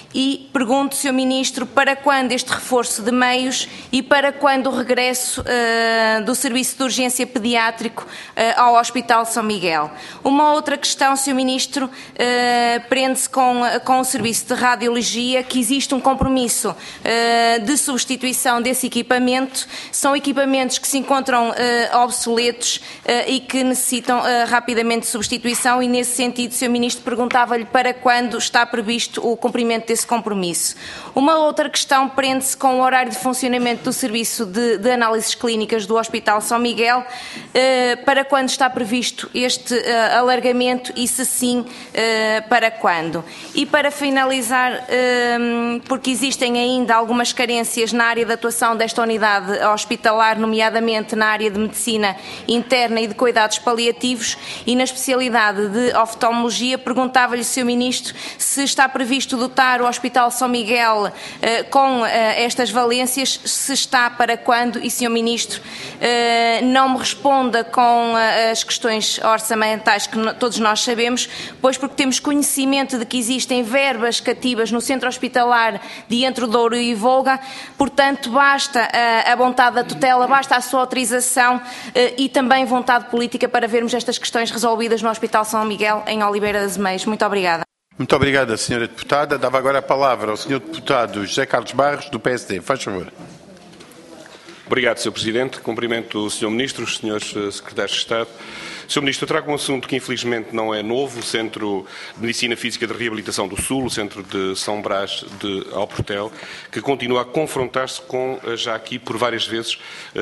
e pergunto, Sr. Ministro, para quando este reforço de meios e para quando o regresso do Serviço de Urgência Pediátrico ao Hospital São Miguel. Uma outra questão, Sr. Ministro, prende-se com o Serviço de Radiologia, que existe um compromisso de substituição desse equipamento. São equipamentos que se encontram obsoletos e que necessitam rapidamente de substituição e, nesse sentido, Sr. Ministro, perguntava-lhe para quando está previsto o cumprimento desse compromisso. Uma outra questão prende-se com o horário de funcionamento do Serviço de Análises Clínicas do Hospital São Miguel, para quando está previsto este alargamento e, se sim, para quando. E para finalizar, porque existem ainda algumas carências na área de atuação desta unidade hospitalar, nomeadamente na área de medicina interna e de cuidados paliativos e na especialidade de oftalmologia, perguntava-lhe, Sr. Ministro, se está previsto dotar o Hospital São Miguel com estas valências, se está, para quando, e, Sr. Ministro, não me responda com as questões orçamentais que todos nós sabemos, pois porque temos conhecimento de que existem verbas cativas no centro hospitalar de Entre o Douro e Volga, portanto basta a vontade da tutela, basta a sua autorização e também vontade política para vermos estas questões resolvidas no Hospital São Miguel em Oliveira das Meias. Muito obrigada. Muito obrigada, Sra. Deputada. Dava agora a palavra ao Sr. Deputado José Carlos Barros, do PSD. Faz favor. Obrigado, Sr. Presidente. Cumprimento o Sr. Ministro, os Srs. Secretários de Estado. Sr. Ministro, eu trago um assunto que infelizmente não é novo, o Centro de Medicina Física de Reabilitação do Sul, o Centro de São Brás de Alportel, que continua a confrontar-se com, já aqui por várias vezes,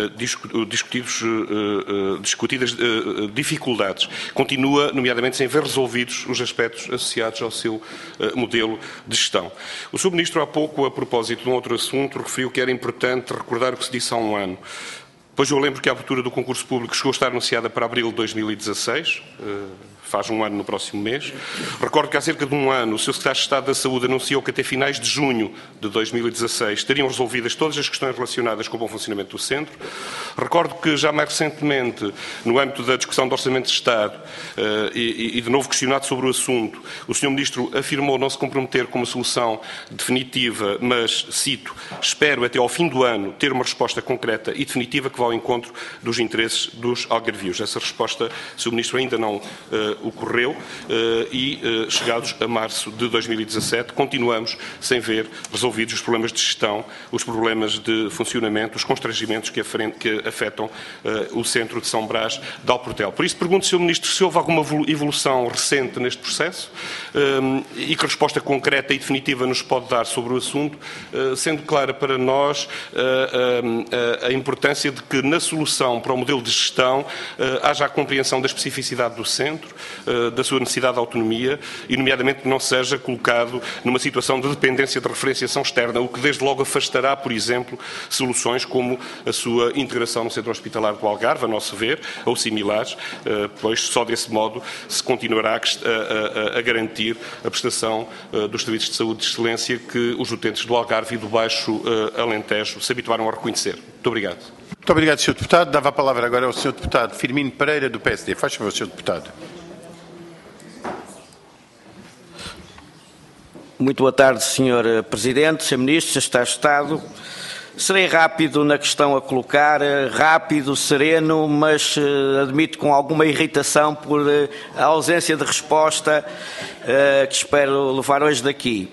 discutidas dificuldades. Continua, nomeadamente, sem ver resolvidos os aspectos associados ao seu modelo de gestão. O Sr. Ministro, há pouco, a propósito de um outro assunto, referiu que era importante recordar o que se disse há um ano. Pois eu lembro que a abertura do concurso público chegou a estar anunciada para abril de 2016, faz um ano no próximo mês. Recordo que há cerca de um ano o Sr. Secretário de Estado da Saúde anunciou que até finais de junho de 2016 estariam resolvidas todas as questões relacionadas com o bom funcionamento do centro. Recordo que já mais recentemente, no âmbito da discussão do Orçamento de Estado e de novo questionado sobre o assunto, o Sr. Ministro afirmou não se comprometer com uma solução definitiva, mas, cito, espero até ao fim do ano ter uma resposta concreta e definitiva que vá ao encontro dos interesses dos algarvios. Essa resposta, Sr. Ministro, ainda não ocorreu e, chegados a março de 2017, continuamos sem ver resolvidos os problemas de gestão, os problemas de funcionamento, os constrangimentos que afetam o centro de São Brás de Alportel. Por isso, pergunto, Sr. Ministro, se houve alguma evolução recente neste processo e que resposta concreta e definitiva nos pode dar sobre o assunto, sendo clara para nós a importância de que na solução para o modelo de gestão haja a compreensão da especificidade do centro, da sua necessidade de autonomia e, nomeadamente, que não seja colocado numa situação de dependência de referenciação externa, o que desde logo afastará, por exemplo, soluções como a sua integração no centro hospitalar do Algarve, a nosso ver, ou similares, pois só desse modo se continuará a garantir a prestação dos serviços de saúde de excelência que os utentes do Algarve e do Baixo Alentejo se habituaram a reconhecer. Muito obrigado. Muito obrigado, Sr. Deputado. Dava a palavra agora ao Sr. Deputado Firmino Pereira, do PSD. Faz favor, Sr. Deputado. Muito boa tarde, Sr. Presidente, Sr. Ministro, Sr. Secretário de Estado. Serei rápido na questão a colocar, rápido, sereno, mas admito com alguma irritação por a ausência de resposta que espero levar hoje daqui.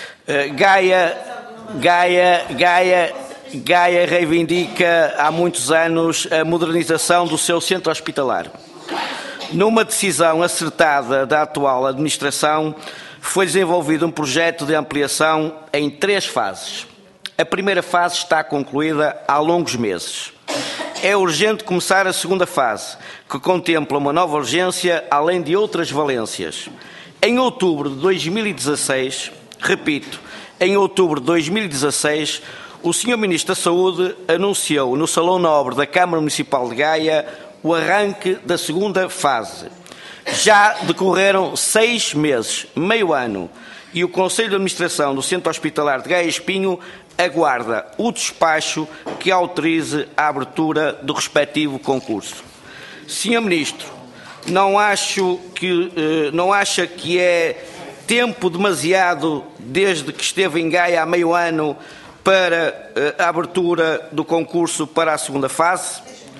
Gaia reivindica há muitos anos a modernização do seu centro hospitalar. Numa decisão acertada da atual administração, foi desenvolvido um projeto de ampliação em 3 fases. A primeira fase está concluída há longos meses. É urgente começar a segunda fase, que contempla uma nova urgência, além de outras valências. Em outubro de 2016, repito, em outubro de 2016, o Sr. Ministro da Saúde anunciou no Salão Nobre da Câmara Municipal de Gaia o arranque da segunda fase. Já decorreram 6 meses, meio ano, e o Conselho de Administração do Centro Hospitalar de Gaia Espinho aguarda o despacho que autorize a abertura do respectivo concurso. Sr. Ministro, não acha que é tempo demasiado desde que esteve em Gaia há meio ano para a abertura do concurso para a segunda fase?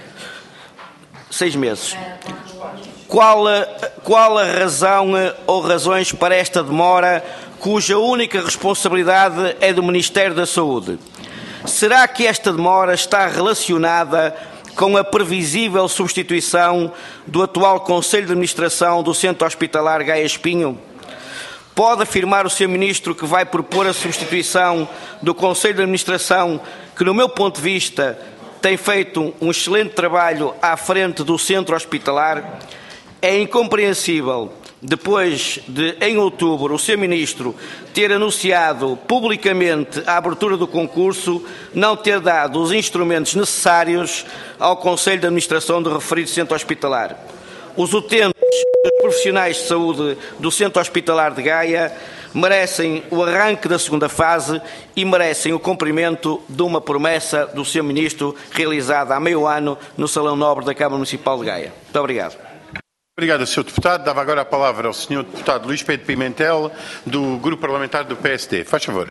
6 meses. Qual a razão ou razões para esta demora, cuja única responsabilidade é do Ministério da Saúde? Será que esta demora está relacionada com a previsível substituição do atual Conselho de Administração do Centro Hospitalar Gaia Espinho? Pode afirmar o Sr. Ministro que vai propor a substituição do Conselho de Administração, que, no meu ponto de vista, tem feito um excelente trabalho à frente do Centro Hospitalar? É incompreensível, depois de, em outubro, o Sr. Ministro ter anunciado publicamente a abertura do concurso, não ter dado os instrumentos necessários ao Conselho de Administração do referido Centro Hospitalar. Os utentes e os profissionais de saúde do Centro Hospitalar de Gaia merecem o arranque da segunda fase e merecem o cumprimento de uma promessa do Sr. Ministro realizada há meio ano no Salão Nobre da Câmara Municipal de Gaia. Muito obrigado. Obrigado, Sr. Deputado. Dava agora a palavra ao Sr. Deputado Luís Pedro Pimentel, do Grupo Parlamentar do PSD. Faz favor.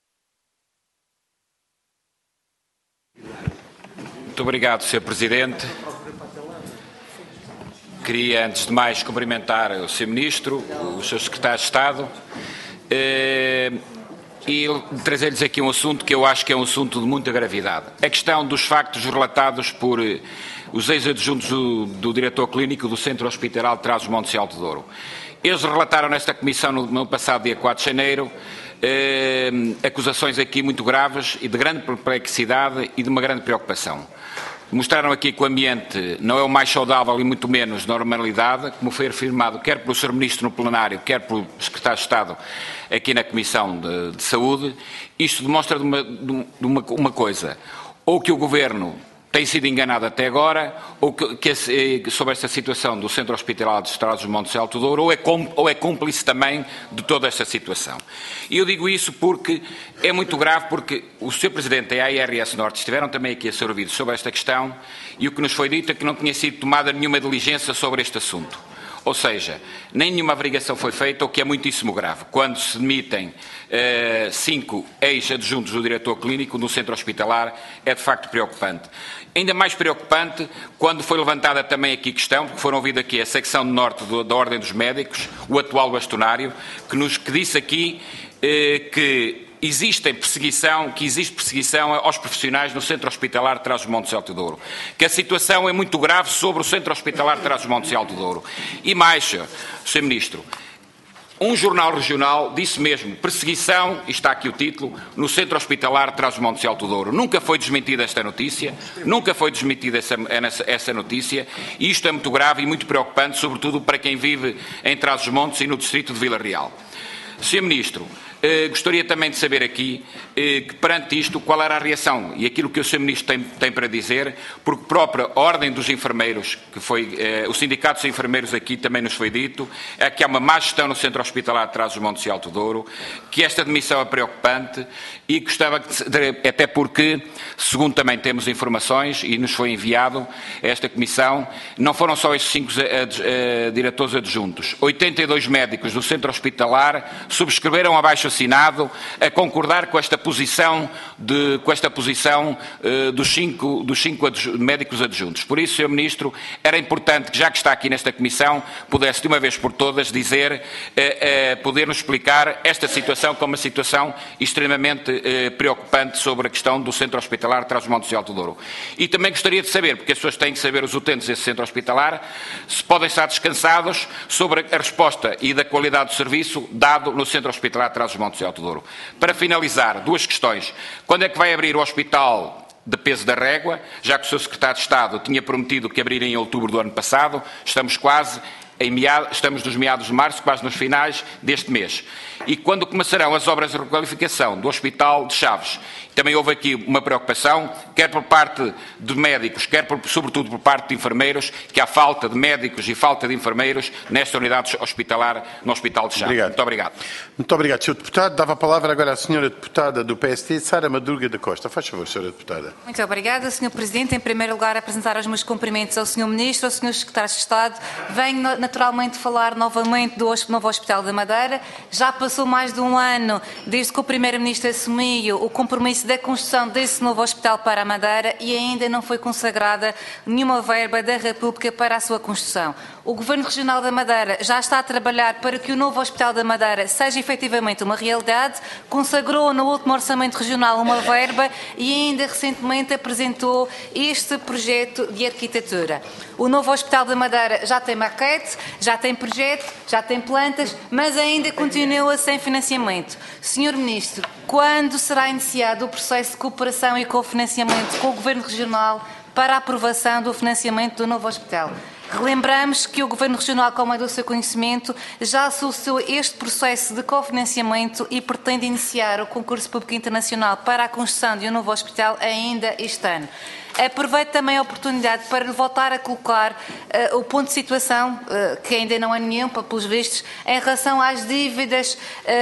Muito obrigado, Sr. Presidente. Queria, antes de mais, cumprimentar o Sr. Ministro, o Sr. Secretário de Estado e trazer-lhes aqui um assunto que eu acho que é um assunto de muita gravidade. A questão dos factos relatados por os ex-adjuntos do diretor clínico do Centro Hospitalar de Trás-os-Montes e Alto Douro. Eles relataram nesta comissão no passado dia 4 de janeiro acusações aqui muito graves e de grande perplexidade e de uma grande preocupação. Mostraram aqui que o ambiente não é o mais saudável e muito menos normalidade, como foi afirmado quer pelo Sr. Ministro no plenário, quer pelo Secretário de Estado aqui na Comissão de Saúde. Isto demonstra de uma coisa, ou que o Governo tem sido enganado até agora, ou sobre esta situação do Centro Hospitalar de Trás-os-Montes e Alto Douro, ou é cúmplice também de toda esta situação. E eu digo isso porque é muito grave, porque o Sr. Presidente e a ARS Norte estiveram também aqui a ser ouvidos sobre esta questão, e o que nos foi dito é que não tinha sido tomada nenhuma diligência sobre este assunto. Ou seja, nem nenhuma averiguação foi feita, o que é muitíssimo grave. Quando se demitem 5 ex-adjuntos do diretor clínico no centro hospitalar, é de facto preocupante. Ainda mais preocupante quando foi levantada também aqui a questão, porque foram ouvidos aqui a secção de norte da Ordem dos Médicos, o atual bastonário, que disse aqui que existe perseguição aos profissionais no Centro Hospitalar de Trás-os-Montes e Alto Douro. Que a situação é muito grave sobre o Centro Hospitalar de Trás-os-Montes e Alto Douro. E mais, Sr. Ministro, um jornal regional disse mesmo, perseguição, e está aqui o título, no Centro Hospitalar de Trás-os-Montes e Alto Douro. Nunca foi desmentida esta notícia, nunca foi desmentida essa notícia, e isto é muito grave e muito preocupante, sobretudo para quem vive em Trás-os-Montes e no distrito de Vila Real. Sr. Ministro, gostaria também de saber aqui, que perante isto, qual era a reação e aquilo que o Sr. Ministro tem para dizer, porque a própria Ordem dos Enfermeiros, que foi, o Sindicato dos Enfermeiros aqui também nos foi dito, é que há uma má gestão no Centro Hospitalar de Trás-os-Montes e Alto Douro, que esta demissão é preocupante e gostava, até porque, segundo também temos informações e nos foi enviado a esta Comissão, não foram só estes 5 diretores adjuntos. 82 médicos do Centro Hospitalar subscreveram abaixo-assinado a concordar com esta posição dos 5 médicos adjuntos. Por isso, Sr. Ministro, era importante que, já que está aqui nesta Comissão, pudesse de uma vez por todas poder-nos explicar esta situação como uma situação extremamente preocupante sobre a questão do Centro Hospitalar de Trás-os-Montes e Alto Douro. E também gostaria de saber, porque as pessoas têm que saber, os utentes desse Centro Hospitalar, se podem estar descansados sobre a resposta e da qualidade do serviço dado no Centro Hospitalar de Trás-os-Montes e Alto Douro. Para finalizar, 2 questões. Quando é que vai abrir o Hospital de Peso da Régua, já que o Sr. Secretário de Estado tinha prometido que abriria em outubro do ano passado, estamos nos meados de março, quase nos finais deste mês. E quando começarão as obras de requalificação do Hospital de Chaves? Também houve aqui uma preocupação, quer por parte de médicos, quer sobretudo por parte de enfermeiros, que há falta de médicos e falta de enfermeiros nesta unidade hospitalar, no Hospital de Chaves. Obrigado. Muito obrigado. Muito obrigado, Sr. Deputado. Dava a palavra agora à Sra. Deputada do PSD, Sara Madruga da Costa. Faz favor, Sra. Deputada. Muito obrigada, Sr. Presidente. Em primeiro lugar, apresentar os meus cumprimentos ao Sr. Ministro, ao Sr. Secretário de Estado. Venho naturalmente falar novamente do novo Hospital da Madeira. Já passou mais de um ano desde que o Primeiro-Ministro assumiu o compromisso da construção desse novo hospital para a Madeira e ainda não foi consagrada nenhuma verba da República para a sua construção. O Governo Regional da Madeira já está a trabalhar para que o novo Hospital da Madeira seja efetivamente uma realidade, consagrou no último Orçamento Regional uma verba e ainda recentemente apresentou este projeto de arquitetura. O novo Hospital da Madeira já tem maquete, já tem projeto, já tem plantas, mas ainda continua sem financiamento. Senhor Ministro, quando será iniciado o processo de cooperação e cofinanciamento com o Governo Regional para a aprovação do financiamento do novo hospital? Relembramos que o Governo Regional, como é do seu conhecimento, já solicitou este processo de cofinanciamento e pretende iniciar o concurso público internacional para a construção de um novo hospital ainda este ano. Aproveito também a oportunidade para voltar a colocar o ponto de situação, que ainda não há nenhum, pelos vistos, em relação às dívidas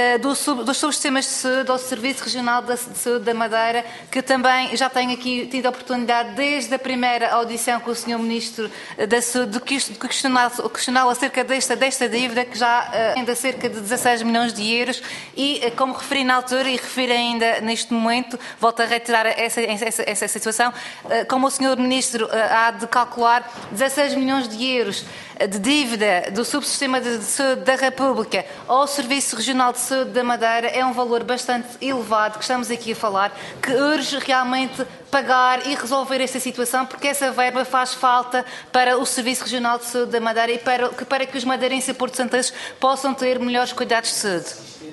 dos subsistemas de saúde ao Serviço Regional de Saúde da Madeira, que também já tenho aqui tido a oportunidade, desde a primeira audição com o Sr. Ministro da Saúde, de questioná-lo acerca desta dívida, que já ainda cerca de 16 milhões de euros, e como referi na altura e refiro ainda neste momento, volto a reiterar essa situação, como o Sr. Ministro há de calcular, 16 milhões de euros de dívida do subsistema de saúde da República ao Serviço Regional de Saúde da Madeira é um valor bastante elevado que estamos aqui a falar, que urge realmente pagar e resolver esta situação, porque essa verba faz falta para o Serviço Regional de Saúde da Madeira e para que os madeirenses e porto-santenses possam ter melhores cuidados de saúde.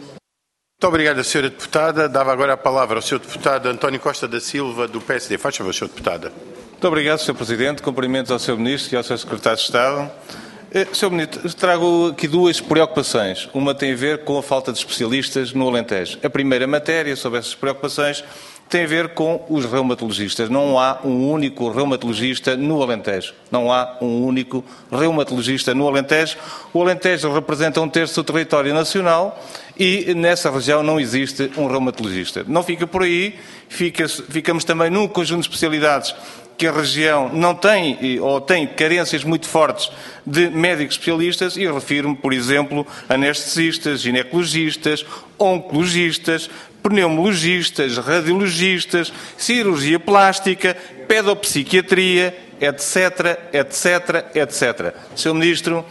Muito obrigado, Sra. Deputada. Dava agora a palavra ao Sr. Deputado António Costa da Silva, do PSD. Faz favor, Sra. Deputada. Muito obrigado, Sr. Presidente. Cumprimentos ao Sr. Ministro e ao Sr. Secretário de Estado. Sr. Ministro, trago aqui duas preocupações. Uma tem a ver com a falta de especialistas no Alentejo. A primeira matéria sobre essas preocupações tem a ver com os reumatologistas. Não há um único reumatologista no Alentejo. Não há um único reumatologista no Alentejo. O Alentejo representa 1/3 do território nacional e nessa região não existe um reumatologista. Não fica por aí, ficamos também num conjunto de especialidades que a região não tem ou tem carências muito fortes de médicos especialistas e refiro-me, por exemplo, a anestesistas, ginecologistas, oncologistas, pneumologistas, radiologistas, cirurgia plástica, pedopsiquiatria, etc, etc, etc. Sr. Ministro,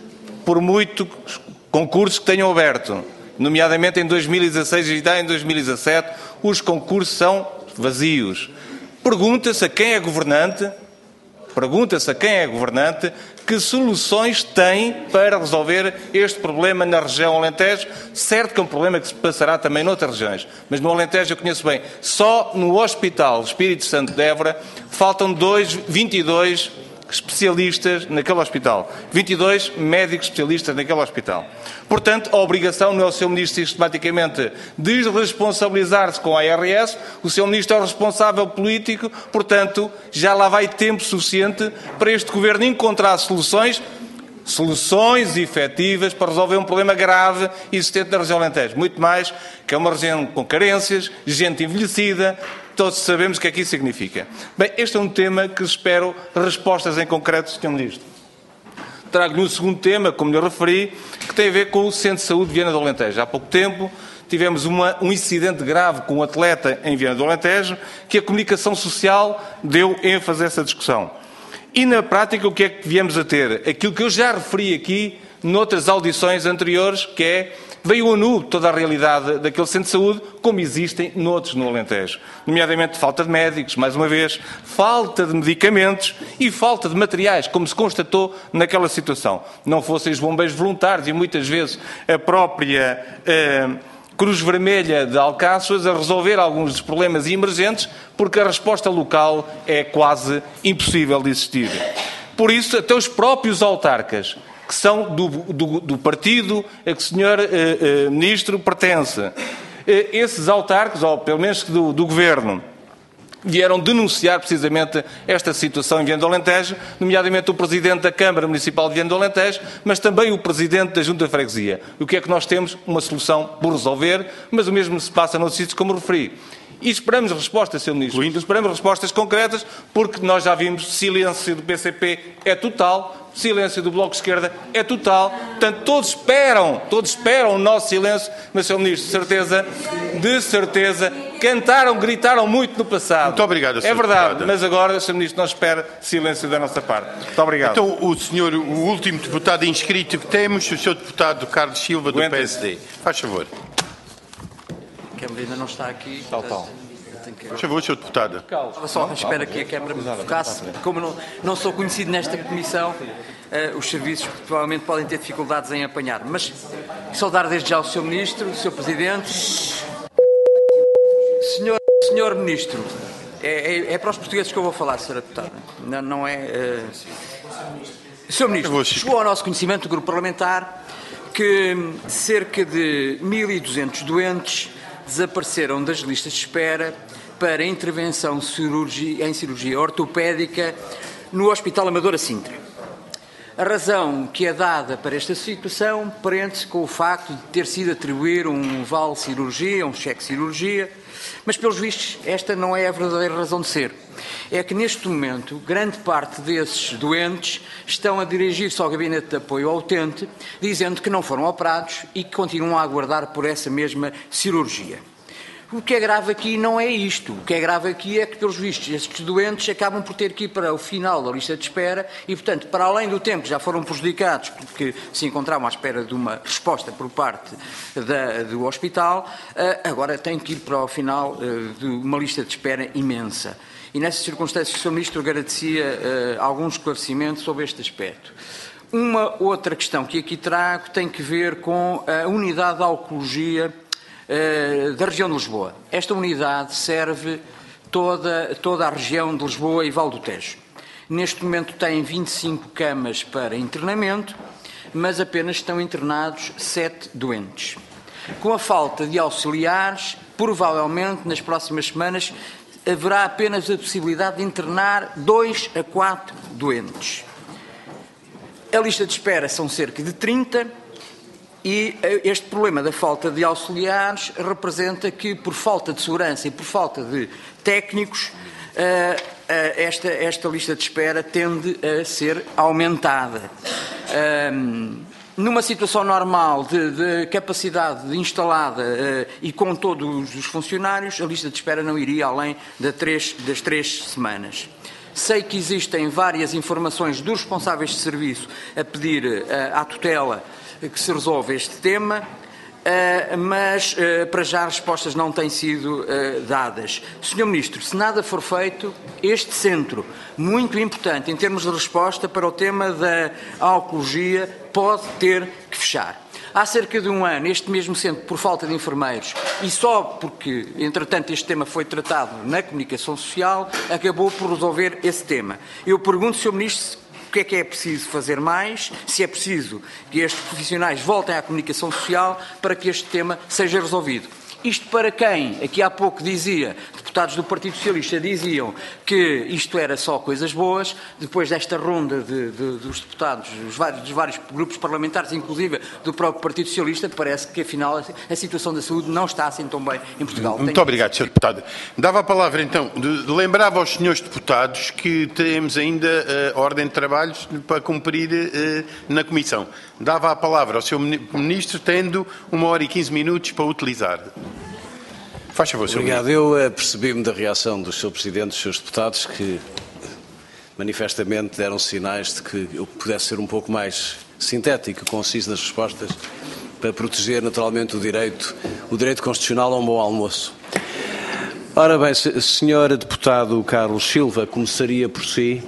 por muitos concursos que tenham aberto, nomeadamente em 2016 e já em 2017, os concursos são vazios. Pergunta-se a quem é governante que soluções tem para resolver este problema na região Alentejo. Certo que é um problema que se passará também noutras regiões, mas no Alentejo eu conheço bem. Só no Hospital Espírito Santo de Évora faltam 22 especialistas naquele hospital. 22 médicos especialistas naquele hospital. Portanto, a obrigação não é o Sr. Ministro sistematicamente desresponsabilizar-se com a ARS, o Sr. Ministro é o responsável político, portanto, já lá vai tempo suficiente para este Governo encontrar soluções efetivas para resolver um problema grave existente na região Alentejo. Muito mais, que é uma região com carências, gente envelhecida, todos sabemos o que é que isso significa. Bem, este é um tema que espero respostas em concreto, Sr. Ministro. Trago-lhe um segundo tema, como lhe referi, que tem a ver com o Centro de Saúde de Viana do Alentejo. Há pouco tempo tivemos um incidente grave com um atleta em Viana do Alentejo, que a comunicação social deu ênfase a essa discussão. E na prática o que é que viemos a ter? Aquilo que eu já referi aqui noutras audições anteriores, que é, veio a nu toda a realidade daquele centro de saúde, como existem noutros no Alentejo. Nomeadamente falta de médicos, mais uma vez, falta de medicamentos e falta de materiais, como se constatou naquela situação. Não fossem os bombeiros voluntários e muitas vezes a própria Cruz Vermelha de Alcáçovas a resolver alguns dos problemas emergentes, porque a resposta local é quase impossível de existir. Por isso, até os próprios autarcas, que são do partido a que o Sr. Ministro pertence, esses autarcas, ou pelo menos do Governo, vieram denunciar precisamente esta situação em Viana do Alentejo, nomeadamente o Presidente da Câmara Municipal de Viana do Alentejo, mas também o Presidente da Junta de Freguesia. O que é que nós temos? Uma solução por resolver, mas o mesmo se passa noutros sítios, como referi. E esperamos respostas, Sr. Ministro. Esperamos respostas concretas, porque nós já vimos, silêncio do PCP é total, silêncio do Bloco de Esquerda é total. Portanto, todos esperam o nosso silêncio, mas, Sr. Ministro, de certeza, cantaram, gritaram muito no passado. Muito obrigado, Sr. É verdade, Deputado. mas agora, Sr. Ministro, não espera silêncio da nossa parte. Muito obrigado. Então, o último deputado inscrito que temos, o Sr. Deputado Carlos Silva, do PSD. Faz favor. A Câmara ainda não está aqui. Faz favor, Sr. Deputado. Estava só à espera que a Câmara me focasse. Como não sou conhecido nesta comissão, os serviços provavelmente podem ter dificuldades em apanhar. Mas saudar desde já o Sr. Ministro, o Sr. Presidente. Senhor Ministro, é para os portugueses que eu vou falar, Sra. Deputada. Não é... Sr. Ministro, chegou ao nosso conhecimento do grupo parlamentar que cerca de 1.200 doentes desapareceram das listas de espera para intervenção em cirurgia ortopédica no Hospital Amadora Sintra. A razão que é dada para esta situação prende-se com o facto de ter sido atribuir um vale cirurgia, um cheque cirurgia, mas, pelos vistos, esta não é a verdadeira razão de ser. É que, neste momento, grande parte desses doentes estão a dirigir-se ao gabinete de apoio ao utente, dizendo que não foram operados e que continuam a aguardar por essa mesma cirurgia. O que é grave aqui não é isto. O que é grave aqui é que, pelos vistos, estes doentes acabam por ter que ir para o final da lista de espera e, portanto, para além do tempo que já foram prejudicados porque se encontravam à espera de uma resposta por parte do hospital, agora têm que ir para o final de uma lista de espera imensa. E, nessas circunstâncias, o Sr. Ministro agradecia algum esclarecimento sobre este aspecto. Uma outra questão que aqui trago tem que ver com a unidade de oncologia da região de Lisboa. Esta unidade serve toda a região de Lisboa e Val do Tejo. Neste momento tem 25 camas para internamento, mas apenas estão internados 7 doentes. Com a falta de auxiliares, provavelmente nas próximas semanas haverá apenas a possibilidade de internar 2 a 4 doentes. A lista de espera são cerca de 30 e este problema da falta de auxiliares representa que, por falta de segurança e por falta de técnicos, esta lista de espera tende a ser aumentada. Numa situação normal de capacidade instalada e com todos os funcionários, a lista de espera não iria além das 3 semanas. Sei que existem várias informações dos responsáveis de serviço a pedir à tutela que se resolva este tema, mas para já as respostas não têm sido dadas. Sr. Ministro, se nada for feito, este centro, muito importante em termos de resposta para o tema da oncologia, pode ter que fechar. Há cerca de um ano, este mesmo centro, por falta de enfermeiros, e só porque, entretanto, este tema foi tratado na comunicação social, acabou por resolver esse tema. Eu pergunto, Sr. Ministro, o que é preciso fazer mais, se é preciso que estes profissionais voltem à comunicação social para que este tema seja resolvido. Isto para quem, aqui há pouco dizia, deputados do Partido Socialista diziam que isto era só coisas boas, depois desta ronda dos deputados, dos vários grupos parlamentares, inclusive do próprio Partido Socialista, parece que afinal a situação da saúde não está assim tão bem em Portugal. Muito obrigado, Sr. Deputado. Dava a palavra então, lembrava aos senhores deputados que teremos ainda a ordem de trabalhos para cumprir na Comissão. Dava a palavra ao Sr. Ministro, tendo 1 hora e 15 minutos para utilizar. Faz favor, Sr. Obrigado. Eu percebi-me da reação do Sr. Presidente e dos seus deputados que manifestamente deram sinais de que eu pudesse ser um pouco mais sintético e conciso nas respostas para proteger naturalmente o direito constitucional a um bom almoço. Ora bem, Sr. Deputado Carlos Silva, começaria por si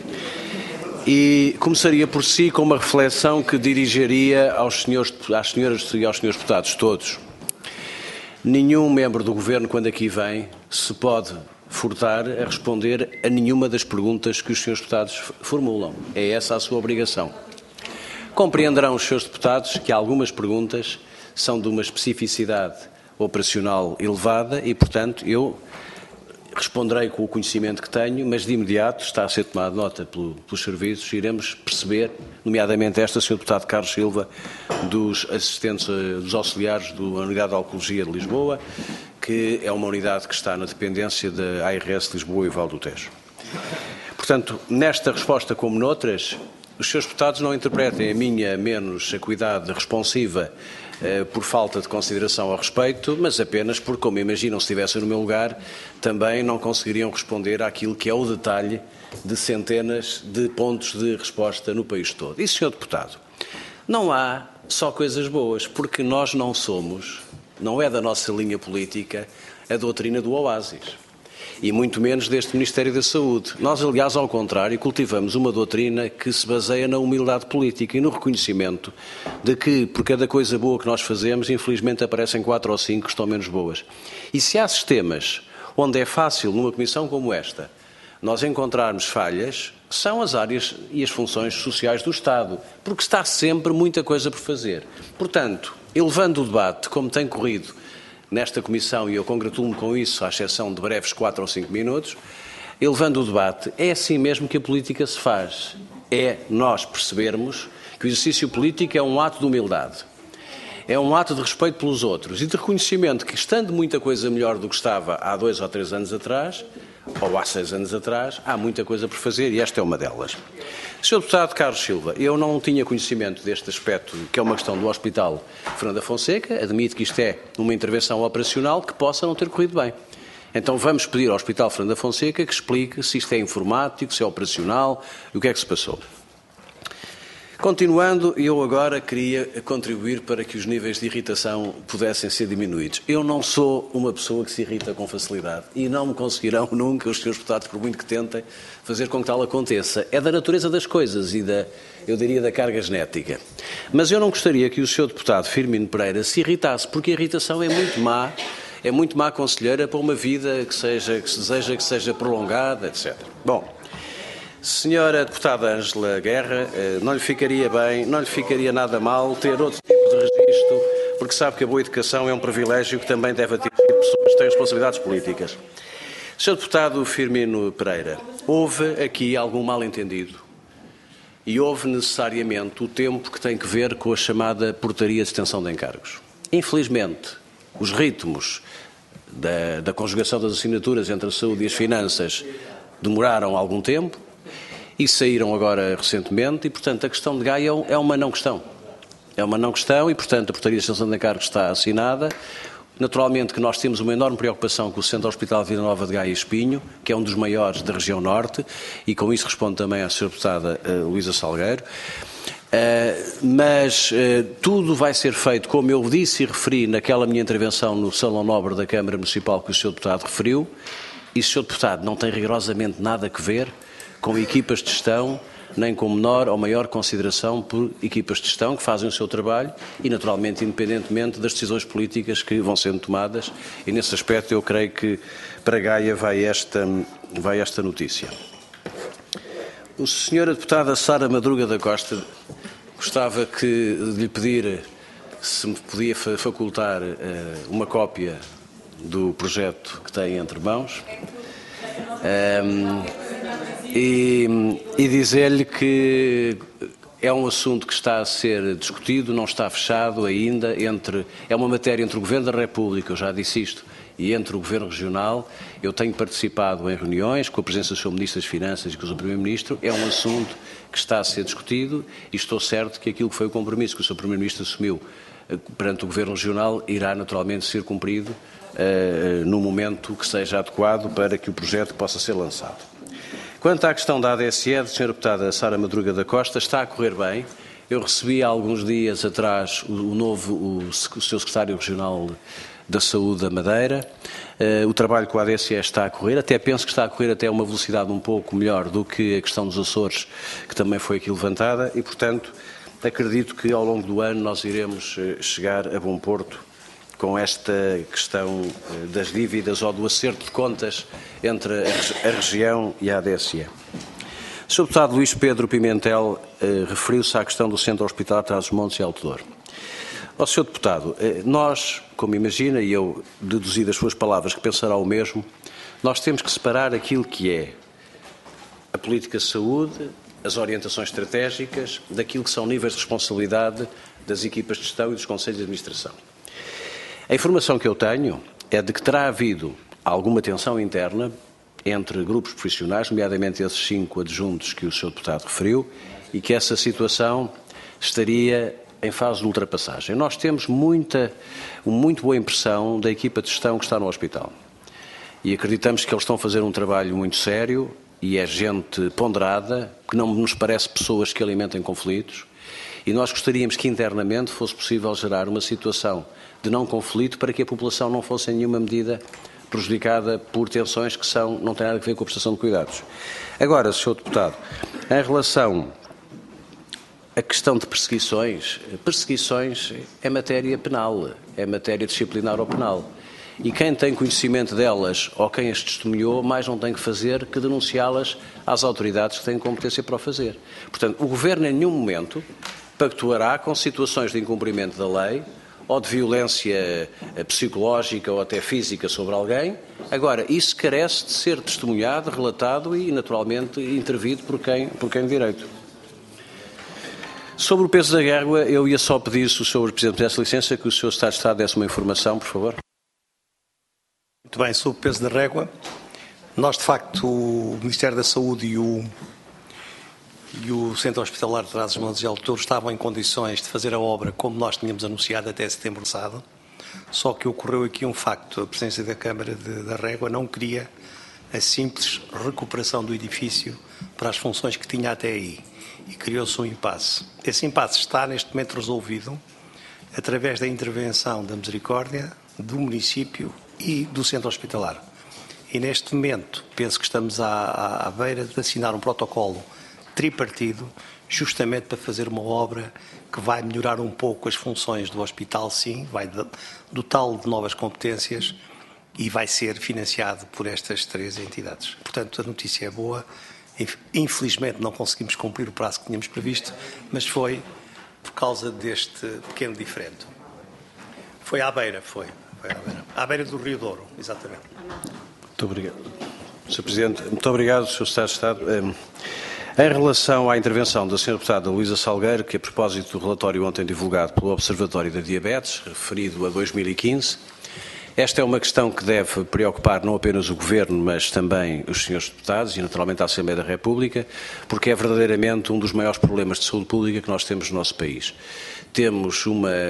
com uma reflexão que dirigiria às senhoras e aos senhores deputados todos. Nenhum membro do Governo, quando aqui vem, se pode furtar a responder a nenhuma das perguntas que os senhores deputados formulam. É essa a sua obrigação. Compreenderão os senhores deputados que algumas perguntas são de uma especificidade operacional elevada e, portanto, eu responderei com o conhecimento que tenho, mas de imediato está a ser tomada nota pelos serviços, iremos perceber, nomeadamente esta, Sr. Deputado Carlos Silva, dos assistentes, dos auxiliares da Unidade de Oncologia de Lisboa, que é uma unidade que está na dependência da ARS Lisboa e Val do Tejo. Portanto, nesta resposta como noutras, os seus deputados não interpretem a minha menos acuidade responsiva por falta de consideração ao respeito, mas apenas porque, como imaginam, se estivessem no meu lugar, também não conseguiriam responder àquilo que é o detalhe de centenas de pontos de resposta no país todo. E, Sr. Deputado, não há só coisas boas, porque nós não é da nossa linha política a doutrina do oásis. E muito menos deste Ministério da Saúde. Nós, aliás, ao contrário, cultivamos uma doutrina que se baseia na humildade política e no reconhecimento de que, por cada coisa boa que nós fazemos, infelizmente aparecem 4 ou 5 que estão menos boas. E se há sistemas onde é fácil, numa comissão como esta, nós encontrarmos falhas, são as áreas e as funções sociais do Estado, porque está sempre muita coisa por fazer. Portanto, elevando o debate, como tem corrido nesta comissão, e eu congratulo-me com isso, à exceção de breves 4 ou 5 minutos, elevando o debate, é assim mesmo que a política se faz. É nós percebermos que o exercício político é um ato de humildade, é um ato de respeito pelos outros e de reconhecimento que, estando muita coisa melhor do que estava há 2 ou 3 anos atrás, ou há 6 anos atrás, há muita coisa por fazer e esta é uma delas. Sr. Deputado Carlos Silva, eu não tinha conhecimento deste aspecto, que é uma questão do Hospital Fernando Fonseca. Admito que isto é uma intervenção operacional que possa não ter corrido bem. Então vamos pedir ao Hospital Fernando Fonseca que explique se isto é informático, se é operacional e o que é que se passou. Continuando, eu agora queria contribuir para que os níveis de irritação pudessem ser diminuídos. Eu não sou uma pessoa que se irrita com facilidade e não me conseguirão nunca, os senhores deputados, por muito que tentem, fazer com que tal aconteça. É da natureza das coisas e eu diria, da carga genética. Mas eu não gostaria que o Sr. Deputado Firmino Pereira se irritasse, porque a irritação é muito má conselheira para uma vida que se deseja que seja prolongada, etc. Bom, Senhora Deputada Ângela Guerra, não lhe ficaria nada mal ter outro tipo de registro, porque sabe que a boa educação é um privilégio que também deve atingir pessoas que têm responsabilidades políticas. Sr. Deputado Firmino Pereira, houve aqui algum mal-entendido e houve necessariamente o tempo que tem que ver com a chamada portaria de extensão de encargos. Infelizmente, os ritmos da conjugação das assinaturas entre a saúde e as finanças demoraram algum tempo e saíram agora recentemente e, portanto, a questão de Gaia é uma não questão. É uma não questão e, portanto, a portaria de extensão de encargos está assinada. Naturalmente que nós temos uma enorme preocupação com o Centro Hospitalar Vila Nova de Gaia e Espinho, que é um dos maiores da região norte, e com isso respondo também à Sra. Deputada Luísa Salgueiro. Mas tudo vai ser feito, como eu disse e referi naquela minha intervenção no Salão Nobre da Câmara Municipal que o Sr. Deputado referiu, e o Sr. Deputado não tem rigorosamente nada a ver com equipas de gestão, nem com menor ou maior consideração por equipas de gestão que fazem o seu trabalho e, naturalmente, independentemente das decisões políticas que vão sendo tomadas. E, nesse aspecto, eu creio que para Gaia vai esta notícia. A Senhora Deputada Sara Madruga da Costa, gostava de lhe pedir se me podia facultar uma cópia do projeto que tem entre mãos. E dizer-lhe que é um assunto que está a ser discutido, não está fechado ainda, é uma matéria entre o Governo da República, eu já disse isto, e entre o Governo Regional. Eu tenho participado em reuniões com a presença do Sr. Ministro das Finanças e com o Sr. Primeiro-Ministro. É um assunto que está a ser discutido e estou certo que aquilo que foi o compromisso que o Sr. Primeiro-Ministro assumiu perante o Governo Regional irá naturalmente ser cumprido no momento que seja adequado para que o projeto possa ser lançado. Quanto à questão da ADSE, da Sra. Deputada Sara Madruga da Costa, está a correr bem. Eu recebi há alguns dias atrás o seu Secretário Regional da Saúde da Madeira. O trabalho com a ADSE está a correr, até penso que está a correr até a uma velocidade um pouco melhor do que a questão dos Açores, que também foi aqui levantada, e, portanto, acredito que ao longo do ano nós iremos chegar a bom porto com esta questão das dívidas ou do acerto de contas entre a região e a ADSE. O Sr. Deputado Luís Pedro Pimentel referiu-se à questão do Centro Hospitalar Trás-os-Montes e Alto Douro. Ó Sr. Deputado, nós, como imagina, e eu deduzi das suas palavras que pensará o mesmo, nós temos que separar aquilo que é a política de saúde, as orientações estratégicas, daquilo que são níveis de responsabilidade das equipas de gestão e dos conselhos de administração. A informação que eu tenho é de que terá havido alguma tensão interna entre grupos profissionais, nomeadamente esses 5 adjuntos que o Sr. Deputado referiu, e que essa situação estaria em fase de ultrapassagem. Nós temos uma muito boa impressão da equipa de gestão que está no hospital. E acreditamos que eles estão a fazer um trabalho muito sério e é gente ponderada, que não nos parece pessoas que alimentem conflitos. E nós gostaríamos que internamente fosse possível gerar uma situação de não conflito para que a população não fosse em nenhuma medida prejudicada por tensões que não têm nada a ver com a prestação de cuidados. Agora, Sr. Deputado, em relação à questão de perseguições é matéria penal, é matéria disciplinar ou penal. E quem tem conhecimento delas ou quem as testemunhou, mais não tem que fazer que denunciá-las às autoridades que têm competência para o fazer. Portanto, o Governo em nenhum momento pactuará com situações de incumprimento da lei ou de violência psicológica ou até física sobre alguém. Agora, isso carece de ser testemunhado, relatado e, naturalmente, intervido por quem de direito. Sobre o peso da régua, eu ia só pedir, se o Sr. Presidente me desse licença, que o Sr. Secretário de Estado desse uma informação, por favor. Muito bem, sobre o peso da régua, nós, de facto, o Ministério da Saúde e o Centro Hospitalar de Trás-os-Montes e Alto estavam em condições de fazer a obra como nós tínhamos anunciado até setembro passado, só que ocorreu aqui um facto: a presidência da Câmara da Régua não queria a simples recuperação do edifício para as funções que tinha até aí e criou-se um impasse. Esse impasse está neste momento resolvido através da intervenção da Misericórdia, do município e do Centro Hospitalar. E neste momento penso que estamos à beira de assinar um protocolo tripartido, justamente para fazer uma obra que vai melhorar um pouco as funções do hospital, sim, vai dotá-lo de novas competências e vai ser financiado por estas 3 entidades. Portanto, a notícia é boa. Infelizmente não conseguimos cumprir o prazo que tínhamos previsto, mas foi por causa deste pequeno diferendo. Foi à beira, à beira do Rio Douro, exatamente. Muito obrigado. Sr. Presidente, muito obrigado, Sr. Secretário de Estado. Em relação à intervenção da Sra. Deputada Luísa Salgueiro, que a propósito do relatório ontem divulgado pelo Observatório da Diabetes, referido a 2015, esta é uma questão que deve preocupar não apenas o Governo, mas também os senhores deputados e, naturalmente, a Assembleia da República, porque é verdadeiramente um dos maiores problemas de saúde pública que nós temos no nosso país. Temos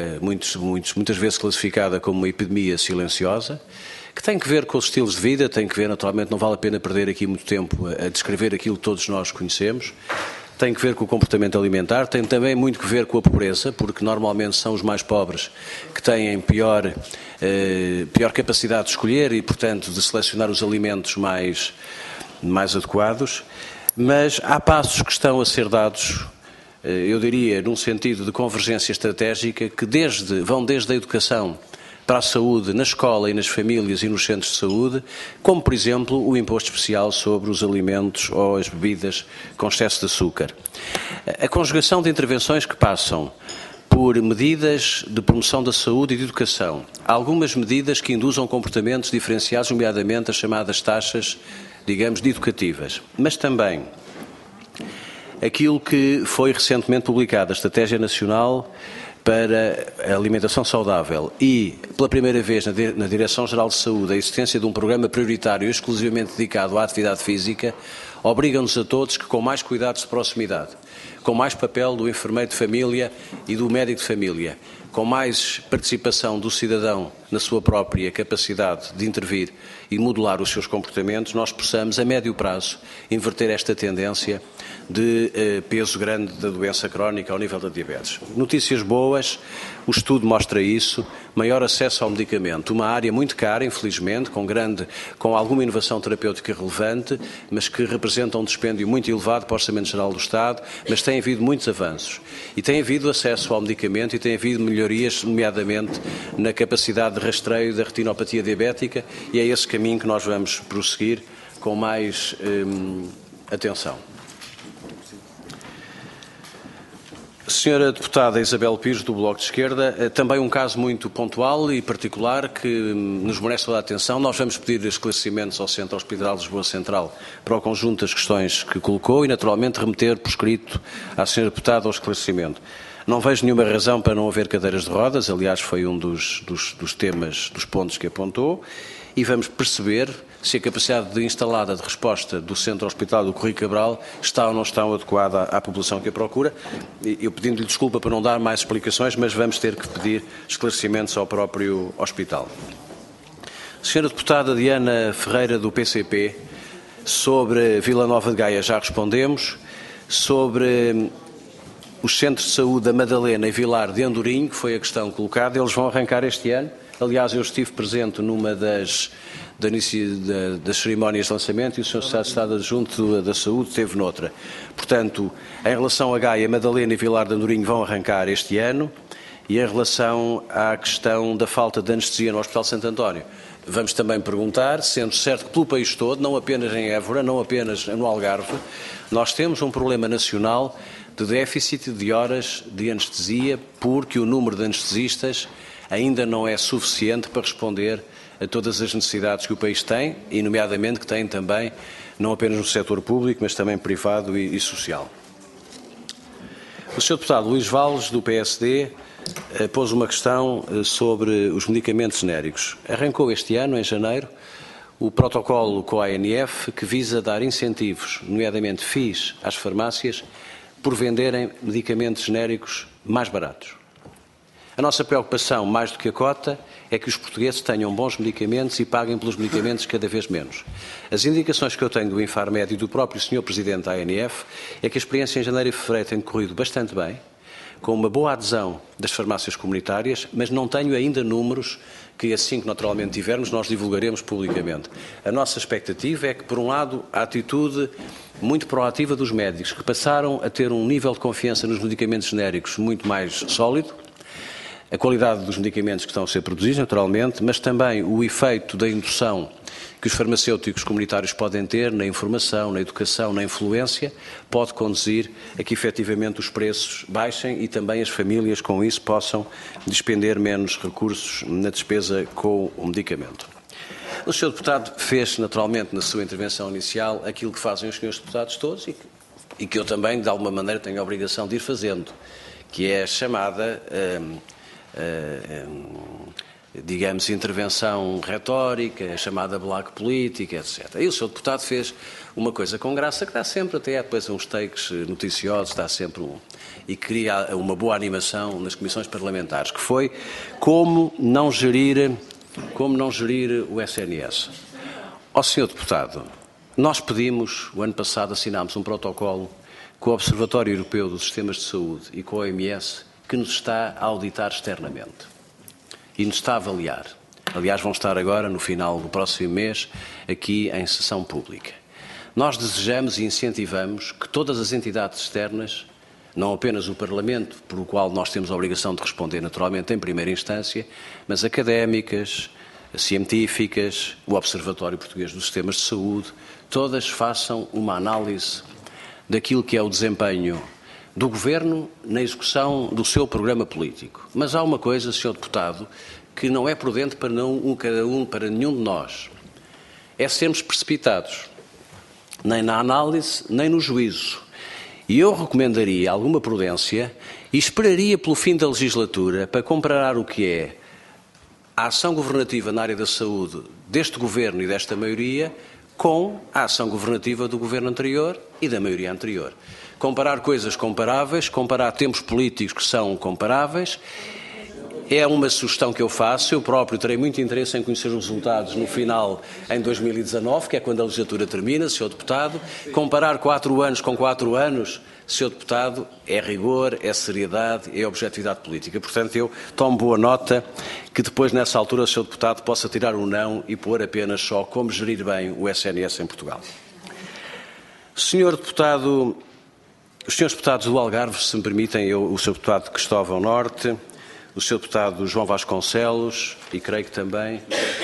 muitas vezes classificada como uma epidemia silenciosa, que tem que ver com os estilos de vida, tem que ver, naturalmente, não vale a pena perder aqui muito tempo a descrever aquilo que todos nós conhecemos, tem que ver com o comportamento alimentar, tem também muito que ver com a pobreza, porque normalmente são os mais pobres que têm pior capacidade de escolher e, portanto, de selecionar os alimentos mais adequados, mas há passos que estão a ser dados, eu diria, num sentido de convergência estratégica, que vão desde a educação para a saúde na escola e nas famílias e nos centros de saúde, como, por exemplo, o imposto especial sobre os alimentos ou as bebidas com excesso de açúcar. A conjugação de intervenções que passam por medidas de promoção da saúde e de educação, algumas medidas que induzam comportamentos diferenciados, nomeadamente as chamadas taxas, digamos, de educativas, mas também aquilo que foi recentemente publicado, a Estratégia Nacional para a Alimentação Saudável e, pela primeira vez na Direção-Geral de Saúde, a existência de um programa prioritário exclusivamente dedicado à atividade física, obriga-nos a todos que, com mais cuidados de proximidade, com mais papel do enfermeiro de família e do médico de família, com mais participação do cidadão na sua própria capacidade de intervir e modular os seus comportamentos, nós possamos, a médio prazo, inverter esta tendência de peso grande da doença crónica ao nível da diabetes. Notícias boas, o estudo mostra isso, maior acesso ao medicamento, uma área muito cara, infelizmente, com alguma inovação terapêutica relevante, mas que representa um dispêndio muito elevado para o Orçamento Geral do Estado, mas tem havido muitos avanços. E tem havido acesso ao medicamento e tem havido melhorias, nomeadamente na capacidade de rastreio da retinopatia diabética, e é esse caminho que nós vamos prosseguir com mais atenção. Senhora Deputada Isabel Pires, do Bloco de Esquerda, também um caso muito pontual e particular que nos merece toda a atenção. Nós vamos pedir esclarecimentos ao Centro Hospitalar de Lisboa Central para o conjunto das questões que colocou e, naturalmente, remeter por escrito à Senhora Deputada o esclarecimento. Não vejo nenhuma razão para não haver cadeiras de rodas, aliás, foi um dos temas, dos pontos que apontou. e vamos perceber se a capacidade instalada de resposta do Centro Hospitalar do Correio Cabral está ou não está adequada à população que a procura. Eu pedindo-lhe desculpa por não dar mais explicações, mas vamos ter que pedir esclarecimentos ao próprio hospital. Senhora Deputada Diana Ferreira, do PCP, sobre Vila Nova de Gaia já respondemos. Sobre os centros de saúde da Madalena e Vilar de Andorinho, que foi a questão colocada, eles vão arrancar este ano. Aliás, eu estive presente numa das cerimónias de lançamento e o Sr. Secretário de Estado Adjunto da Saúde esteve noutra. Portanto, em relação a Gaia, Madalena e Vilar de Andorinho vão arrancar este ano, e em relação à questão da falta de anestesia no Hospital Santo António, vamos também perguntar, sendo certo que pelo país todo, não apenas em Évora, não apenas no Algarve, nós temos um problema nacional de déficit de horas de anestesia, porque o número de anestesistas ainda não é suficiente para responder a todas as necessidades que o país tem, e nomeadamente que tem também, não apenas no setor público, mas também privado e social. O Sr. Deputado Luís Valles, do PSD, pôs uma questão sobre os medicamentos genéricos. Arrancou este ano, em janeiro, o protocolo com a ANF que visa dar incentivos, nomeadamente FIIs, às farmácias, por venderem medicamentos genéricos mais baratos. A nossa preocupação, mais do que a cota, é que os portugueses tenham bons medicamentos e paguem pelos medicamentos cada vez menos. As indicações que eu tenho do Infarmed e do próprio Sr. Presidente da ANF é que a experiência em janeiro e fevereiro tem corrido bastante bem, com uma boa adesão das farmácias comunitárias, mas não tenho ainda números que, assim que naturalmente tivermos, nós divulgaremos publicamente. A nossa expectativa é que, por um lado, a atitude muito proativa dos médicos, que passaram a ter um nível de confiança nos medicamentos genéricos muito mais sólido, a qualidade dos medicamentos que estão a ser produzidos, naturalmente, mas também o efeito da indução que os farmacêuticos comunitários podem ter na informação, na educação, na influência, pode conduzir a que efetivamente os preços baixem e também as famílias com isso possam despender menos recursos na despesa com o medicamento. O Sr. Deputado fez naturalmente na sua intervenção inicial aquilo que fazem os senhores deputados todos e que eu também de alguma maneira tenho a obrigação de ir fazendo, que é a chamada digamos, intervenção retórica, chamada black política, etc. E o Sr. Deputado fez uma coisa com graça que dá sempre até depois uns takes noticiosos, dá sempre e cria uma boa animação nas comissões parlamentares, que foi como não gerir o SNS. Ó Sr. Deputado, nós pedimos, o ano passado assinámos um protocolo com o Observatório Europeu dos Sistemas de Saúde e com a OMS, que nos está a auditar externamente e nos está a avaliar. Aliás, vão estar agora, no final do próximo mês, aqui em sessão pública. Nós desejamos e incentivamos que todas as entidades externas, não apenas o Parlamento, por o qual nós temos a obrigação de responder naturalmente em primeira instância, mas académicas, científicas, o Observatório Português dos Sistemas de Saúde, todas façam uma análise daquilo que é o desempenho do Governo na execução do seu programa político. Mas há uma coisa, Sr. Deputado, que não é prudente para nenhum de nós. É sermos precipitados, nem na análise, nem no juízo. E eu recomendaria alguma prudência e esperaria pelo fim da legislatura para comparar o que é a ação governativa na área da saúde deste Governo e desta maioria com a ação governativa do Governo anterior e da maioria anterior. Comparar coisas comparáveis, comparar tempos políticos que são comparáveis, é uma sugestão que eu faço. Eu próprio terei muito interesse em conhecer os resultados no final, em 2019, que é quando a legislatura termina, Sr. Deputado. Comparar 4 anos com 4 anos, Sr. Deputado, é rigor, é seriedade, é objetividade política. Portanto, eu tomo boa nota que depois, nessa altura, o Sr. Deputado possa tirar o não e pôr apenas só como gerir bem o SNS em Portugal. Sr. Deputado, os senhores deputados do Algarve, se me permitem, o Sr. Deputado Cristóvão Norte, o Sr. Deputado João Vasconcelos e creio que também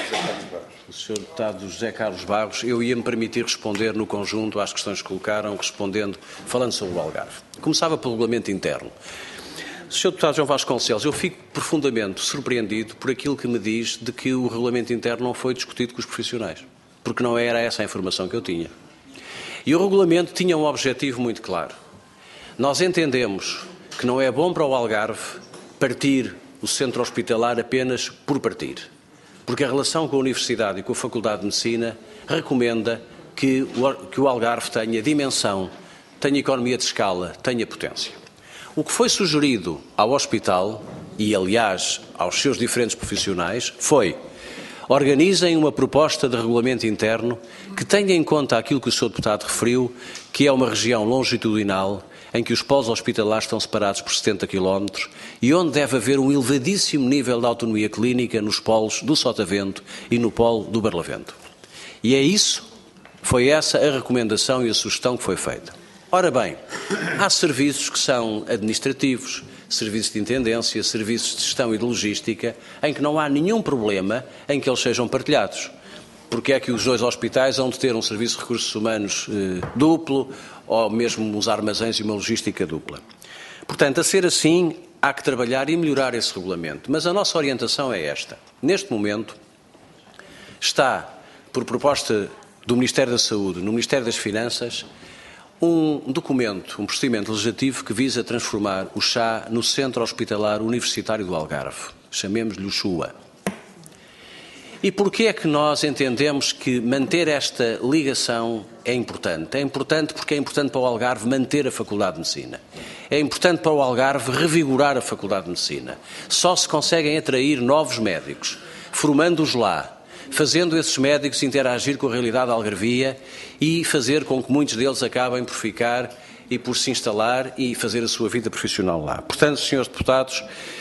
o Sr. Deputado José Carlos Barros, eu ia-me permitir responder no conjunto às questões que colocaram, falando sobre o Algarve. Começava pelo regulamento interno. Sr. Deputado João Vasconcelos, eu fico profundamente surpreendido por aquilo que me diz de que o regulamento interno não foi discutido com os profissionais, porque não era essa a informação que eu tinha. E o regulamento tinha um objetivo muito claro. Nós entendemos que não é bom para o Algarve partir o centro hospitalar apenas por partir. porque a relação com a Universidade e com a Faculdade de Medicina recomenda que o Algarve tenha dimensão, tenha economia de escala, tenha potência. O que foi sugerido ao hospital, e aliás aos seus diferentes profissionais, foi: organizem uma proposta de regulamento interno que tenha em conta aquilo que o Sr. Deputado referiu, que é uma região longitudinal em que os polos hospitalares estão separados por 70 km e onde deve haver um elevadíssimo nível de autonomia clínica nos polos do Sotavento e no polo do Barlavento. E é isso, foi essa a recomendação e a sugestão que foi feita. Ora bem, há serviços que são administrativos, serviços de intendência, serviços de gestão e de logística, em que não há nenhum problema em que eles sejam partilhados. Porque é que os dois hospitais hão de ter um serviço de recursos humanos duplo, ou mesmo uns armazéns e uma logística dupla. Portanto, a ser assim, há que trabalhar e melhorar esse regulamento. Mas a nossa orientação é esta. Neste momento, está, por proposta do Ministério da Saúde, no Ministério das Finanças, um documento, um procedimento legislativo que visa transformar o CHA no Centro Hospitalar Universitário do Algarve. Chamemos-lhe o CHUA. E porquê é que nós entendemos que manter esta ligação é importante? É importante porque é importante para o Algarve manter a Faculdade de Medicina. É importante para o Algarve revigorar a Faculdade de Medicina. Só se conseguem atrair novos médicos, formando-os lá, fazendo esses médicos interagir com a realidade algarvia e fazer com que muitos deles acabem por ficar e por se instalar e fazer a sua vida profissional lá. Portanto, senhores deputados,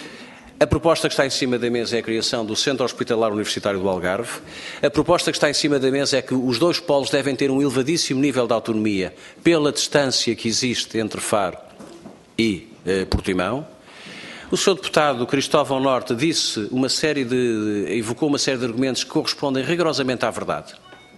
a proposta que está em cima da mesa é a criação do Centro Hospitalar Universitário do Algarve. A proposta que está em cima da mesa é que os dois polos devem ter um elevadíssimo nível de autonomia pela distância que existe entre Faro e Portimão. O Sr. Deputado Cristóvão Norte disse evocou uma série de argumentos que correspondem rigorosamente à verdade.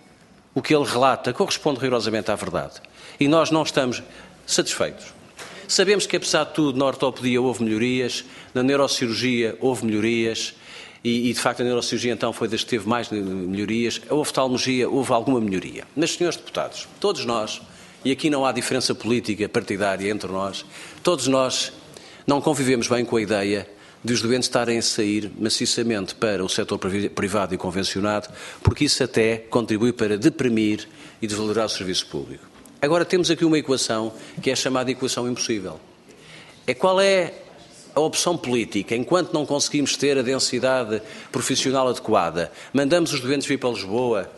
O que ele relata corresponde rigorosamente à verdade. E nós não estamos satisfeitos. Sabemos que, apesar de tudo, na ortopedia houve melhorias, na neurocirurgia houve melhorias, e de facto a neurocirurgia então foi das que teve mais melhorias. A oftalmologia houve alguma melhoria. Mas, senhores deputados, todos nós, e aqui não há diferença política partidária entre nós, todos nós não convivemos bem com a ideia de os doentes estarem a sair maciçamente para o setor privado e convencionado, porque isso até contribui para deprimir e desvalorizar o serviço público. Agora temos aqui uma equação que é chamada equação impossível. Qual é a opção política? Enquanto não conseguimos ter a densidade profissional adequada, mandamos os doentes vir para Lisboa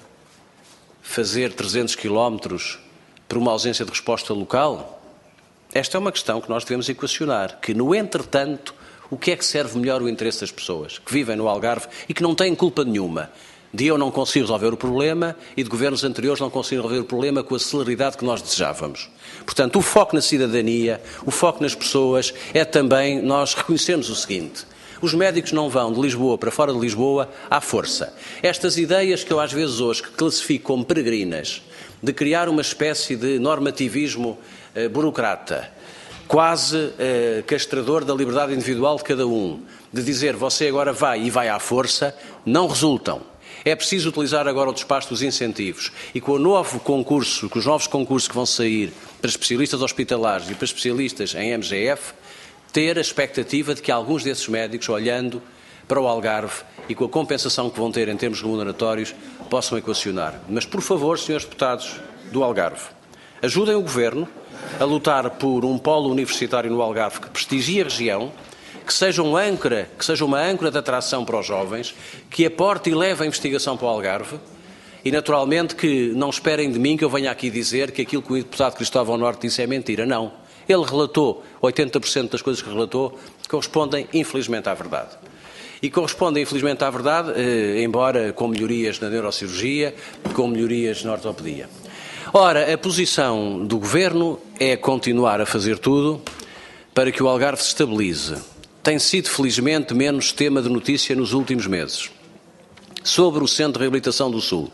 fazer 300 km por uma ausência de resposta local? Esta é uma questão que nós devemos equacionar, que no entretanto, o que é que serve melhor o interesse das pessoas que vivem no Algarve e que não têm culpa nenhuma de eu não conseguir resolver o problema e de governos anteriores não conseguirem resolver o problema com a celeridade que nós desejávamos. Portanto, o foco na cidadania, o foco nas pessoas é também nós reconhecermos o seguinte: os médicos não vão de Lisboa para fora de Lisboa à força. Estas ideias que eu às vezes hoje classifico como peregrinas, de criar uma espécie de normativismo burocrata, quase castrador da liberdade individual de cada um, de dizer você agora vai e vai à força, não resultam. É preciso utilizar agora o despacho dos incentivos e com o novo concurso, com os novos concursos que vão sair para especialistas hospitalares e para especialistas em MGF, ter a expectativa de que alguns desses médicos, olhando para o Algarve e com a compensação que vão ter em termos remuneratórios, possam equacionar. Mas, por favor, senhores deputados do Algarve, ajudem o Governo a lutar por um polo universitário no Algarve que prestigie a região, que seja uma âncora de atração para os jovens, que aporte e leve a investigação para o Algarve e, naturalmente, que não esperem de mim que eu venha aqui dizer que aquilo que o deputado Cristóvão Norte disse é mentira. Não. Ele relatou, 80% das coisas que relatou correspondem, infelizmente, à verdade. E correspondem, infelizmente, à verdade, embora com melhorias na neurocirurgia, com melhorias na ortopedia. Ora, a posição do Governo é continuar a fazer tudo para que o Algarve se estabilize. Tem sido, felizmente, menos tema de notícia nos últimos meses. Sobre o Centro de Reabilitação do Sul.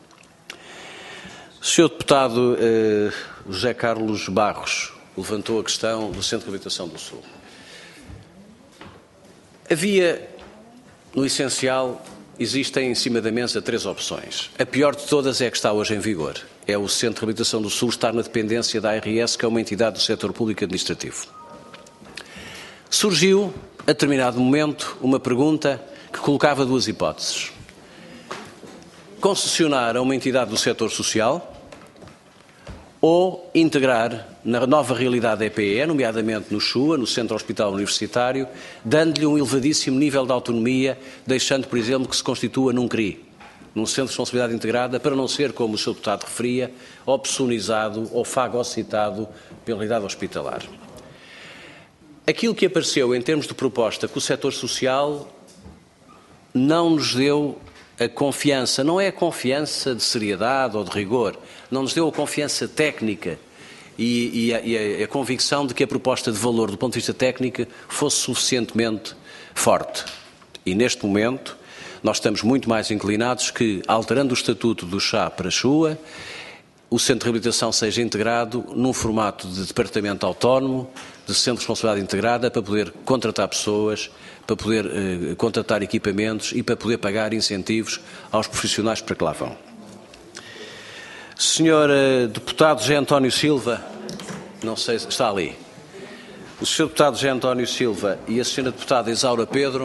O Sr. Deputado José Carlos Barros levantou a questão do Centro de Reabilitação do Sul. Havia, no essencial, existem em cima da mesa 3 opções. A pior de todas é a que está hoje em vigor. É o Centro de Reabilitação do Sul estar na dependência da ARS, que é uma entidade do setor público administrativo. Surgiu, a determinado momento, uma pergunta que colocava 2 hipóteses. concessionar a uma entidade do setor social ou integrar na nova realidade da EPE, nomeadamente no CHUA, no Centro Hospital Universitário, dando-lhe um elevadíssimo nível de autonomia, deixando, por exemplo, que se constitua num CRI, num Centro de Responsabilidade Integrada, para não ser, como o Sr. Deputado referia, opsonizado ou fagocitado pela realidade hospitalar. Aquilo que apareceu em termos de proposta com o setor social não nos deu a confiança, não é a confiança de seriedade ou de rigor, não nos deu a confiança técnica e a convicção de que a proposta de valor do ponto de vista técnico fosse suficientemente forte. E neste momento nós estamos muito mais inclinados que, alterando o estatuto do CHA para CHUA, o Centro de Reabilitação seja integrado num formato de departamento autónomo, de Centro de Responsabilidade Integrada, para poder contratar pessoas, para poder contratar equipamentos e para poder pagar incentivos aos profissionais para que lá vão. Sr. Deputado José António Silva, não sei se está ali. O Sr. Deputado José António Silva e a Sra. Deputada Isaura Pedro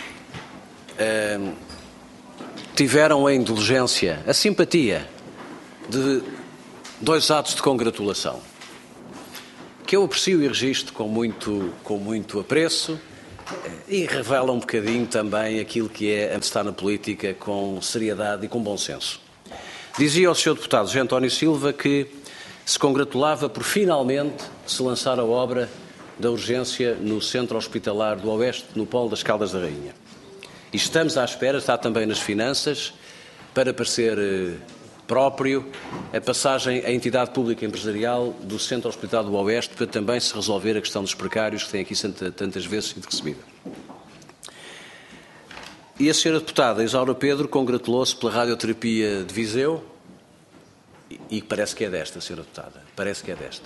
tiveram a indulgência, a simpatia de 2 atos de congratulação, que eu aprecio e registro com muito apreço e revela um bocadinho também aquilo que é estar na política com seriedade e com bom senso. Dizia ao Sr. Deputado José António Silva que se congratulava por finalmente se lançar a obra da urgência no Centro Hospitalar do Oeste, no Polo das Caldas da Rainha. E estamos à espera, está também nas finanças, para parecer próprio, a passagem à entidade pública empresarial do Centro Hospitalar do Oeste, para também se resolver a questão dos precários que tem aqui tantas vezes sido recebida. E a Sra. Deputada Isaura Pedro congratulou-se pela radioterapia de Viseu e parece que é desta, Sra. Deputada, parece que é desta.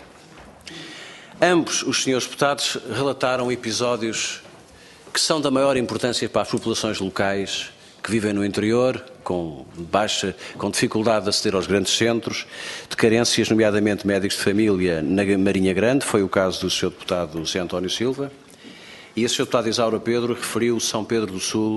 Ambos os senhores deputados relataram episódios que são da maior importância para as populações locais que vivem no interior, com dificuldade de aceder aos grandes centros, de carências, nomeadamente médicos de família na Marinha Grande, foi o caso do Sr. Deputado José António Silva, e a Sra. Deputada Isaura Pedro referiu São Pedro do Sul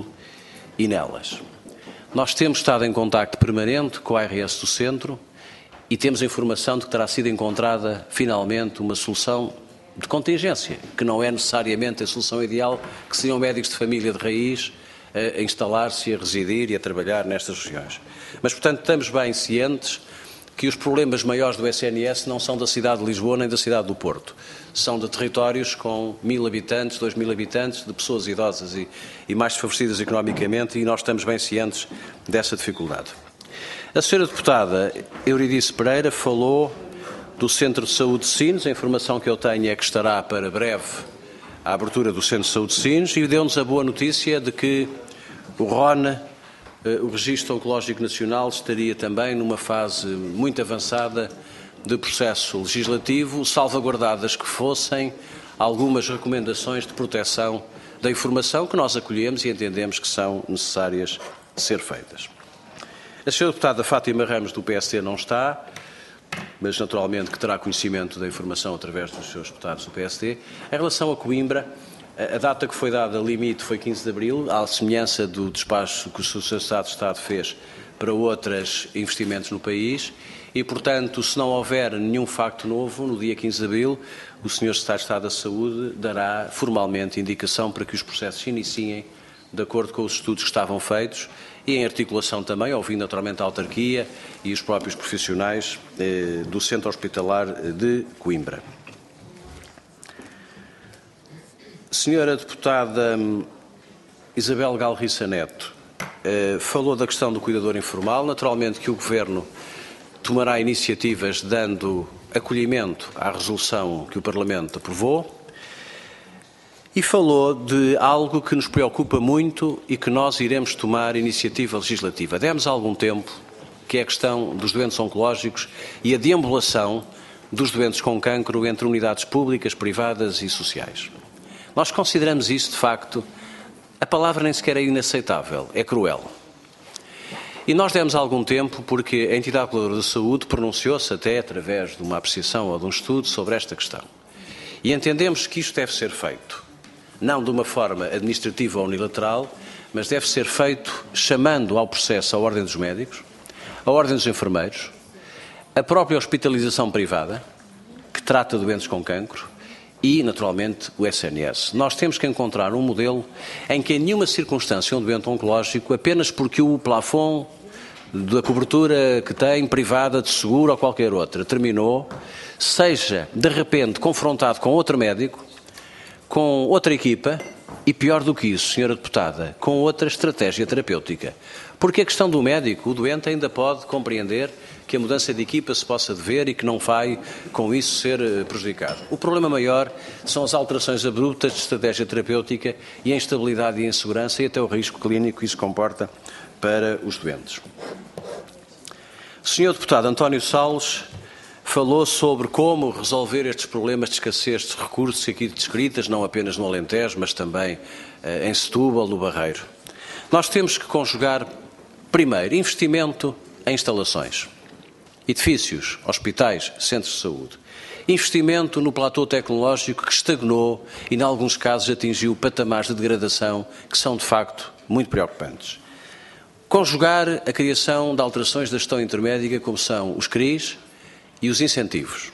e Nelas. Nós temos estado em contacto permanente com a ARS do Centro e temos a informação de que terá sido encontrada finalmente uma solução de contingência, que não é necessariamente a solução ideal, que seriam médicos de família de raiz a instalar-se, a residir e a trabalhar nestas regiões. Mas, portanto, estamos bem cientes que os problemas maiores do SNS não são da cidade de Lisboa nem da cidade do Porto. São de territórios com 1000 habitantes, 2000 habitantes, de pessoas idosas e mais desfavorecidas economicamente, e nós estamos bem cientes dessa dificuldade. A Sra. Deputada Euridice Pereira falou do Centro de Saúde de Sines. A informação que eu tenho é que estará para breve a abertura do Centro de Saúde de Sines e deu-nos a boa notícia de que o RON, o Registro Oncológico Nacional, estaria também numa fase muito avançada de processo legislativo, salvaguardadas que fossem algumas recomendações de proteção da informação que nós acolhemos e entendemos que são necessárias de ser feitas. A Sra. Deputada Fátima Ramos, do PSD, não está, mas naturalmente que terá conhecimento da informação através dos seus deputados do PSD. Em relação a Coimbra, a data que foi dada limite foi 15 de abril, à semelhança do despacho que o Sr. Secretário de Estado fez para outros investimentos no país e, portanto, se não houver nenhum facto novo, no dia 15 de abril, o Sr. Secretário de Estado da Saúde dará formalmente indicação para que os processos se iniciem de acordo com os estudos que estavam feitos e em articulação também, ouvindo naturalmente a autarquia e os próprios profissionais do Centro Hospitalar de Coimbra. Senhora Deputada Isabel Galriça Neto falou da questão do cuidador informal. Naturalmente que o Governo tomará iniciativas dando acolhimento à resolução que o Parlamento aprovou e falou de algo que nos preocupa muito e que nós iremos tomar iniciativa legislativa. Demos há algum tempo, que é a questão dos doentes oncológicos e a deambulação dos doentes com cancro entre unidades públicas, privadas e sociais. Nós consideramos isso, de facto, a palavra nem sequer é inaceitável, é cruel. E nós demos algum tempo porque a entidade reguladora da saúde pronunciou-se até através de uma apreciação ou de um estudo sobre esta questão. E entendemos que isto deve ser feito, não de uma forma administrativa ou unilateral, mas deve ser feito chamando ao processo a Ordem dos Médicos, a Ordem dos Enfermeiros, a própria hospitalização privada, que trata doentes com cancro, e, naturalmente, o SNS. Nós temos que encontrar um modelo em que, em nenhuma circunstância, um doente oncológico, apenas porque o plafond da cobertura que tem, privada, de seguro ou qualquer outra, terminou, seja, de repente, confrontado com outro médico, com outra equipa e, pior do que isso, Sra. Deputada, com outra estratégia terapêutica. Porque a questão do médico, o doente ainda pode compreender que a mudança de equipa se possa dever e que não vai, com isso, ser prejudicado. O problema maior são as alterações abruptas de estratégia terapêutica e a instabilidade e a insegurança e até o risco clínico que isso comporta para os doentes. O Sr. Deputado António Salles falou sobre como resolver estes problemas de escassez de recursos aqui descritas, não apenas no Alentejo, mas também em Setúbal, no Barreiro. Nós temos que conjugar, primeiro, investimento em instalações, edifícios, hospitais, centros de saúde. Investimento no platô tecnológico que estagnou e, em alguns casos, atingiu patamares de degradação que são, de facto, muito preocupantes. Conjugar a criação de alterações da gestão intermédia, como são os CRIs e os incentivos.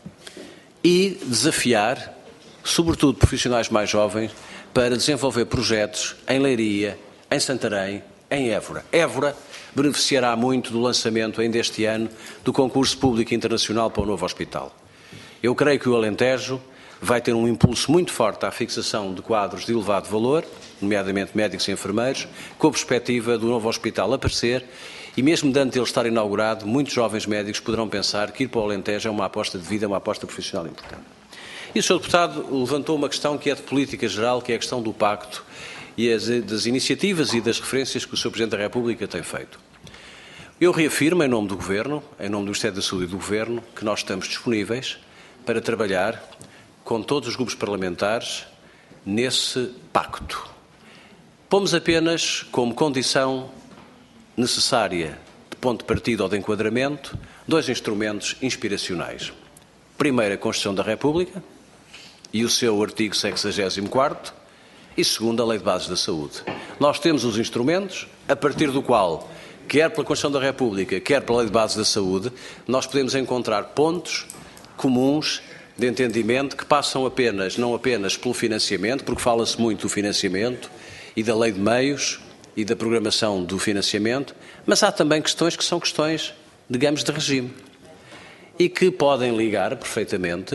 E desafiar, sobretudo profissionais mais jovens, para desenvolver projetos em Leiria, em Santarém, em Évora. Évora beneficiará muito do lançamento, ainda este ano, do concurso público internacional para o novo hospital. Eu creio que o Alentejo vai ter um impulso muito forte à fixação de quadros de elevado valor, nomeadamente médicos e enfermeiros, com a perspectiva do novo hospital aparecer e mesmo antes de ele estar inaugurado, muitos jovens médicos poderão pensar que ir para o Alentejo é uma aposta de vida, uma aposta profissional importante. E o Sr. Deputado levantou uma questão que é de política geral, que é a questão do pacto e das iniciativas e das referências que o Sr. Presidente da República tem feito. Eu reafirmo, em nome do Governo, em nome do Ministério da Saúde e do Governo, que nós estamos disponíveis para trabalhar com todos os grupos parlamentares nesse pacto. Pomos apenas como condição necessária de ponto de partida ou de enquadramento dois instrumentos inspiracionais. Primeiro, a Constituição da República e o seu artigo 64º e segundo, a Lei de Bases da Saúde. Nós temos os instrumentos a partir do qual, quer pela Constituição da República, quer pela Lei de Bases da Saúde, nós podemos encontrar pontos comuns de entendimento que passam não apenas pelo financiamento, porque fala-se muito do financiamento e da lei de meios e da programação do financiamento, mas há também questões que são questões, digamos, de regime e que podem ligar perfeitamente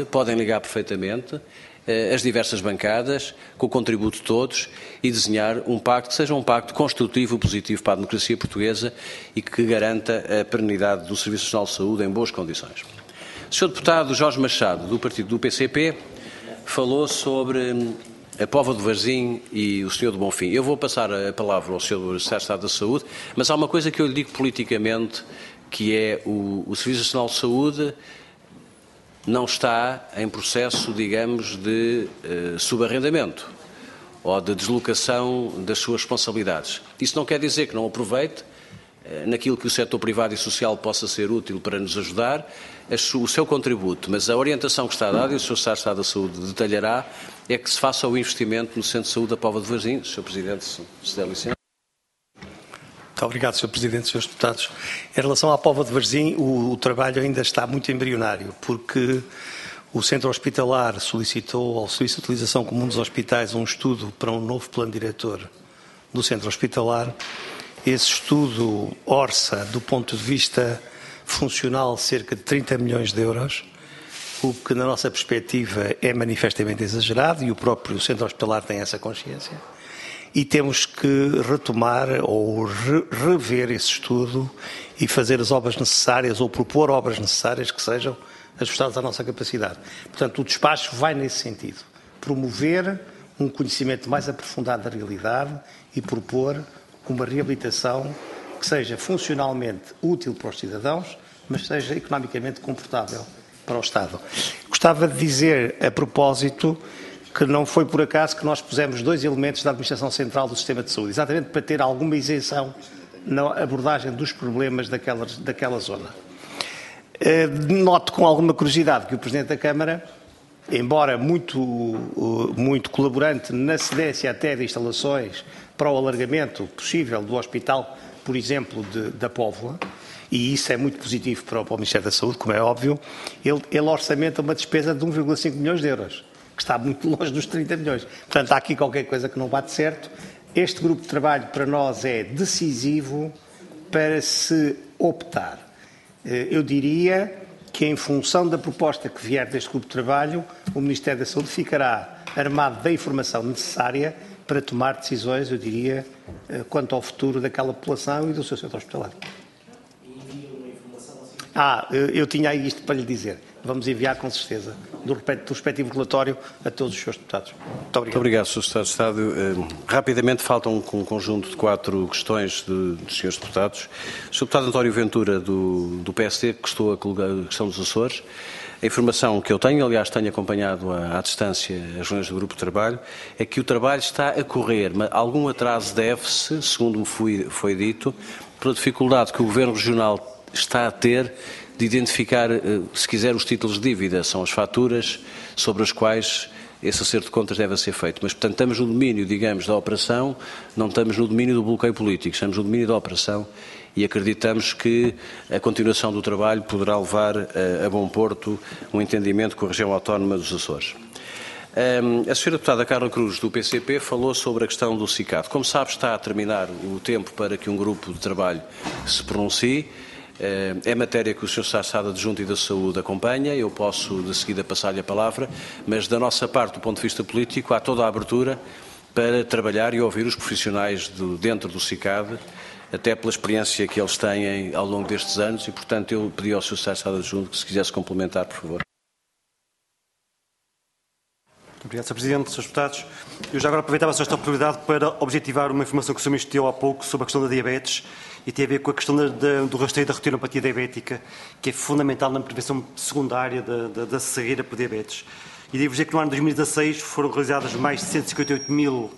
as diversas bancadas, com o contributo de todos e desenhar um pacto que seja um pacto construtivo e positivo para a democracia portuguesa e que garanta a perenidade do Serviço Nacional de Saúde em boas condições. O Sr. Deputado Jorge Machado, do partido do PCP, falou sobre a Póvoa de Varzim e o Sr. do Bonfim. Eu vou passar a palavra ao Sr. Secretário de Estado da Saúde, mas há uma coisa que eu lhe digo politicamente, que é o Serviço Nacional de Saúde não está em processo, digamos, de subarrendamento ou de deslocação das suas responsabilidades. Isso não quer dizer que não aproveite naquilo que o setor privado e social possa ser útil para nos ajudar, o seu contributo, mas a orientação que está dada, e o Sr. Secretário de Estado da Saúde detalhará, é que se faça o investimento no Centro de Saúde da Póvoa de Varzim. Sr. Presidente, se der licença. Muito obrigado, Sr. Presidente, Srs. Deputados. Em relação à Póvoa de Varzim, o trabalho ainda está muito embrionário, porque o Centro Hospitalar solicitou ao Serviço de Utilização Comum dos Hospitais um estudo para um novo plano diretor do Centro Hospitalar. Esse estudo orça, do ponto de vista funcional, cerca de 30 milhões de euros, o que, na nossa perspectiva, é manifestamente exagerado e o próprio Centro Hospitalar tem essa consciência. E temos que retomar ou rever esse estudo e fazer as obras necessárias ou propor obras necessárias que sejam ajustadas à nossa capacidade. Portanto, o despacho vai nesse sentido. Promover um conhecimento mais aprofundado da realidade e propor uma reabilitação que seja funcionalmente útil para os cidadãos, mas seja economicamente confortável para o Estado. Gostava de dizer, a propósito, que não foi por acaso que nós pusemos dois elementos da Administração Central do Sistema de Saúde, exatamente para ter alguma isenção na abordagem dos problemas daquela zona. Noto com alguma curiosidade que o Presidente da Câmara, embora muito colaborante na cedência até de instalações para o alargamento possível do hospital, por exemplo, da Póvoa, e isso é muito positivo para o Ministério da Saúde, como é óbvio, ele orçamenta uma despesa de 1,5 milhões de euros, que está muito longe dos 30 milhões. Portanto, há aqui qualquer coisa que não bate certo. Este grupo de trabalho para nós é decisivo para se optar. Eu diria que, em função da proposta que vier deste grupo de trabalho, o Ministério da Saúde ficará armado da informação necessária para tomar decisões, eu diria, quanto ao futuro daquela população e do seu centro hospitalar. Eu tinha aí isto para lhe dizer. Vamos enviar, com certeza, do respectivo relatório a todos os senhores deputados. Muito obrigado. Muito obrigado, Sr. Secretário de Estado. Rapidamente, faltam um conjunto de 4 questões dos senhores deputados. O Sr. Deputado António Ventura, do PSD, questionou a questão dos Açores. A informação que eu tenho, aliás, tenho acompanhado à distância as reuniões do grupo de trabalho, é que o trabalho está a correr, mas algum atraso deve-se, segundo me foi dito, pela dificuldade que o Governo Regional está a ter de identificar, se quiser, os títulos de dívida, são as faturas sobre as quais esse acerto de contas deve ser feito. Mas, portanto, estamos no domínio, digamos, da operação, não estamos no domínio do bloqueio político, estamos no domínio da operação e acreditamos que a continuação do trabalho poderá levar a bom porto um entendimento com a região autónoma dos Açores. A Sra. Deputada Carla Cruz, do PCP, falou sobre a questão do CICAD. Como sabe, está a terminar o tempo para que um grupo de trabalho se pronuncie. É matéria que o Sr. Secretário de Estado Adjunto e da Saúde acompanha, eu posso de seguida passar-lhe a palavra, mas da nossa parte, do ponto de vista político, há toda a abertura para trabalhar e ouvir os profissionais dentro do CICAD, até pela experiência que eles têm ao longo destes anos e, portanto, eu pedi ao Sr. Secretário de Estado Adjunto que se quisesse complementar, por favor. Obrigado, Sr. Presidente, Srs. Deputados. Eu já agora aproveitava esta oportunidade para objetivar uma informação que o Sr. Ministro deu há pouco sobre a questão da diabetes e tem a ver com a questão do rastreio da retinopatia diabética, que é fundamental na prevenção secundária da cegueira por diabetes. E devo dizer que no ano de 2016 foram realizadas mais de 158 mil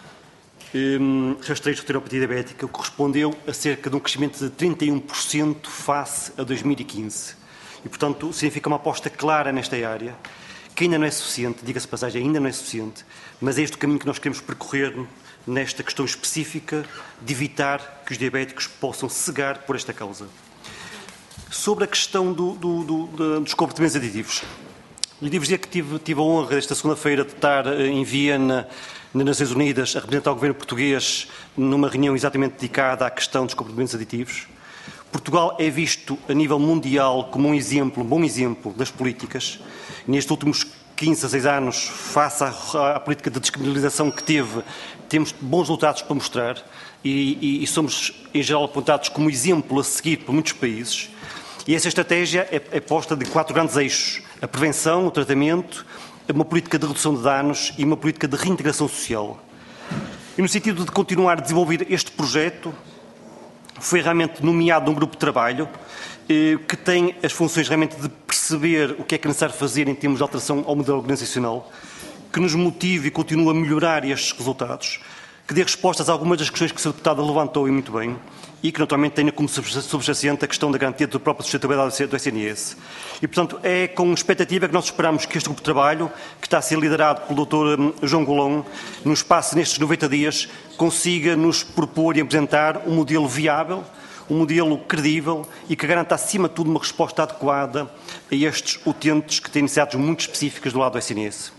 rastreios de retinopatia diabética, o que correspondeu a cerca de um crescimento de 31% face a 2015. E, portanto, significa uma aposta clara nesta área, que ainda não é suficiente, diga-se de passagem, ainda não é suficiente, mas é este o caminho que nós queremos percorrer nesta questão específica de evitar que os diabéticos possam cegar por esta causa. Sobre a questão dos comportamentos aditivos, lhe devo dizer que tive a honra esta segunda-feira de estar em Viena, nas Nações Unidas, a representar o governo português numa reunião exatamente dedicada à questão dos comportamentos aditivos. Portugal é visto a nível mundial como um bom exemplo das políticas. Nestes últimos 15 a 16 anos, face à política de descriminalização que teve, temos bons resultados para mostrar e somos, em geral, apontados como exemplo a seguir por muitos países. E essa estratégia é posta de 4 grandes eixos: a prevenção, o tratamento, uma política de redução de danos e uma política de reintegração social. E no sentido de continuar a desenvolver este projeto, foi realmente nomeado um grupo de trabalho que tem as funções realmente de perceber o que é que é necessário fazer em termos de alteração ao modelo organizacional, que nos motive e continue a melhorar estes resultados, que dê respostas a algumas das questões que o Sr. Deputado levantou e muito bem, e que naturalmente tenha como subjacente a questão da garantia da própria sustentabilidade do SNS. E, portanto, é com expectativa que nós esperamos que este grupo de trabalho, que está a ser liderado pelo Dr. João Golão, no espaço nestes 90 dias, consiga nos propor e apresentar um modelo viável, um modelo credível e que garanta, acima de tudo, uma resposta adequada a estes utentes que têm necessidades muito específicas do lado do SNS.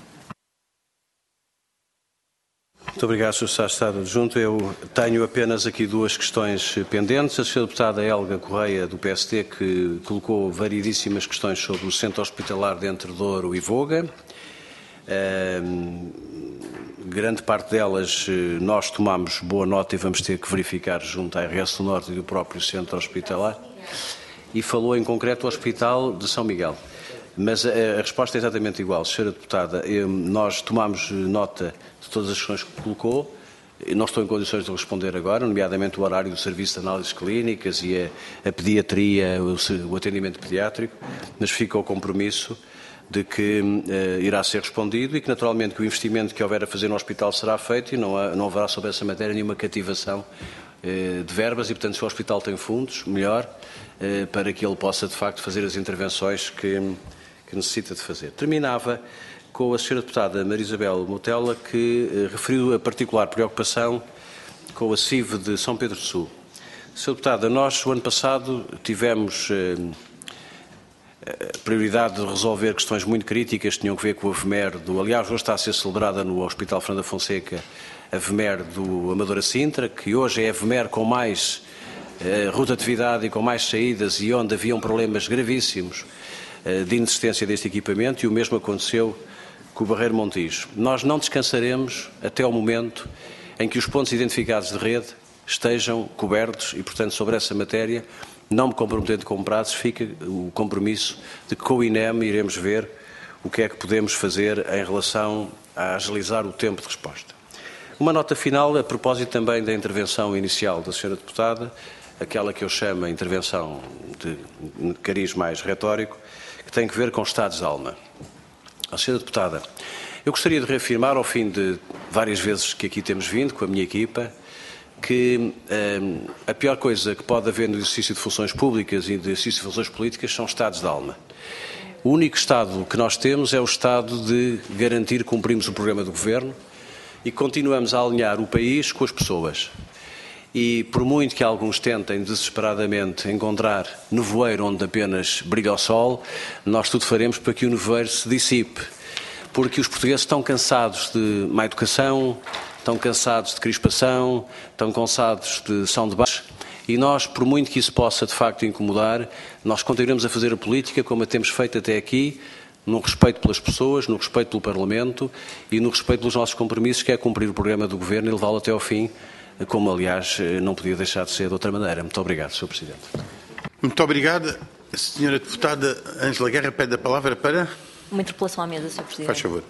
Muito obrigado, Sr. Secretário de Estado Adjunto. Eu tenho apenas aqui 2 questões pendentes. A Sra. Deputada Helga Correia, do PSD, que colocou variedíssimas questões sobre o centro hospitalar de Entre Douro e Voga. Grande parte delas nós tomamos boa nota e vamos ter que verificar junto à RS do Norte e do próprio centro hospitalar. E falou em concreto o Hospital de São Miguel. Mas a resposta é exatamente igual. Sra. Deputada, nós tomamos nota de todas as questões que colocou. Não estou em condições de responder agora, nomeadamente o horário do serviço de análises clínicas e a pediatria, o atendimento pediátrico, mas fica o compromisso de que irá ser respondido e que, naturalmente, que o investimento que houver a fazer no hospital será feito e não haverá sobre essa matéria nenhuma cativação de verbas e, portanto, se o hospital tem fundos, melhor, para que ele possa, de facto, fazer as intervenções que necessita de fazer. Terminava com a Sra. Deputada Maria Isabel Motella, que referiu a particular preocupação com a CIV de São Pedro do Sul. Sra. Deputada, nós, o ano passado, tivemos a prioridade de resolver questões muito críticas que tinham a ver com a VMER aliás, hoje está a ser celebrada no Hospital Fernando Fonseca a VMER do Amadora Sintra, que hoje é a VMER com mais rotatividade e com mais saídas e onde haviam problemas gravíssimos de inexistência deste equipamento, e o mesmo aconteceu com o Barreiro Montijo. Nós não descansaremos até ao momento em que os pontos identificados de rede estejam cobertos e, portanto, sobre essa matéria, não me comprometendo com prazos, fica o compromisso de que com o INEM iremos ver o que é que podemos fazer em relação a agilizar o tempo de resposta. Uma nota final a propósito também da intervenção inicial da Sra. Deputada, aquela que eu chamo a intervenção de cariz mais retórico, que tem a ver com estados de alma. Sra. Deputada, eu gostaria de reafirmar, ao fim de várias vezes que aqui temos vindo com a minha equipa, que a pior coisa que pode haver no exercício de funções públicas e de exercício de funções políticas são estados de alma. O único estado que nós temos é o estado de garantir que cumprimos o programa do Governo e continuamos a alinhar o país com as pessoas. E por muito que alguns tentem desesperadamente encontrar nevoeiro onde apenas brilha o sol, nós tudo faremos para que o nevoeiro se dissipe. Porque os portugueses estão cansados de má educação, estão cansados de crispação, estão cansados de soundbites, e nós, por muito que isso possa de facto incomodar, nós continuamos a fazer a política como a temos feito até aqui, no respeito pelas pessoas, no respeito pelo Parlamento e no respeito pelos nossos compromissos, que é cumprir o programa do Governo e levá-lo até ao fim, como aliás não podia deixar de ser de outra maneira. Muito obrigado, Sr. Presidente. Muito obrigado. A Sra. Deputada Ângela Guerra pede a palavra para... Uma interpelação à mesa, Sr. Presidente. Faz favor.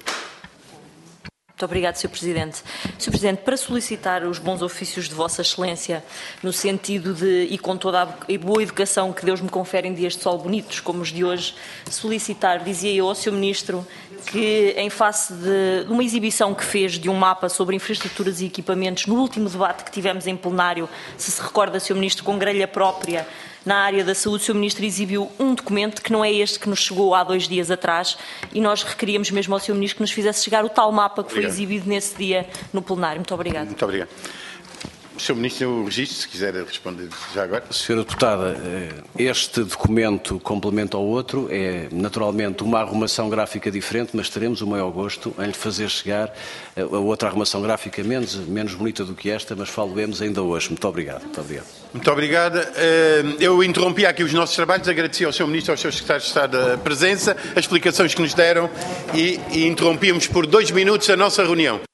Muito obrigado, Sr. Presidente. Sr. Presidente, para solicitar os bons ofícios de Vossa Excelência, no sentido de, e com toda a boa educação que Deus me confere em dias de sol bonitos, como os de hoje, solicitar, dizia eu ao Sr. Ministro, que em face de uma exibição que fez de um mapa sobre infraestruturas e equipamentos, no último debate que tivemos em plenário, se recorda, Sr. Ministro, com grelha própria, na área da saúde, o Sr. Ministro exibiu um documento que não é este que nos chegou há 2 dias atrás, e nós requeríamos mesmo ao Sr. Ministro que nos fizesse chegar o tal mapa que foi exibido nesse dia no plenário. Muito obrigado. Muito obrigado. O Sr. Ministro tem o registro, se quiser responder já agora. Sra. Deputada, este documento complementa ao outro, é naturalmente uma arrumação gráfica diferente, mas teremos o maior gosto em lhe fazer chegar a outra arrumação gráfica menos bonita do que esta, mas falamos ainda hoje. Muito obrigado. Muito obrigado. Muito obrigado. Eu interrompi aqui os nossos trabalhos, agradeci ao Sr. Ministro e aos seus secretários de Estado a presença, as explicações que nos deram e interrompíamos por 2 minutos a nossa reunião.